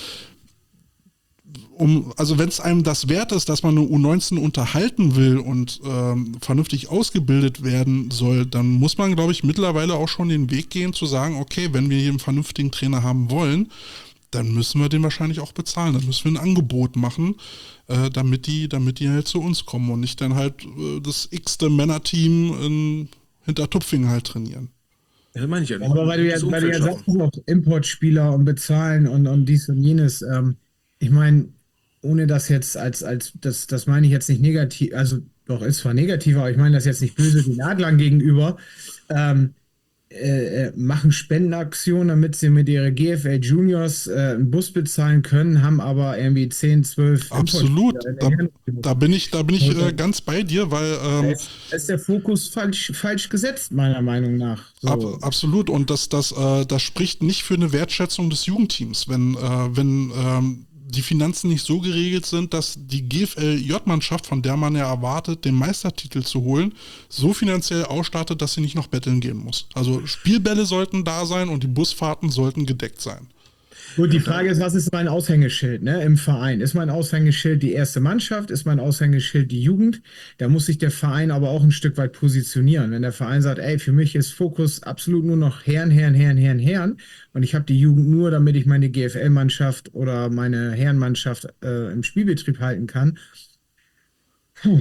Um, also wenn es einem das wert ist, dass man eine U neunzehn unterhalten will und ähm, vernünftig ausgebildet werden soll, dann muss man, glaube ich, mittlerweile auch schon den Weg gehen zu sagen, okay, wenn wir hier einen vernünftigen Trainer haben wollen, dann müssen wir den wahrscheinlich auch bezahlen. Dann müssen wir ein Angebot machen, äh, damit die, damit die halt zu uns kommen und nicht dann halt äh, das x-te Männerteam in Hintertupfingen halt trainieren. Ja, meine ich ja. Aber weil du ja, Das weil du ja Umfeld sagst, auch Importspieler und bezahlen und, und dies und jenes. Ähm, ich meine, ohne das jetzt als, als das, das meine ich jetzt nicht negativ, also doch, ist zwar negativ, aber ich meine das jetzt nicht böse den Adlern gegenüber. Ähm, äh, machen Spendenaktionen, damit sie mit ihrer G F L Juniors äh, einen Bus bezahlen können, haben aber irgendwie zehn, zwölf Absolut, Importspieler in da, der Hand. da bin ich, da bin ich Okay. äh, ganz bei dir, weil Da ähm, ist, da ist der Fokus falsch, falsch gesetzt, meiner Meinung nach. So. Ab, absolut, und das, das, äh, das spricht nicht für eine Wertschätzung des Jugendteams, wenn, äh, wenn ähm, die Finanzen nicht so geregelt sind, dass die G F L J-Mannschaft, von der man ja erwartet, den Meistertitel zu holen, so finanziell ausstattet, dass sie nicht noch betteln gehen muss. Also Spielbälle sollten da sein und die Busfahrten sollten gedeckt sein. Gut, die Frage ist, was ist mein Aushängeschild, ne, im Verein? Ist mein Aushängeschild die erste Mannschaft? Ist mein Aushängeschild die Jugend? Da muss sich der Verein aber auch ein Stück weit positionieren. Wenn der Verein sagt, ey, für mich ist Fokus absolut nur noch Herren, Herren, Herren, Herren, Herren und ich habe die Jugend nur, damit ich meine G F L-Mannschaft oder meine Herrenmannschaft äh, im Spielbetrieb halten kann. Puh.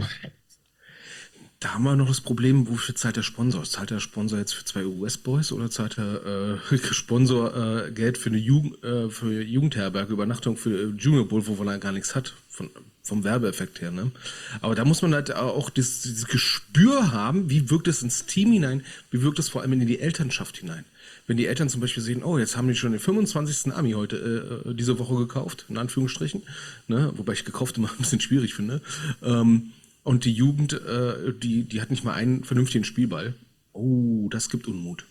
Da haben wir noch das Problem, wofür zahlt der Sponsor? Zahlt der Sponsor jetzt für zwei U S-Boys oder zahlt der äh, Sponsor äh, Geld für eine Jugend, äh, für Jugendherberge, Übernachtung für Junior Bowl, wo man gar nichts hat, von, vom Werbeeffekt her. Ne? Aber da muss man halt auch dieses, dieses Gespür haben, wie wirkt es ins Team hinein, wie wirkt es vor allem in die Elternschaft hinein. Wenn die Eltern zum Beispiel sehen, oh, jetzt haben die schon den fünfundzwanzigsten Ami heute äh, diese Woche gekauft, in Anführungsstrichen, ne? Wobei ich gekauft immer ein bisschen schwierig finde, ähm, und die Jugend, äh, die, die hat nicht mal einen vernünftigen Spielball. Oh, das gibt Unmut.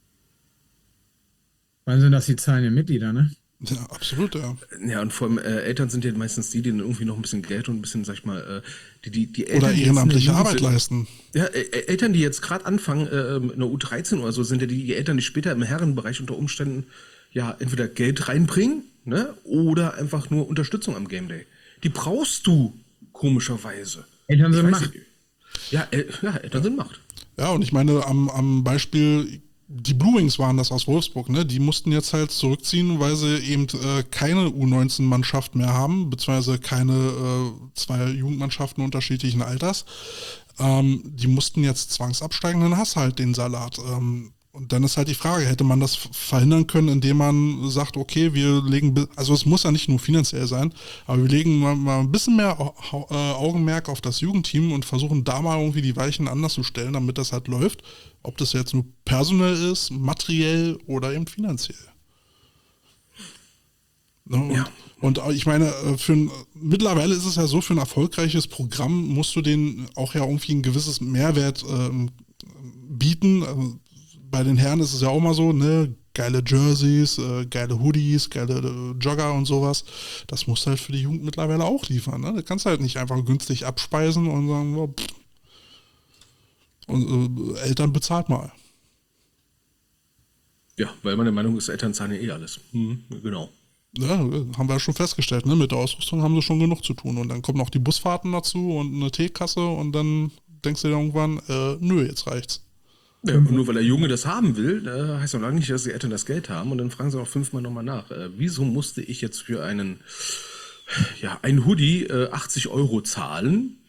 Wann sind das die Zahlen der Mitglieder, ne? Ja, absolut, ja. Ja, und vor allem äh, Eltern sind ja meistens die, die dann irgendwie noch ein bisschen Geld und ein bisschen, sag ich mal, äh, die, die, die Eltern. Oder die jetzt in der ehrenamtliche Jugend Arbeit sind- leisten. Ja, äh, Eltern, die jetzt gerade anfangen, äh, in der U dreizehn oder so, sind ja die, die Eltern, die später im Herrenbereich unter Umständen ja entweder Geld reinbringen, ne, oder einfach nur Unterstützung am Game Day. Die brauchst du komischerweise. Eltern Ich sind weiß Macht. nicht. Ja, El ja, Eltern sind Macht. Ja, und ich meine, am, am Beispiel, die Blue Wings waren das aus Wolfsburg, ne? Die mussten jetzt halt zurückziehen, weil sie eben äh, keine U neunzehn-Mannschaft mehr haben, beziehungsweise keine äh, zwei Jugendmannschaften unterschiedlichen Alters. Ähm, die mussten jetzt zwangsabsteigen, dann hast du halt den Salat. Ähm, und dann ist halt die Frage, hätte man das verhindern können, indem man sagt, okay, wir legen, also es muss ja nicht nur finanziell sein, aber wir legen mal, mal ein bisschen mehr Au- äh, Augenmerk auf das Jugendteam und versuchen da mal irgendwie die Weichen anders zu stellen, damit das halt läuft. Ob das jetzt nur personell ist, materiell oder eben finanziell. Ne? Und, Ja. und ich meine, äh, für ein, mittlerweile ist es ja so, für ein erfolgreiches Programm musst du denen auch ja irgendwie ein gewisses Mehrwert ähm, bieten. Also bei den Herren ist es ja auch mal so, ne, geile Jerseys, äh, geile Hoodies, geile äh, Jogger und sowas. Das musst du halt für die Jugend mittlerweile auch liefern. Ne? Da kannst du halt nicht einfach günstig abspeisen und sagen, oh, pff. Und äh, Eltern bezahlt mal. Ja, weil man der Meinung ist, Eltern zahlen ja eh alles. Mhm, genau. Ja, haben wir ja schon festgestellt, ne? Mit der Ausrüstung haben sie schon genug zu tun. Und dann kommen noch die Busfahrten dazu und eine Teekasse und dann denkst du dir irgendwann, äh, nö, jetzt reicht's. Ja, und nur weil der Junge das haben will, äh, heißt noch lange nicht, dass die Eltern das Geld haben. Und dann fragen sie auch fünfmal nochmal nach. Äh, wieso musste ich jetzt für einen, ja, einen Hoodie äh, achtzig Euro zahlen,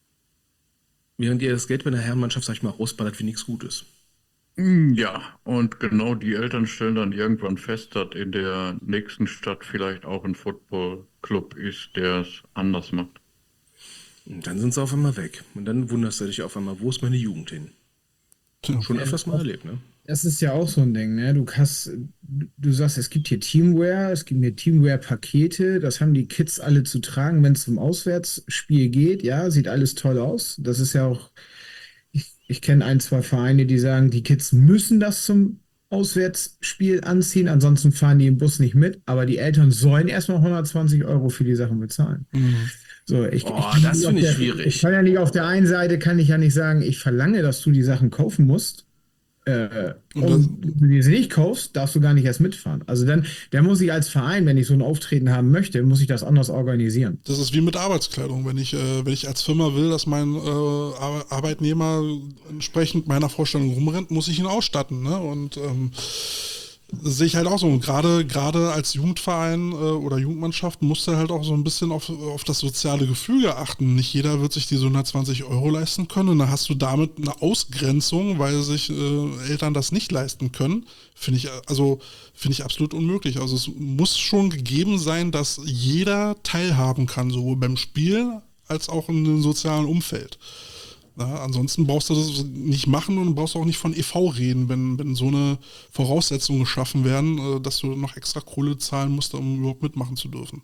während ihr das Geld bei der Herrenmannschaft, sag ich mal, rausballert wie nichts Gutes? Ja, und genau die Eltern stellen dann irgendwann fest, dass in der nächsten Stadt vielleicht auch ein Footballclub ist, der es anders macht. Und dann sind sie auf einmal weg. Und dann wunderst du dich auf einmal, wo ist meine Jugend hin? Tja. Schon öfters mal erlebt, ne? Das ist ja auch so ein Ding, ne? Du hast, du sagst, es gibt hier Teamwear, es gibt hier Teamwear-Pakete, das haben die Kids alle zu tragen, wenn es zum Auswärtsspiel geht. Ja, sieht alles toll aus. Das ist ja auch, ich, ich kenne ein, zwei Vereine, die sagen, die Kids müssen das zum Auswärtsspiel anziehen, ansonsten fahren die im Bus nicht mit, aber die Eltern sollen erstmal hundertzwanzig Euro für die Sachen bezahlen. Mhm. So, ich, Oh, ich, kann das nicht auf finde ich der- schwierig. Ich kann ja nicht auf der einen Seite kann ich ja nicht sagen, ich verlange, dass du die Sachen kaufen musst. Äh, Und und wenn du sie nicht kaufst, darfst du gar nicht erst mitfahren. Also dann, dann muss ich als Verein, wenn ich so ein Auftreten haben möchte, muss ich das anders organisieren. Das ist wie mit Arbeitskleidung. Wenn ich, äh, wenn ich als Firma will, dass mein äh, Ar- Arbeitnehmer entsprechend meiner Vorstellung rumrennt, muss ich ihn ausstatten. Ne? Und ähm, das sehe ich halt auch so. Und Gerade gerade als Jugendverein äh, oder Jugendmannschaft musst du halt auch so ein bisschen auf, auf das soziale Gefüge achten. Nicht jeder wird sich diese hundertzwanzig Euro leisten können. Und dann hast du damit eine Ausgrenzung, weil sich äh, Eltern das nicht leisten können. Finde ich, also, finde ich absolut unmöglich. Also es muss schon gegeben sein, dass jeder teilhaben kann, sowohl beim Spiel als auch in dem sozialen Umfeld. Na, ansonsten brauchst du das nicht machen und brauchst auch nicht von E V reden, wenn, wenn so eine Voraussetzungen geschaffen werden, äh, dass du noch extra Kohle zahlen musst, um überhaupt mitmachen zu dürfen.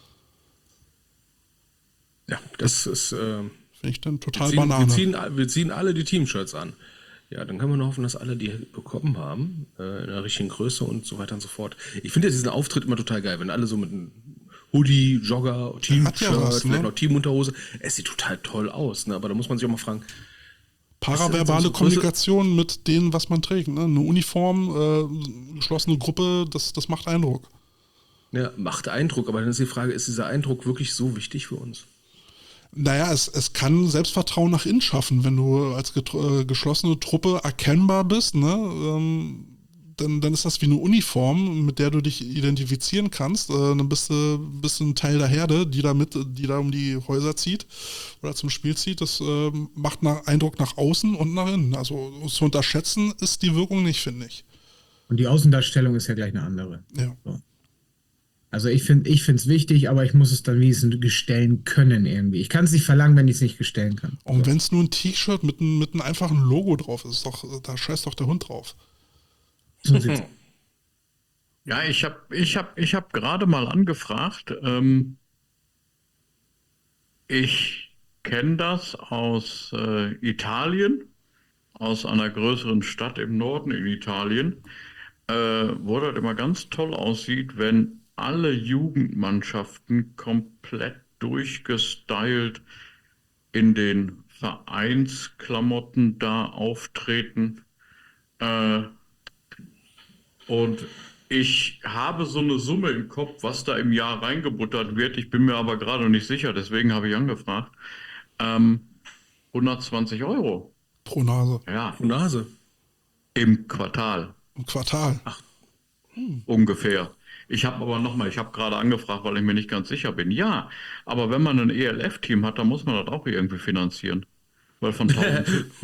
Ja, das ist. Äh, Finde ich dann wir, total ziehen, wir, Banane. ziehen, wir ziehen alle die Teamshirts an. Ja, dann können wir nur hoffen, dass alle die bekommen haben, äh, in der richtigen Größe und so weiter und so fort. Ich finde ja diesen Auftritt immer total geil, wenn alle so mit einem Hoodie, Jogger, hat ja Team-Shirt, was, ne? vielleicht noch Teamunterhose. Es sieht total toll aus, ne? Aber da muss man sich auch mal fragen, Paraverbale so- so- Kommunikation mit dem, was man trägt. Ne? Eine Uniform, äh, geschlossene Gruppe, das, das macht Eindruck. ja, macht Eindruck, aber dann ist die Frage, ist dieser Eindruck wirklich so wichtig für uns? Naja, es, es kann Selbstvertrauen nach innen schaffen, wenn du als getro- äh, geschlossene Truppe erkennbar bist, ne? Ähm, dann, dann ist das wie eine Uniform, mit der du dich identifizieren kannst. Äh, dann bist du, bist du ein Teil der Herde, die da mit, die da um die Häuser zieht oder zum Spiel zieht. Das äh, macht nach, Eindruck nach außen und nach innen. Also zu unterschätzen ist die Wirkung nicht, finde ich. Und die Außendarstellung ist ja gleich eine andere. Ja. So. Also ich finde, ich finde es wichtig, aber ich muss es dann wenigstens gestellen können irgendwie. Ich kann es nicht verlangen, wenn ich es nicht gestellen kann. Und wenn es nur ein T-Shirt mit, einem- mit einem einfachen Logo drauf ist, ist doch, da scheißt doch der Hund drauf. So sieht's. Ja, ich habe ich hab, ich hab gerade mal angefragt. Ähm, ich kenne das aus äh, Italien, aus einer größeren Stadt im Norden in Italien, äh, wo das immer ganz toll aussieht, wenn alle Jugendmannschaften komplett durchgestylt in den Vereinsklamotten da auftreten. Äh, und Ich habe so eine Summe im Kopf, was da im Jahr reingebuttert wird. Ich bin mir aber gerade nicht sicher, deswegen habe ich angefragt. Ähm, hundertzwanzig Euro. Pro Nase. Ja, Pro Nase. im Quartal Im Quartal. ungefähr. Ich habe aber nochmal, ich habe gerade angefragt, weil ich mir nicht ganz sicher bin. Ja, aber wenn man ein E L F-Team hat, dann muss man das auch irgendwie finanzieren. Weil von tausend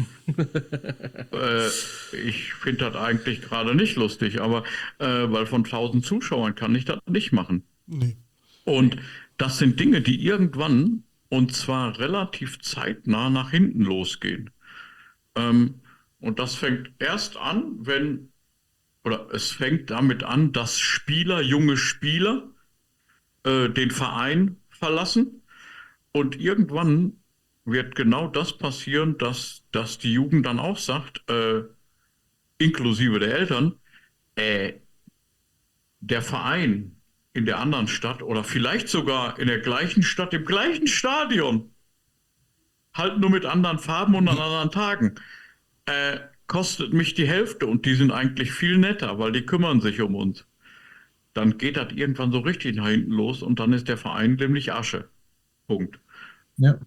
äh, ich finde das eigentlich gerade nicht lustig, aber äh, weil von tausend Zuschauern kann ich das nicht machen. Nee. Und das sind Dinge, die irgendwann und zwar relativ zeitnah nach hinten losgehen. Ähm, und das fängt erst an, wenn, oder es fängt damit an, dass Spieler, junge Spieler, äh, den Verein verlassen. Und irgendwann wird genau das passieren, dass, dass die Jugend dann auch sagt, äh, inklusive der Eltern, äh, der Verein in der anderen Stadt oder vielleicht sogar in der gleichen Stadt, im gleichen Stadion, halt nur mit anderen Farben und an anderen Tagen, äh, kostet mich die Hälfte und die sind eigentlich viel netter, weil die kümmern sich um uns. Dann geht das irgendwann so richtig nach hinten los und dann ist der Verein nämlich Asche. Punkt. Ja.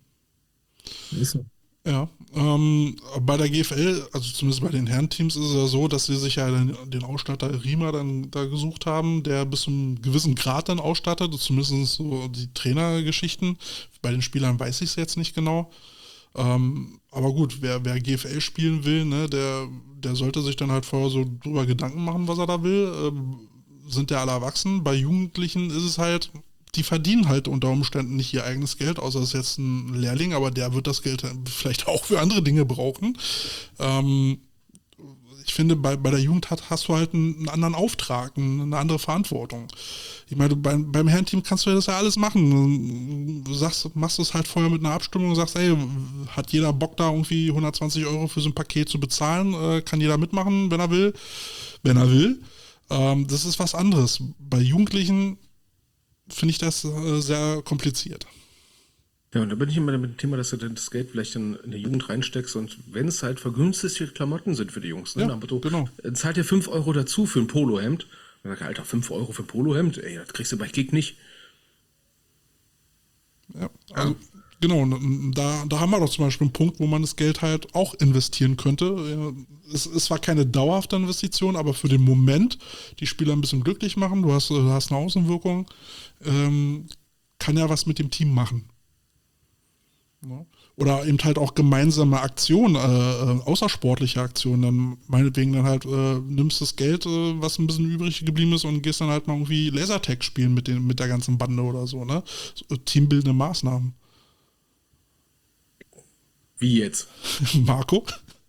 Ist so. Ja, ähm, bei der G F L, also zumindest bei den Herrenteams, ist es ja so, dass sie sich ja den, den Ausstatter Riemer dann da gesucht haben, der bis zu einem gewissen Grad dann ausstattet, zumindest so die Trainergeschichten. Bei den Spielern weiß ich es jetzt nicht genau. Ähm, aber gut, wer, wer G F L spielen will, ne, der, der sollte sich dann halt vorher so drüber Gedanken machen, was er da will. Ähm, sind ja alle erwachsen. Bei Jugendlichen ist es halt, die verdienen halt unter Umständen nicht ihr eigenes Geld, außer es ist jetzt ein Lehrling, aber der wird das Geld vielleicht auch für andere Dinge brauchen. Ähm, ich finde, bei, bei der Jugend hat, hast du halt einen, einen anderen Auftrag, eine andere Verantwortung. Ich meine, beim, beim Herrenteam kannst du ja das ja alles machen. Du sagst, machst es halt vorher mit einer Abstimmung und sagst, ey, hat jeder Bock da irgendwie hundertzwanzig Euro für so ein Paket zu bezahlen? Äh, kann jeder mitmachen, wenn er will? Wenn er will. Ähm, das ist was anderes. Bei Jugendlichen finde ich das äh, sehr kompliziert. Ja, und da bin ich immer mit dem Thema, dass du dann das Geld vielleicht in, in die Jugend reinsteckst und wenn es halt vergünstigte Klamotten sind für die Jungs, ne? Ja, Dann du, genau. äh, zahlt ihr fünf Euro dazu für ein Polohemd. Dann sag ich, Alter, fünf Euro für ein Polohemd? Ey, das kriegst du bei Kick nicht. Ja, also, genau, und da, da haben wir doch zum Beispiel einen Punkt, wo man das Geld halt auch investieren könnte. Es, es war keine dauerhafte Investition, aber für den Moment die Spieler ein bisschen glücklich machen, du hast, du hast eine Außenwirkung, ähm, kann ja was mit dem Team machen. Ja. Oder eben halt auch gemeinsame Aktionen, äh, außersportliche Aktionen, dann meinetwegen dann halt äh, nimmst das Geld, äh, was ein bisschen übrig geblieben ist und gehst dann halt mal irgendwie Lasertag spielen mit, den, mit der ganzen Bande oder so, ne? So, teambildende Maßnahmen. Wie jetzt? Marco?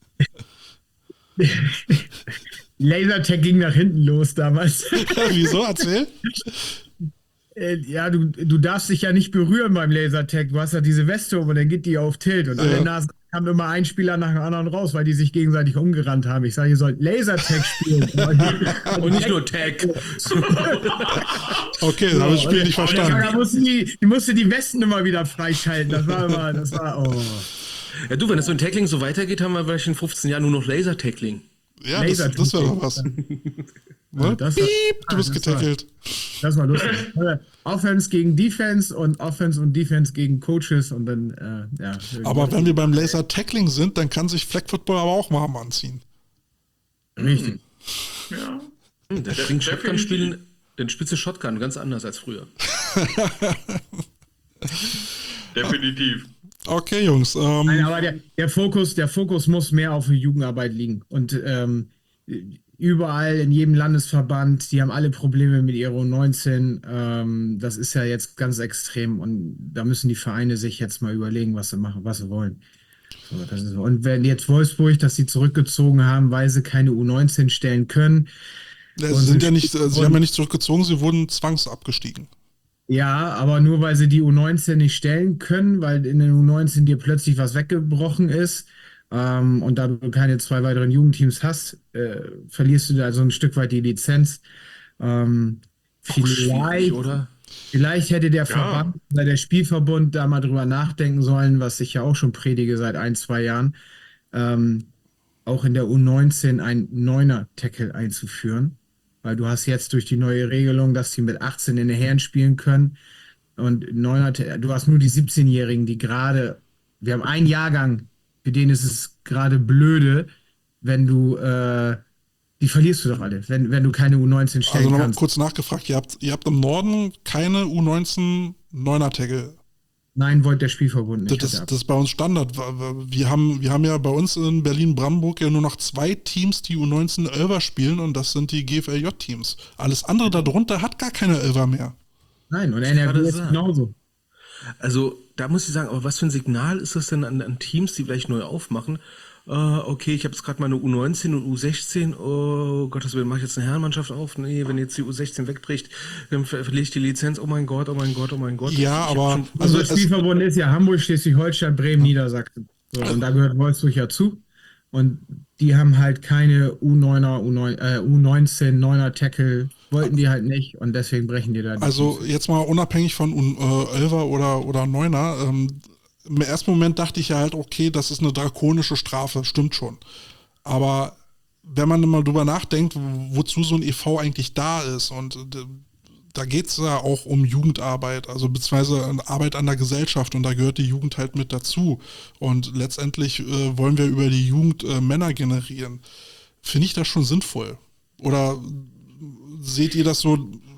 Lasertag ging nach hinten los damals. Wieso? Erzähl. Äh, Ja, du, du darfst dich ja nicht berühren beim Lasertag. Du hast ja diese Weste um und dann geht die auf Tilt. Und alle Ja. Nasen kamen immer ein Spieler nach dem anderen raus, weil die sich gegenseitig umgerannt haben. Ich sage, ihr sollt Lasertag spielen. Und nicht nur Tag. Okay, dann habe ich das Spiel nicht Da verstanden. mussten die, die musste die Westen immer wieder freischalten. Das war immer, das war, oh. Ja, du, wenn das mit dem Tackling so weitergeht, haben wir vielleicht in fünfzehn Jahren nur noch Laser-Tackling. Ja, das, das wäre doch was. Ne? Das war- Piep, du bist das war- getackelt. Das war lustig. Also, Offense gegen Defense und Offense und Defense gegen Coaches und dann, äh, ja. Aber wenn wir beim Laser-Tackling sind, dann kann sich Flag Football aber auch warm anziehen. Richtig. Ja. Hm, das klingt Shotgun-Spielen, den spitze Shotgun, ganz anders als früher. Definitiv. Okay, Jungs. Ähm, Nein, aber der, der Fokus, der Fokus muss mehr auf die Jugendarbeit liegen. Und ähm, überall in jedem Landesverband, die haben alle Probleme mit ihrer U neunzehn. Ähm, das ist ja jetzt ganz extrem und da müssen die Vereine sich jetzt mal überlegen, was sie machen, was sie wollen. So, das ist, und wenn jetzt Wolfsburg, dass sie zurückgezogen haben, weil sie keine U neunzehn stellen können. ja, und sie sind ja nicht, und- sie haben ja nicht zurückgezogen, sie wurden zwangsabgestiegen. Ja, aber nur weil sie die U neunzehn nicht stellen können, weil in der U neunzehn dir plötzlich was weggebrochen ist ähm, und da du keine zwei weiteren Jugendteams hast, äh, verlierst du da so ein Stück weit die Lizenz. Ähm, Auch schwierig, vielleicht, oder? vielleicht hätte der Verband oder der Spielverbund da mal drüber nachdenken sollen, was ich ja auch schon predige seit ein, zwei Jahren, ähm, auch in der U neunzehn ein Neuner-Tackle einzuführen. weil du hast jetzt durch die neue Regelung, dass die mit achtzehn in den Herren spielen können und Neuner, du hast nur die siebzehn-Jährigen, die gerade, wir haben einen Jahrgang, für den ist es gerade blöde, wenn du, äh, die verlierst du doch alle, wenn, wenn du keine U neunzehn stellen Also nochmal kannst. kurz nachgefragt, ihr habt, ihr habt im Norden keine U neunzehn Neuner-Tackle. Nein, wollte der Spielverbund nicht. Das, hat er das ist bei uns Standard. Wir haben, wir haben ja bei uns in Berlin-Brandenburg ja nur noch zwei Teams, die U neunzehn Elfer spielen und das sind die G F L J-Teams. Alles andere darunter hat gar keine Elfer mehr. Nein, und Ich N R W gerade ist sagen. genauso. Also, da muss ich sagen, aber was für ein Signal ist das denn an, an Teams, die vielleicht neu aufmachen? Äh, okay, ich habe jetzt gerade meine U neunzehn und U sechzehn. Oh Gottes Willen, mache ich jetzt eine Herrenmannschaft auf? Nee, wenn jetzt die U sechzehn wegbricht, dann ver verliere ich die Lizenz. Oh mein Gott, oh mein Gott, oh mein Gott. Ja, Ich hab aber schon- also Unser es, Spielverbund ist ja Hamburg, Schleswig-Holstein, Bremen, Niedersachsen. So, und da gehört Wolfsburg ja zu. Und die haben halt keine U neuner, U neun, äh, U neunzehn, neuner Tackle, wollten die halt nicht und deswegen brechen die da die also Teams. jetzt mal unabhängig von äh, Elfer oder, oder Neuner, ähm, im ersten Moment dachte ich ja halt, okay, das ist eine drakonische Strafe, stimmt schon. Aber wenn man mal drüber nachdenkt, wozu so ein E V eigentlich da ist und äh, da geht es ja auch um Jugendarbeit, also beziehungsweise Arbeit an der Gesellschaft und da gehört die Jugend halt mit dazu. Und letztendlich äh, wollen wir über die Jugend äh, Männer generieren. Finde ich das schon sinnvoll? Oder seht ihr das so,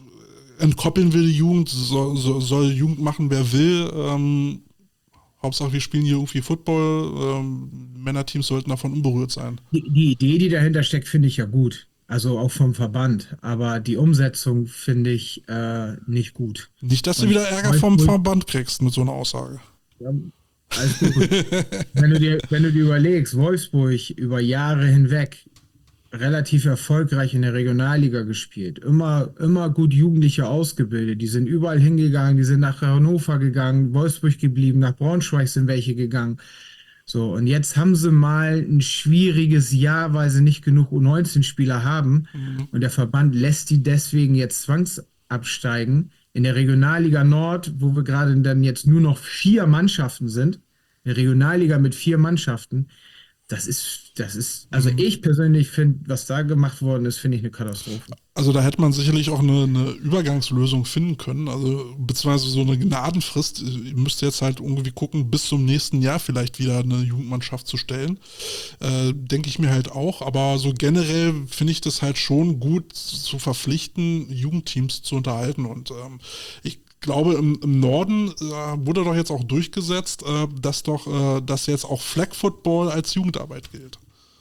entkoppeln wir die Jugend, soll, soll, soll Jugend machen, wer will? Ähm, Hauptsache, wir spielen hier irgendwie Football. Ähm, Männerteams sollten davon unberührt sein. Die, die Idee, die dahinter steckt, finde ich ja gut. Also auch vom Verband. Aber die Umsetzung finde ich äh, nicht gut. Nicht, dass du Und wieder Ärger vom Wolfsburg- Verband kriegst mit so einer Aussage. Ja, alles gut. wenn, du dir, wenn du dir überlegst, Wolfsburg über Jahre hinweg relativ erfolgreich in der Regionalliga gespielt, immer, immer gut Jugendliche ausgebildet, die sind überall hingegangen, die sind nach Hannover gegangen, Wolfsburg geblieben, nach Braunschweig sind welche gegangen. So, und jetzt haben sie mal ein schwieriges Jahr, weil sie nicht genug U neunzehn Spieler haben und der Verband lässt die deswegen jetzt zwangsabsteigen. In der Regionalliga Nord, wo wir gerade dann jetzt nur noch vier Mannschaften sind, eine Regionalliga mit vier Mannschaften, das ist, das ist, also ich persönlich finde, was da gemacht worden ist, finde ich eine Katastrophe. Also da hätte man sicherlich auch eine, eine Übergangslösung finden können, also beziehungsweise so eine Gnadenfrist. Ihr müsst jetzt halt irgendwie gucken, bis zum nächsten Jahr vielleicht wieder eine Jugendmannschaft zu stellen. Äh, denke ich mir halt auch, aber so generell finde ich das halt schon gut zu verpflichten, Jugendteams zu unterhalten und ähm, ich glaube, im, im Norden äh, wurde doch jetzt auch durchgesetzt, äh, dass doch, äh, dass jetzt auch Flag Football als Jugendarbeit gilt.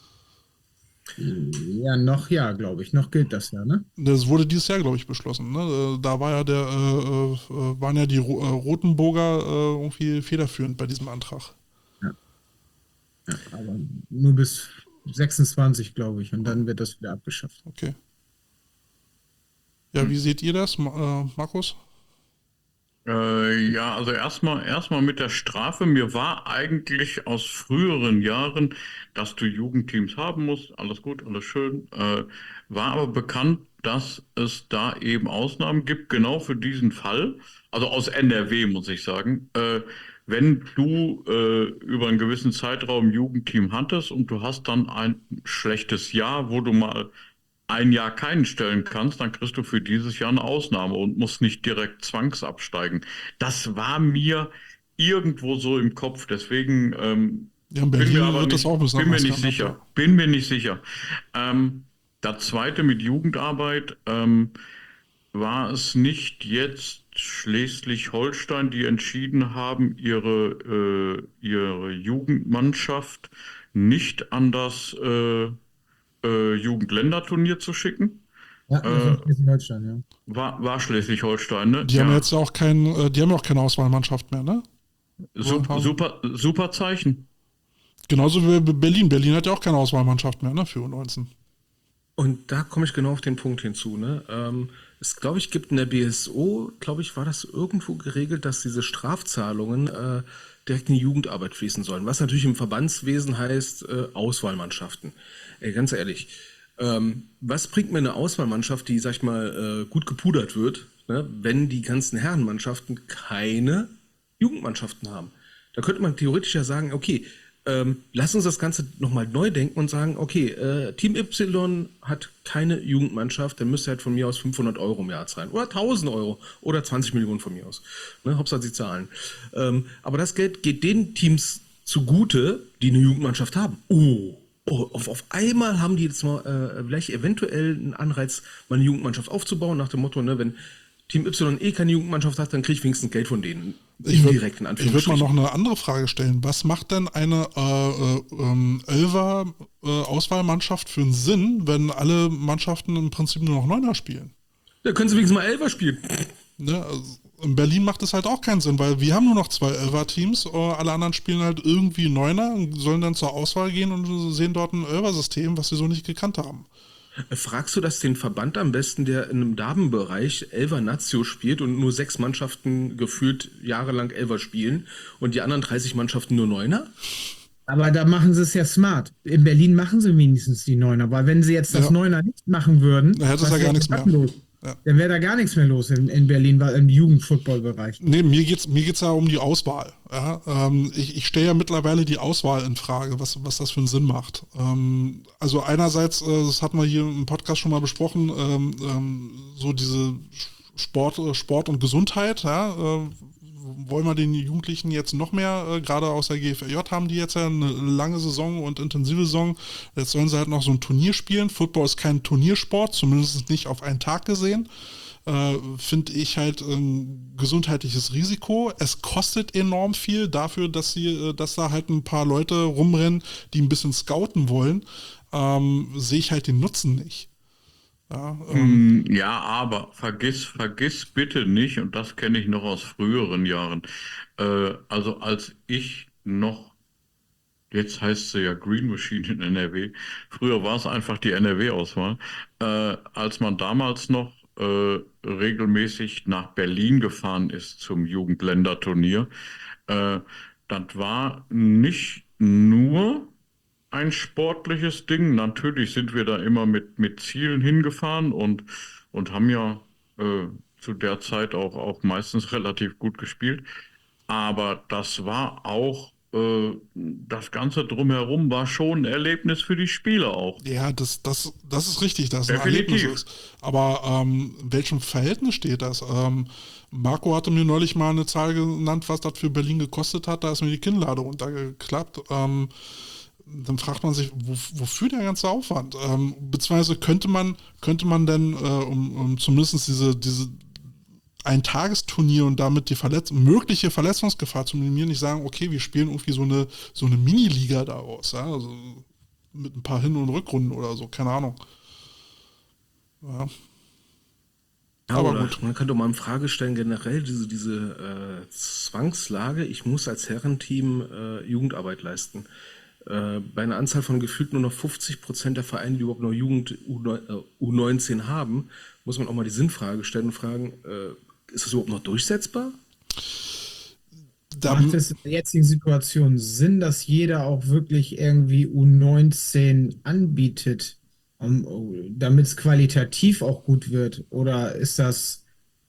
Ja, noch ja, glaube ich. Noch gilt das ja, ne? Das wurde dieses Jahr, glaube ich, beschlossen. Ne? Äh, Da war ja der, äh, äh, waren ja die Ro äh, Rotenburger äh, irgendwie federführend bei diesem Antrag. Ja, aber nur bis sechsundzwanzig, glaube ich. Und dann wird das wieder abgeschafft. Okay. Ja, wie seht ihr das, Ma äh, Markus? Äh, ja, also erstmal erstmal mit der Strafe. Mir war eigentlich aus früheren Jahren, dass du Jugendteams haben musst, alles gut, alles schön, äh, war aber bekannt, dass es da eben Ausnahmen gibt, genau für diesen Fall. Also aus N R W muss ich sagen. Äh, wenn du äh, über einen gewissen Zeitraum ein Jugendteam hattest und du hast dann ein schlechtes Jahr, wo du mal ein Jahr keinen stellen kannst, dann kriegst du für dieses Jahr eine Ausnahme und musst nicht direkt zwangsabsteigen. Das war mir irgendwo so im Kopf, deswegen ähm, Ja, in bin Berlin mir aber wird nicht, das auch ein bisschen bin mir anders nicht gehandhabt, sicher. Bin mir nicht sicher. Ähm, das zweite mit Jugendarbeit, ähm, war es nicht jetzt Schleswig-Holstein, die entschieden haben, ihre, äh, ihre Jugendmannschaft nicht an das äh, äh, Jugendländerturnier zu schicken? Ja, das Äh, ist Schleswig-Holstein, ja. War, war Schleswig-Holstein, ne? Die haben Ja. jetzt ja auch keinen, äh, die haben ja auch keine Auswahlmannschaft mehr, ne? Super, super, super Zeichen. Genauso wie Berlin. Berlin hat ja auch keine Auswahlmannschaft mehr, ne, für U neunzehn. Und da komme ich genau auf den Punkt hinzu. Ne? Ähm, es, glaube ich, gibt in der B S O, glaube ich, war das irgendwo geregelt, dass diese Strafzahlungen äh, direkt in die Jugendarbeit fließen sollen. Was natürlich im Verbandswesen heißt äh, Auswahlmannschaften. Ey, ganz ehrlich, ähm, was bringt mir eine Auswahlmannschaft, die, sag ich mal, äh, gut gepudert wird, ne, wenn die ganzen Herrenmannschaften keine Jugendmannschaften haben? Da könnte man theoretisch ja sagen, okay, Ähm, lass uns das Ganze nochmal neu denken und sagen, okay, äh, Team Y hat keine Jugendmannschaft, dann müsste halt von mir aus fünfhundert Euro im Jahr zahlen. Oder tausend Euro oder zwanzig Millionen von mir aus. Ne, Hauptsache sie zahlen. Ähm, aber das Geld geht den Teams zugute, die eine Jugendmannschaft haben. Oh, oh auf, auf einmal haben die jetzt mal äh, vielleicht eventuell einen Anreiz, mal eine Jugendmannschaft aufzubauen, nach dem Motto, ne, wenn Team Y eh keine Jugendmannschaft hat, dann kriege ich wenigstens Geld von denen. Ich würde Indirekt, in würd mal Anführungsstrichen. noch eine andere Frage stellen. Was macht denn eine äh, äh, ähm, Elfer äh, Auswahlmannschaft für einen Sinn, wenn alle Mannschaften im Prinzip nur noch Neuner spielen? Da können sie wenigstens mal Elfer spielen. Ne? Also in Berlin macht es halt auch keinen Sinn, weil wir haben nur noch zwei Elfer-Teams, äh, alle anderen spielen halt irgendwie Neuner und sollen dann zur Auswahl gehen und sehen dort ein Elfer-System, was sie so nicht gekannt haben. Fragst du das den Verband am besten, der in einem Damenbereich Elfer Nazio spielt und nur sechs Mannschaften gefühlt jahrelang Elfer spielen und die anderen dreißig Mannschaften nur Neuner? Aber da machen sie es ja smart. In Berlin machen sie wenigstens die Neuner, weil wenn sie jetzt das Ja. Neuner nicht machen würden, Da hätte es was ja gar wäre nichts dann mehr. los? Ja. Dann wäre da gar nichts mehr los in, in Berlin, weil im Jugendfootballbereich. Nee, mir geht's, mir geht's ja um die Auswahl. Ja, ähm, ich ich stelle ja mittlerweile die Auswahl in Frage, was, was das für einen Sinn macht. Ähm, also einerseits, äh, das hatten wir hier im Podcast schon mal besprochen, ähm, ähm, so diese Sport, äh, Sport und Gesundheit, ja, äh, wollen wir den Jugendlichen jetzt noch mehr, äh, gerade aus der G F L J haben die jetzt ja eine lange Saison und intensive Saison. Jetzt sollen sie halt noch so ein Turnier spielen. Football ist kein Turniersport, zumindest nicht auf einen Tag gesehen. Äh, finde ich halt ein gesundheitliches Risiko. Es kostet enorm viel dafür, dass sie, äh, dass da halt ein paar Leute rumrennen, die ein bisschen scouten wollen. Ähm, sehe ich halt den Nutzen nicht. Ja, ähm, Mm, Ja, aber vergiss, vergiss bitte nicht, und das kenne ich noch aus früheren Jahren. Äh, also als ich noch, jetzt heißt sie ja Green Machine in N R W, früher war es einfach die N R W-Auswahl, äh, als man damals noch äh, regelmäßig nach Berlin gefahren ist zum Jugendländerturnier, äh, das war nicht nur ein sportliches Ding. Natürlich sind wir da immer mit, mit Zielen hingefahren und, und haben ja äh, zu der Zeit auch, auch meistens relativ gut gespielt. Aber das war auch, äh, das Ganze drumherum war schon ein Erlebnis für die Spieler auch. Ja, das, das, das ist richtig, dass es ein Definitiv. Erlebnis ist. Aber ähm, in welchem Verhältnis steht das? Ähm, Marco hatte mir neulich mal eine Zahl genannt, was das für Berlin gekostet hat. Da ist mir die Kinnlade runtergeklappt. Ähm, dann fragt man sich, wo, wofür der ganze Aufwand? Ähm, beziehungsweise könnte man, könnte man denn, äh, um, um zumindest diese, diese ein Tagesturnier und damit die Verletz mögliche Verletzungsgefahr zu minimieren, nicht sagen, okay, wir spielen irgendwie so eine, so eine Mini-Liga daraus, ja, also mit ein paar Hin- und Rückrunden oder so, keine Ahnung. Ja. Ja, Aber oder gut. man könnte mal in Frage stellen, generell diese, diese äh, Zwangslage, ich muss als Herrenteam äh, Jugendarbeit leisten. Äh, bei einer Anzahl von gefühlt nur noch fünfzig Prozent der Vereine, die überhaupt noch Jugend U neunzehn haben, muss man auch mal die Sinnfrage stellen und fragen, äh, ist das überhaupt noch durchsetzbar? Da, Macht es in der jetzigen Situation Sinn, dass jeder auch wirklich irgendwie U neunzehn anbietet, um, damit es qualitativ auch gut wird? Oder ist das,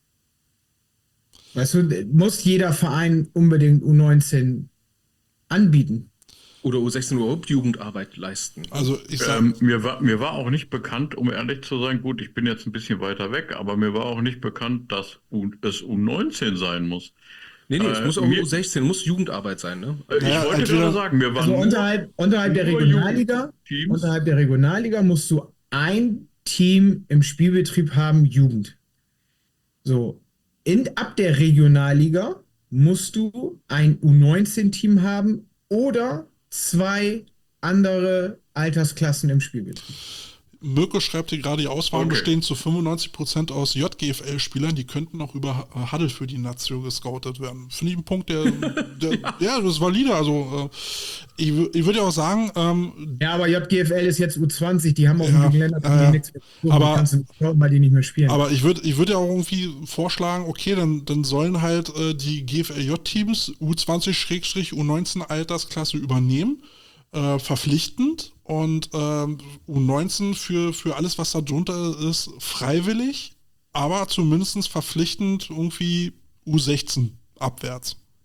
weißt du, muss jeder Verein unbedingt U neunzehn anbieten? Oder U sechzehn überhaupt Jugendarbeit leisten? also ich sag, Ähm, mir war, mir war auch nicht bekannt, um ehrlich zu sein, gut, ich bin jetzt ein bisschen weiter weg, aber mir war auch nicht bekannt, dass U, es U neunzehn sein muss. Nee, nee, es äh, muss auch mir- U sechzehn, muss Jugendarbeit sein, ne? Äh, Ich Ja, wollte entweder- gerade sagen, mir war Also nur, unterhalb, unterhalb der nur Regionalliga, Jugendteams. unterhalb der Regionalliga musst du ein Team im Spielbetrieb haben, Jugend. So, in, ab der Regionalliga musst du ein U neunzehn Team haben oder zwei andere Altersklassen im Spielbetrieb. Mirko schreibt hier gerade, die Auswahlen Okay. bestehen zu fünfundneunzig Prozent aus J G F L-Spielern, die könnten auch über äh, Huddle für die Nazio gescoutet werden. Finde ich einen Punkt, der, der ja, das ist valide. Also äh, ich, wü- ich würde ja auch sagen, ähm, Ja, aber J G F L ist jetzt U zwanzig, die haben auch Ja, im Länderturnier ja, ja. nichts mehr zu tun. Aber- Die kannst du nicht schauen, weil die nicht mehr spielen. aber ich würde ich würde ja auch irgendwie vorschlagen, okay, dann, dann sollen halt äh, die G F L J-Teams U zwanzig U neunzehn Altersklasse übernehmen, äh, verpflichtend und ähm, U neunzehn für, für alles, was da drunter ist, freiwillig, aber zumindest verpflichtend irgendwie U sechzehn abwärts.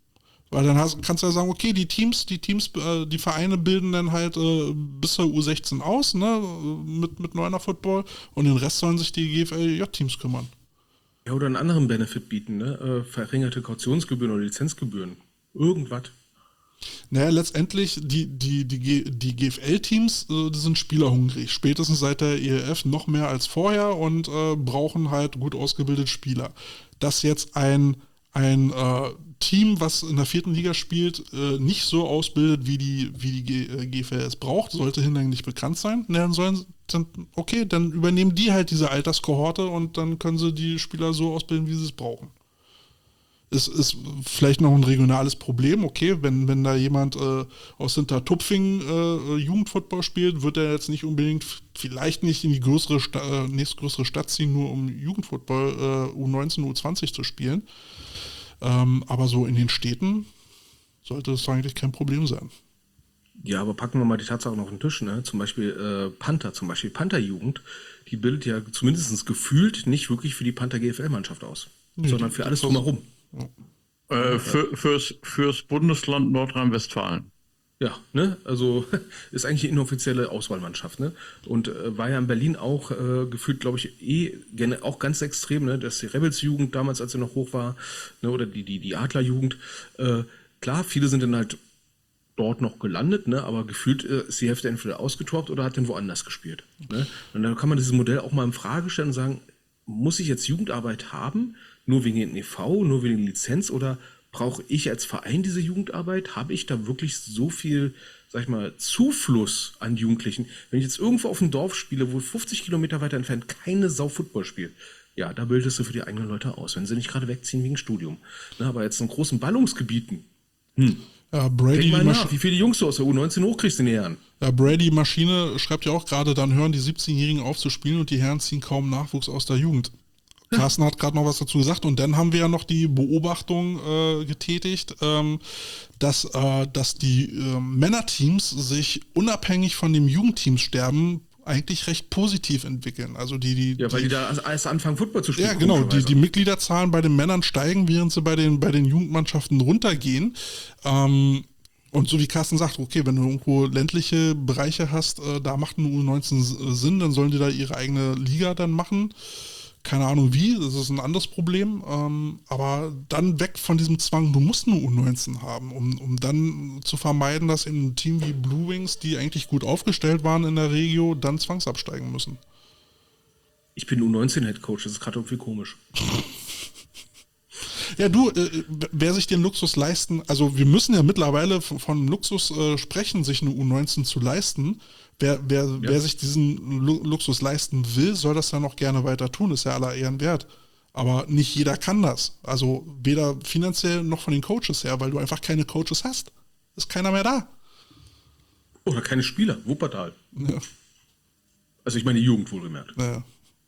Weil dann hast, kannst du ja sagen, okay, die Teams, die Teams, äh, die Vereine bilden dann halt äh, bis zur U sechzehn aus, ne, mit, mit Neuner Football und den Rest sollen sich die G F L J-Teams kümmern. Ja, oder einen anderen Benefit bieten, ne? Äh, verringerte Kautionsgebühren oder Lizenzgebühren. Irgendwas. Naja, letztendlich, die, die, die, G- die G F L-Teams, äh, die sind spielerhungrig. Spätestens seit der E L F noch mehr als vorher und äh, brauchen halt gut ausgebildete Spieler. Dass jetzt ein, ein äh, Team, was in der vierten Liga spielt, äh, nicht so ausbildet, wie die, wie die G- äh, G F L es braucht, sollte hinlänglich bekannt sein. Na, dann sollen sie- dann, okay, dann übernehmen die halt diese Alterskohorte und dann können sie die Spieler so ausbilden, wie sie es brauchen. Es ist vielleicht noch ein regionales Problem, okay, wenn, wenn da jemand äh, aus Hintertupfing äh, Jugendfootball spielt, wird er jetzt nicht unbedingt, vielleicht nicht in die größere Sta- äh, nächstgrößere Stadt ziehen, nur um Jugendfootball äh, U neunzehn, U zwanzig zu spielen. Ähm, aber so in den Städten sollte es eigentlich kein Problem sein. Ja, aber packen wir mal die Tatsache auf den Tisch, ne? Zum Beispiel äh, Panther, zum Beispiel Panther-Jugend, die bildet ja zumindest gefühlt nicht wirklich für die Panther-G F L-Mannschaft aus, Nee, sondern die- für alles das- drumherum. Äh, für, fürs, fürs Bundesland Nordrhein-Westfalen. Ja, ne, also ist eigentlich eine inoffizielle Auswahlmannschaft, ne? Und äh, war ja in Berlin auch äh, gefühlt, glaube ich, eh gene- auch ganz extrem, ne? Dass die Rebels-Jugend damals, als sie noch hoch war, ne? Oder die, die, die Adler-Jugend. Äh, klar, viele sind dann halt dort noch gelandet, ne? Aber gefühlt äh, ist die Hälfte entweder ausgetobt oder hat dann woanders gespielt. Ne? Und dann kann man dieses Modell auch mal in Frage stellen und sagen, muss ich jetzt Jugendarbeit haben, nur wegen den E V, nur wegen der Lizenz oder brauche ich als Verein diese Jugendarbeit? Habe ich da wirklich so viel, sag ich mal, Zufluss an Jugendlichen? Wenn ich jetzt irgendwo auf dem Dorf spiele, wo fünfzig Kilometer weiter entfernt keine Sau Football spielt, ja, da bildest du für die eigenen Leute aus, wenn sie nicht gerade wegziehen wegen Studium. Na, aber jetzt in großen Ballungsgebieten, Ja, Brady, denk die mal Masch- nach, wie viele Jungs du aus der U neunzehn hochkriegst in die Herren. ja, Brady Maschine schreibt ja auch gerade, dann hören die siebzehnjährigen auf zu spielen und die Herren ziehen kaum Nachwuchs aus der Jugend. Carsten hat gerade noch was dazu gesagt und dann haben wir ja noch die Beobachtung äh, getätigt, ähm, dass, äh, dass die äh, Männerteams sich unabhängig von dem Jugendteamsterben eigentlich recht positiv entwickeln. Also die, die, Ja, weil die da erst anfangen, Football zu spielen. ja, genau. Die, komischerweise. die Mitgliederzahlen bei den Männern steigen, während sie bei den, bei den Jugendmannschaften runtergehen. Ähm, und so wie Carsten sagt, okay, wenn du irgendwo ländliche Bereiche hast, äh, da macht eine U neunzehn Sinn, dann sollen die da ihre eigene Liga dann machen. Keine Ahnung wie, das ist ein anderes Problem. Ähm, aber dann weg von diesem Zwang, du musst eine U neunzehn haben, um, um dann zu vermeiden, dass in einem Team wie Blue Wings, die eigentlich gut aufgestellt waren in der Regio, dann zwangsabsteigen müssen. Ich bin U neunzehn Headcoach, das ist gerade irgendwie komisch. Ja, du, äh, wer sich den Luxus leisten, also wir müssen ja mittlerweile von, von Luxus äh, sprechen, sich eine U neunzehn zu leisten. Wer, wer, ja. wer sich diesen Lu Luxus leisten will, soll das dann auch gerne weiter tun, ist ja aller Ehren wert. Aber nicht jeder kann das. Also weder finanziell noch von den Coaches her, weil du einfach keine Coaches hast. Ist keiner mehr da. Oder keine Spieler, Wuppertal. Ja, Also ich meine die Jugend wohlgemerkt. naja.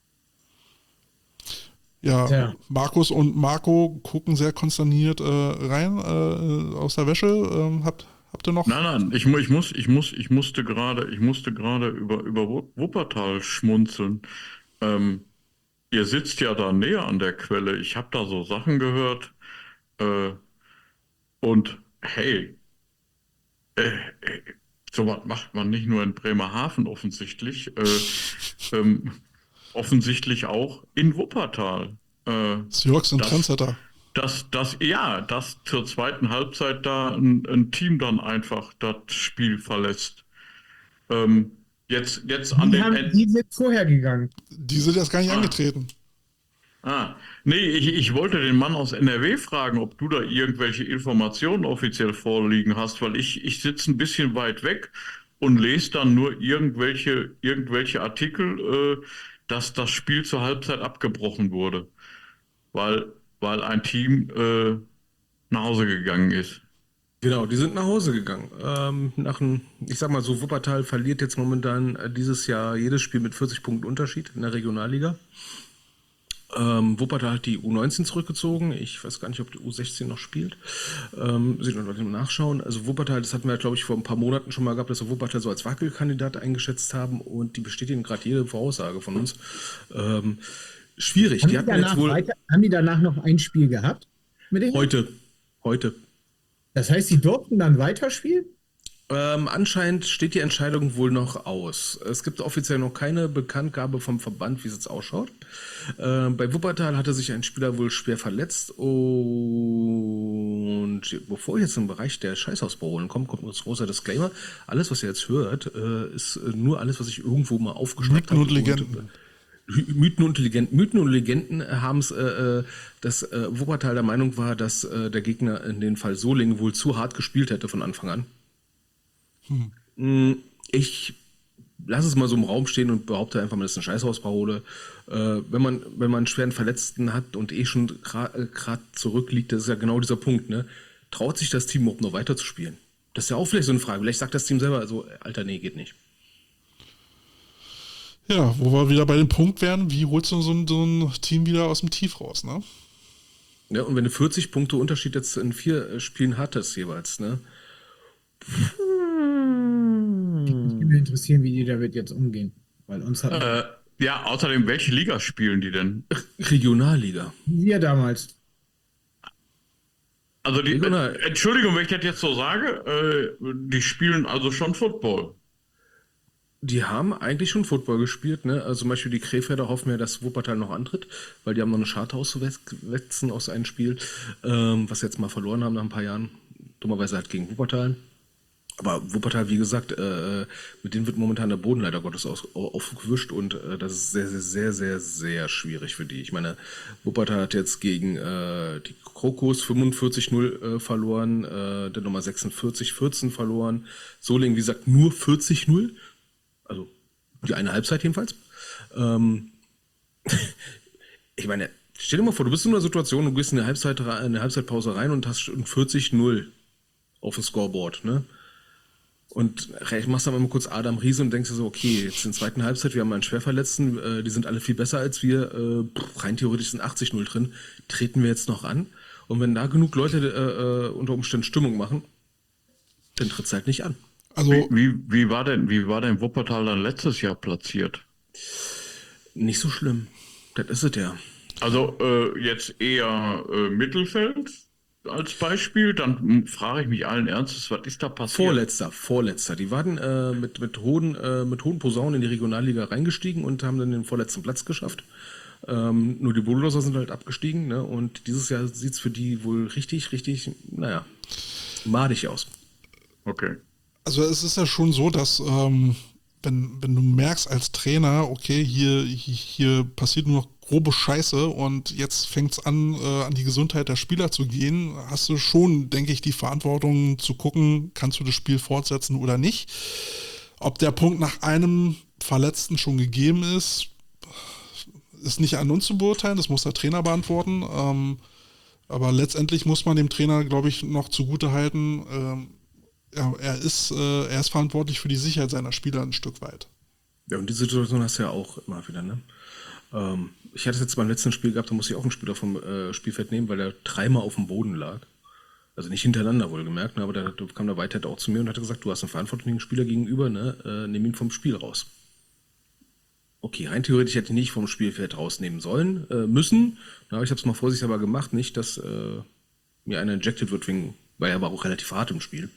Ja, Tja. Markus und Marco gucken sehr konsterniert äh, rein äh, aus der Wäsche. Ähm, habt, habt ihr noch? Nein, nein, ich, mu- ich muss, ich muss, ich musste gerade, ich musste gerade über, über Wu- Wuppertal schmunzeln. Ähm, ihr sitzt ja da näher an der Quelle. Ich habe da so Sachen gehört. Äh, und hey, äh, äh, sowas macht man nicht nur in Bremerhaven offensichtlich, äh, ähm, offensichtlich auch in Wuppertal. Äh, Seahawks sind das- Trendsetter. dass, dass, ja, dass zur zweiten Halbzeit da ein, ein Team dann einfach das Spiel verlässt. Ähm, jetzt, jetzt an Die, den haben, End- die sind vorher gegangen. Die sind erst gar nicht Ah. angetreten. Ah, nee, ich, ich wollte den Mann aus N R W fragen, ob du da irgendwelche Informationen offiziell vorliegen hast, weil ich, ich sitze ein bisschen weit weg und lese dann nur irgendwelche, irgendwelche Artikel, äh, dass das Spiel zur Halbzeit abgebrochen wurde, weil, weil ein Team äh, nach Hause gegangen ist. Genau, die sind nach Hause gegangen. Ähm, nach einem, ich sag mal so, Wuppertal verliert jetzt momentan äh, dieses Jahr jedes Spiel mit vierzig Punkten Unterschied in der Regionalliga. Ähm, Wuppertal hat die U neunzehn zurückgezogen. Ich weiß gar nicht, ob die U sechzehn noch spielt. Ähm, sieht man dort im Nachschauen. Also Wuppertal, das hatten wir, glaube ich, vor ein paar Monaten schon mal gehabt, dass wir Wuppertal so als Wackelkandidat eingeschätzt haben und die bestätigen gerade jede Voraussage von uns. Ähm, schwierig. Haben Die die, hatten jetzt danach wohl weiter, haben die danach noch ein Spiel gehabt? Mit denen? heute, heute. Das heißt, sie durften dann weiterspielen? Ähm, anscheinend steht die Entscheidung wohl noch aus. Es gibt offiziell noch keine Bekanntgabe vom Verband, wie es jetzt ausschaut. Äh, bei Wuppertal hatte sich ein Spieler wohl schwer verletzt. Und bevor ich jetzt im Bereich der Scheißhausbeholen komme, kommt ein großer Disclaimer. Alles, was ihr jetzt hört, äh, ist nur alles, was ich irgendwo mal aufgeschnappt habe. Mythen und Legenden. Und, äh, Mythen und Legenden, Mythen und Legenden haben es, äh, dass äh, Wuppertal der Meinung war, dass äh, der Gegner in dem Fall Solingen wohl zu hart gespielt hätte von Anfang an. Hm. Ich lasse es mal so im Raum stehen und behaupte einfach mal, das ist eine Scheißhausparole. Äh, wenn man, wenn man einen schweren Verletzten hat und eh schon gerade zurückliegt, das ist ja genau dieser Punkt, ne? Traut sich das Team überhaupt noch weiter zu spielen? Das ist ja auch vielleicht so eine Frage. Vielleicht sagt das Team selber so, Alter, nee, geht nicht. Ja, wo wir wieder bei dem Punkt wären, wie holst du so ein, so ein Team wieder aus dem Tief raus, ne? Ja, und wenn du vierzig Punkte Unterschied jetzt in vier Spielen hattest jeweils, ne? Mich würde interessieren, wie die damit jetzt umgehen. Weil uns hat Äh, ja, außerdem, welche Liga spielen die denn? Regionalliga. wir damals. Also die, Regional. äh, Entschuldigung, wenn ich das jetzt so sage, äh, die spielen also schon Football. Die haben eigentlich schon Football gespielt, ne? Also zum Beispiel die Krefelder hoffen ja, dass Wuppertal noch antritt, weil die haben noch eine Scharte auszuwetzen aus einem Spiel, ähm, was sie jetzt mal verloren haben nach ein paar Jahren. Dummerweise halt gegen Wuppertal. Aber Wuppertal, wie gesagt, äh, mit denen wird momentan der Boden leider Gottes aus, aufgewischt und äh, das ist sehr, sehr, sehr, sehr, sehr schwierig für die. Ich meine, Wuppertal hat jetzt gegen äh, die Krokos fünfundvierzig null äh, verloren, äh, der Nummer sechsundvierzig vierzehn verloren, Solingen, wie gesagt, nur vierzig null, also die eine Halbzeit jedenfalls. Ähm, ich meine, stell dir mal vor, du bist in einer Situation, du gehst in eine, Halbzeit, in eine Halbzeitpause rein und hast schon vierzig null auf dem Scoreboard, ne? Und machst dann mal kurz Adam Riese und denkst dir so, okay, jetzt in der zweiten Halbzeit, wir haben einen Schwerverletzten, äh, die sind alle viel besser als wir, äh, pff, rein theoretisch sind achtzig null drin, treten wir jetzt noch an? Und wenn da genug Leute äh, unter Umständen Stimmung machen, dann tritt es halt nicht an. Also, Wie, wie, wie, war denn, wie war denn Wuppertal dann letztes Jahr platziert? Nicht so schlimm. Das ist es ja. Also äh, jetzt eher äh, Mittelfeld als Beispiel, dann frage ich mich allen Ernstes, was ist da passiert? Vorletzter, Vorletzter. Die waren äh, mit, mit, hohen, äh, mit hohen Posaunen in die Regionalliga reingestiegen und haben dann den vorletzten Platz geschafft. Ähm, nur die Bulldozer sind halt abgestiegen, ne? Und dieses Jahr sieht es für die wohl richtig, richtig, naja, madig aus. Okay. also es ist ja schon so, dass ähm, wenn, wenn du merkst als Trainer, okay, hier, hier, hier passiert nur noch grobe Scheiße und jetzt fängt es an, äh, an die Gesundheit der Spieler zu gehen, hast du schon, denke ich, die Verantwortung zu gucken, kannst du das Spiel fortsetzen oder nicht. Ob der Punkt nach einem Verletzten schon gegeben ist, ist nicht an uns zu beurteilen, das muss der Trainer beantworten. Ähm, aber letztendlich muss man dem Trainer, glaube ich, noch zugute halten, ähm, ja, er ist, äh, er ist verantwortlich für die Sicherheit seiner Spieler ein Stück weit. Ja, und die Situation hast du ja auch immer wieder, ne? Ähm, ich hatte es jetzt beim letzten Spiel gehabt, da musste ich auch einen Spieler vom äh, Spielfeld nehmen, weil er dreimal auf dem Boden lag. Also nicht hintereinander wohlgemerkt, ne? Aber da, da kam der Whitehead auch zu mir und hatte gesagt, du hast einen verantwortlichen Spieler gegenüber, ne? Äh, nimm ihn vom Spiel raus. Okay, rein theoretisch hätte ich nicht vom Spielfeld rausnehmen sollen, äh, müssen. Aber ich habe es mal vorsichtshalber gemacht, nicht, dass äh, mir einer injected wird, wegen, weil er war auch relativ hart im Spiel.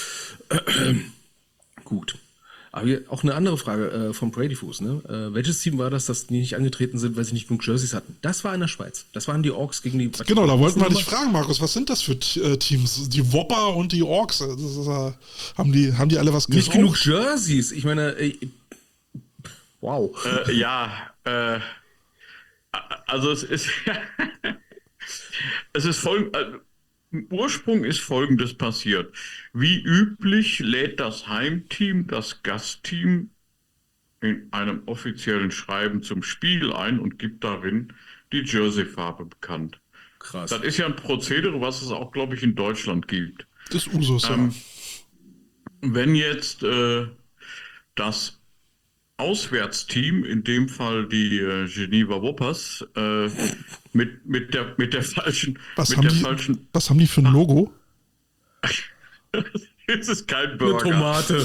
Gut. Aber hier auch eine andere Frage äh, von Brady Fuß. Ne? Äh, welches Team war das, das die nicht angetreten sind, weil sie nicht genug Jerseys hatten? Das war in der Schweiz. Das waren die Orks gegen die... Genau, da wollten wir dich fragen, Markus, was sind das für äh, Teams? Die Whopper und die Orks, das ist, äh, haben, die, haben die alle was Nicht geraucht? genug Jerseys. Ich meine, äh, wow. Äh, ja, äh, also es ist, es ist folgend, also im Ursprung ist Folgendes passiert. Wie üblich lädt das Heimteam das Gastteam in einem offiziellen Schreiben zum Spiel ein und gibt darin die Jerseyfarbe bekannt. Krass. Das ist ja ein Prozedere, was es auch, glaube ich, in Deutschland gibt. Das ist Usus, Ähm, ja. Wenn jetzt äh, das Auswärtsteam, in dem Fall die äh, Geneva Vipers, äh, mit, mit, der, mit der falschen... Was, mit haben der die, falschen was haben die für ein Logo? es ist kein Eine Burger. Tomate.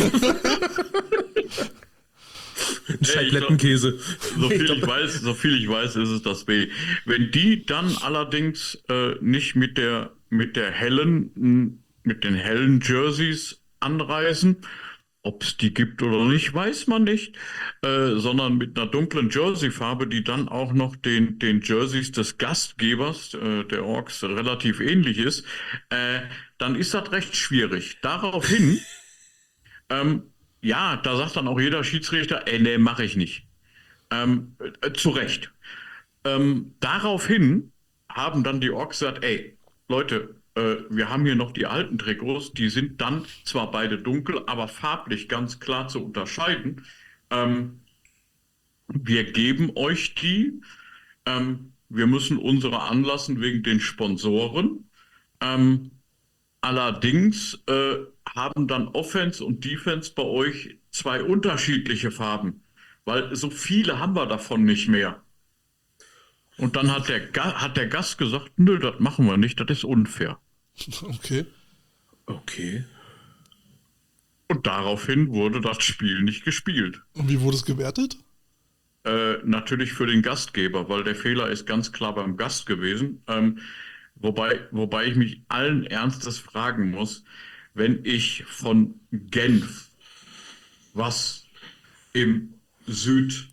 Ein Scheiblettenkäse. So viel ich weiß, so viel ich weiß, ist es das B. Wenn die dann allerdings äh, nicht mit der mit der hellen mit den hellen Jerseys anreisen. Ob es die gibt oder nicht, weiß man nicht, äh, sondern mit einer dunklen Jerseyfarbe, die dann auch noch den, den Jerseys des Gastgebers, äh, der Orks, relativ ähnlich ist, äh, dann ist das recht schwierig. Daraufhin, ähm, ja, da sagt dann auch jeder Schiedsrichter, ey, nee, mache ich nicht. Ähm, äh, zu Recht. Ähm, daraufhin haben dann die Orks gesagt, ey, Leute, äh, wir haben hier noch die alten Trikots, die sind dann zwar beide dunkel, aber farblich ganz klar zu unterscheiden. Ähm, wir geben euch die. Ähm, wir müssen unsere anlassen wegen den Sponsoren. Ähm, allerdings äh, haben dann Offense und Defense bei euch zwei unterschiedliche Farben, weil so viele haben wir davon nicht mehr. Und dann hat der, Ga- hat der Gast gesagt, nö, das machen wir nicht, das ist unfair. Okay. Okay. Und daraufhin wurde das Spiel nicht gespielt. Und wie wurde es gewertet? Äh, natürlich für den Gastgeber, weil der Fehler ist ganz klar beim Gast gewesen. Ähm, wobei, wobei ich mich allen Ernstes fragen muss, wenn ich von Genf, was im Südosten,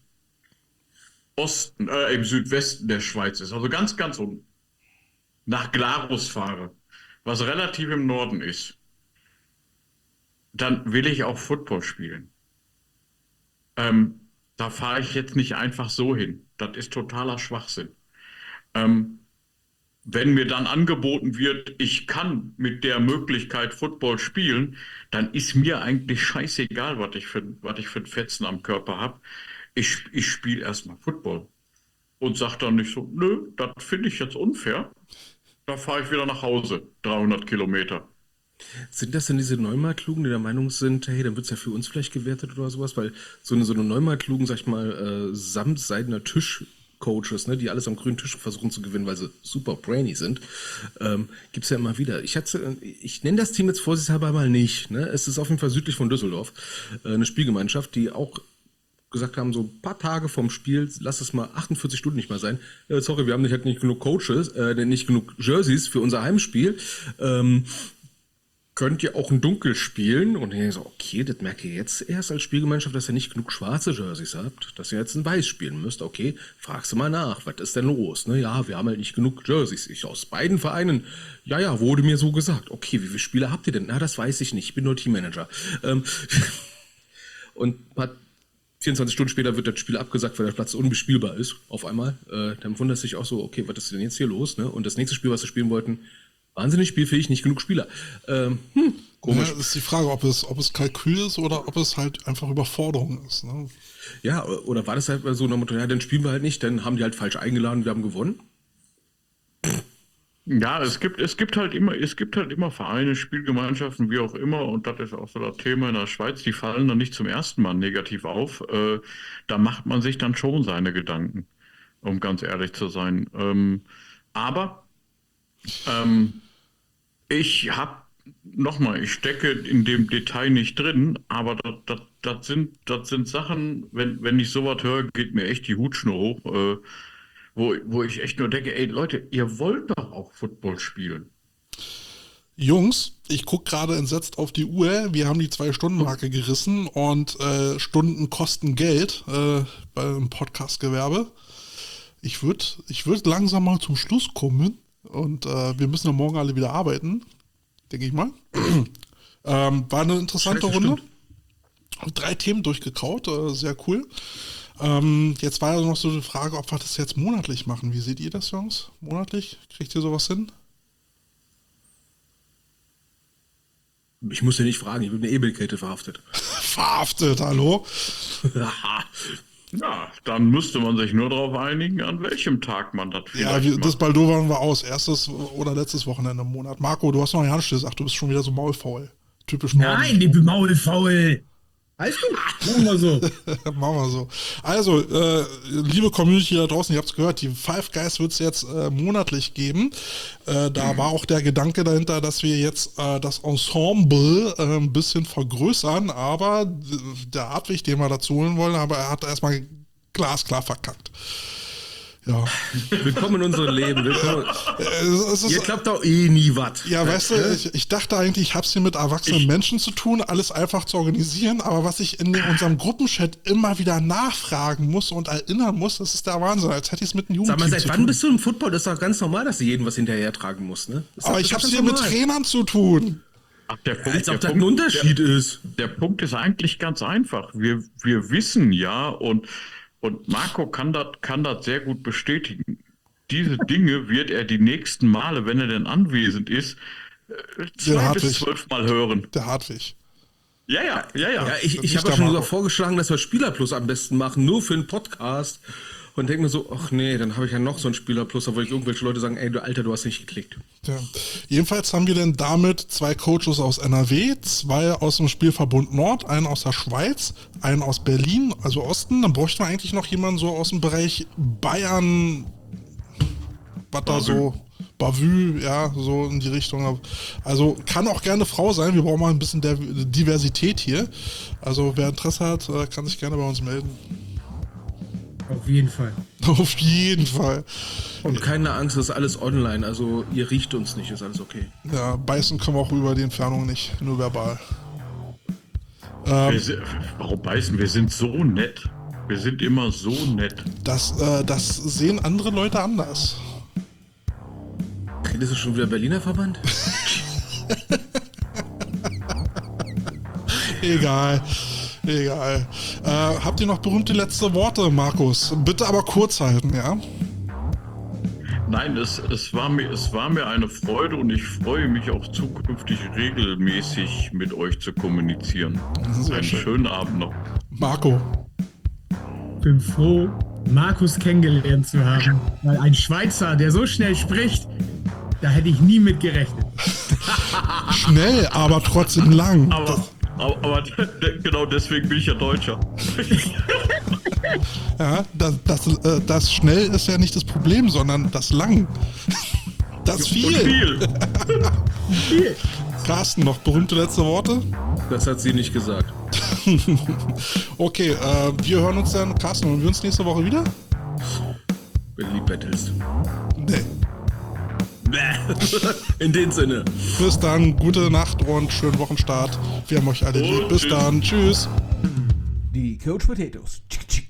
äh, im Südwesten der Schweiz ist, also ganz, ganz unten, nach Glarus fahre, was relativ im Norden ist, dann will ich auch Football spielen. Ähm, da fahre ich jetzt nicht einfach so hin. Das ist totaler Schwachsinn. Ähm, wenn mir dann angeboten wird, ich kann mit der Möglichkeit Football spielen, dann ist mir eigentlich scheißegal, was ich für, was ich für ein Fetzen am Körper habe. Ich, ich spiele erstmal Football. Und sage dann nicht so, nö, das finde ich jetzt unfair. Da fahre ich wieder nach Hause, dreihundert Kilometer. Sind das denn diese Neumarktlugen, die der Meinung sind, hey, dann wird es ja für uns vielleicht gewertet oder sowas? Weil so eine, so eine Neumarktlugen, sag ich mal, äh, samtseidener Tischcoaches, ne, die alles am grünen Tisch versuchen zu gewinnen, weil sie super brainy sind, ähm, gibt es ja immer wieder. Ich, hatte, ich nenne das Team jetzt vorsichtshalber mal nicht. Ne? Es ist auf jeden Fall südlich von Düsseldorf, äh, eine Spielgemeinschaft, die auch gesagt haben, so ein paar Tage vom Spiel, lass es mal achtundvierzig Stunden nicht mal sein. Äh, sorry, wir haben nicht, halt nicht genug Coaches, äh, nicht genug Jerseys für unser Heimspiel. Ähm, könnt ihr auch in Dunkel spielen? Und ich so, okay, das merke ich jetzt erst als Spielgemeinschaft, dass ihr nicht genug schwarze Jerseys habt, dass ihr jetzt in Weiß spielen müsst. Okay, fragst du mal nach, was ist denn los? Ne, ja, wir haben halt nicht genug Jerseys. Ich aus beiden Vereinen, ja, ja, wurde mir so gesagt. Okay, wie viele Spieler habt ihr denn? Na, das weiß ich nicht, ich bin nur Teammanager. Ähm, und hat vierundzwanzig Stunden später wird das Spiel abgesagt, weil der Platz unbespielbar ist, auf einmal. Äh, dann wundert sich auch so, okay, was ist denn jetzt hier los? Ne? Und das nächste Spiel, was wir spielen wollten, wahnsinnig spielfähig, nicht genug Spieler. Ähm, hm, komisch. Ja, das ist die Frage, ob es, ob es Kalkül ist oder ob es halt einfach Überforderung ist. Ne? Ja, oder war das halt so nach dem Motto, ja, dann spielen wir halt nicht, dann haben die halt falsch eingeladen, wir haben gewonnen? Ja, es gibt, es gibt halt immer, es gibt halt immer Vereine, Spielgemeinschaften, wie auch immer, und das ist auch so das Thema in der Schweiz, die fallen dann nicht zum ersten Mal negativ auf. Äh, da macht man sich dann schon seine Gedanken, um ganz ehrlich zu sein. Ähm, aber ähm, ich habe, nochmal, ich stecke in dem Detail nicht drin, aber das, das, das sind, das sind Sachen, wenn, wenn ich sowas höre, geht mir echt die Hutschnur hoch. Äh, Wo, wo ich echt nur denke, ey Leute, ihr wollt doch auch Football spielen. Jungs, ich gucke gerade entsetzt auf die Uhr. Wir haben die Zwei-Stunden-Marke gerissen und äh, Stunden kosten Geld äh, beim Podcast-Gewerbe. Ich würde ich würd langsam mal zum Schluss kommen und äh, wir müssen ja morgen alle wieder arbeiten, denke ich mal. ähm, war eine interessante Scheiße, Runde. stimmt. Drei Themen durchgekaut, äh, sehr cool. Ähm, jetzt war ja noch so die Frage, ob wir das jetzt monatlich machen. Wie seht ihr das, Jungs? Monatlich? Kriegt ihr sowas hin? Ich muss ja nicht fragen, ich bin in der E-Mail-Kette verhaftet. Verhaftet, hallo? Ja, dann müsste man sich nur darauf einigen, an welchem Tag man das Ja, vielleicht wir, das macht. Baldowern war aus. Erstes oder letztes Wochenende im Monat. Marco, du hast noch nicht gesagt, du bist schon wieder so maulfaul. Typisch Norden. Nein, die Maulfaul. Alles gut, machen wir so. Machen wir so. Also, äh, liebe Community da draußen, ihr habt es gehört, die Five Guys wird es jetzt äh, monatlich geben. Äh, da mhm. war auch der Gedanke dahinter, dass wir jetzt äh, das Ensemble äh, ein bisschen vergrößern, aber der Hartwig, den wir dazu holen wollen, aber er hat erstmal glasklar verkackt. Ja. Willkommen in unserem Leben. Willkommen. Es ist, Ihr klappt doch eh nie was. ja, weißt du, ich, ich dachte eigentlich, ich habe es hier mit erwachsenen Ich- Menschen zu tun, alles einfach zu organisieren, aber was ich in unserem Gruppenchat immer wieder nachfragen muss und erinnern muss, das ist der Wahnsinn, als hätte ich es mit einem Sag mal, Jugendteam seit zu wann tun. bist du im Football? Das ist doch ganz normal, dass du jedem was hinterher tragen musst, ne? Ist Aber doch- ich ist habe doch es ganz hier mit normal. Trainern zu tun. Ach, der Punkt, Als ob der das ein Punkt, Unterschied ist. Der Punkt ist eigentlich ganz einfach. Wir, wir wissen ja, und, und Marco kann das kann das sehr gut bestätigen, diese Dinge wird er die nächsten Male, wenn er denn anwesend ist, äh, zwei Hartwig. bis zwölf Mal hören. Der Hartwig. Ja, ja, ja, ja. Ja, ich, ich Nicht habe ja der schon Marco. sogar vorgeschlagen, dass wir Spielerplus am besten machen, nur für einen Podcast. Und denke mir so, ach nee, dann habe ich ja noch so einen Spielerplus, obwohl ich irgendwelche Leute sagen, ey, du Alter, du hast nicht geklickt. Ja. Jedenfalls haben wir denn damit zwei Coaches aus N R W, zwei aus dem Spielverbund Nord, einen aus der Schweiz, einen aus Berlin, also Osten. Dann bräuchten wir eigentlich noch jemanden so aus dem Bereich Bayern, was da so, Bavü, ja, so in die Richtung. Also kann auch gerne Frau sein, wir brauchen mal ein bisschen der Diversität hier. Also wer Interesse hat, äh, kann sich gerne bei uns melden. Auf jeden Fall. Auf jeden Fall. Und keine Angst, das ist alles online, also ihr riecht uns nicht, ist alles okay. Ja, beißen können wir auch über die Entfernung nicht, nur verbal. Wir sind, warum beißen? Wir sind so nett. Wir sind immer so nett. Das, äh, das sehen andere Leute anders. Redest du schon wieder Berliner Verband? Egal. Egal. Äh, habt ihr noch berühmte letzte Worte, Markus? Bitte aber kurz halten, ja? Nein, es, es, war mir, es war mir eine Freude und ich freue mich auch zukünftig regelmäßig mit euch zu kommunizieren. Sehr Einen schön. schönen Abend noch. Marco. Bin froh, Markus kennengelernt zu haben. Weil ein Schweizer, der so schnell spricht, da hätte ich nie mit gerechnet. Schnell, aber trotzdem lang. Aber, aber, aber de- genau deswegen bin ich ja Deutscher. Ja, das, das, äh, das schnell ist ja nicht das Problem, sondern das lang. Das Und viel. viel. Carsten, noch berühmte letzte Worte? Das hat sie nicht gesagt. Okay, äh, wir hören uns dann, Carsten, hören wir uns nächste Woche wieder? Wenn du lieb bettelst. Nee. In dem Sinne. Bis dann, gute Nacht und schönen Wochenstart. Wir haben euch alle lieb. Und Bis tschüss. dann, tüss. Die Coach Potatoes. Tschick, tschick.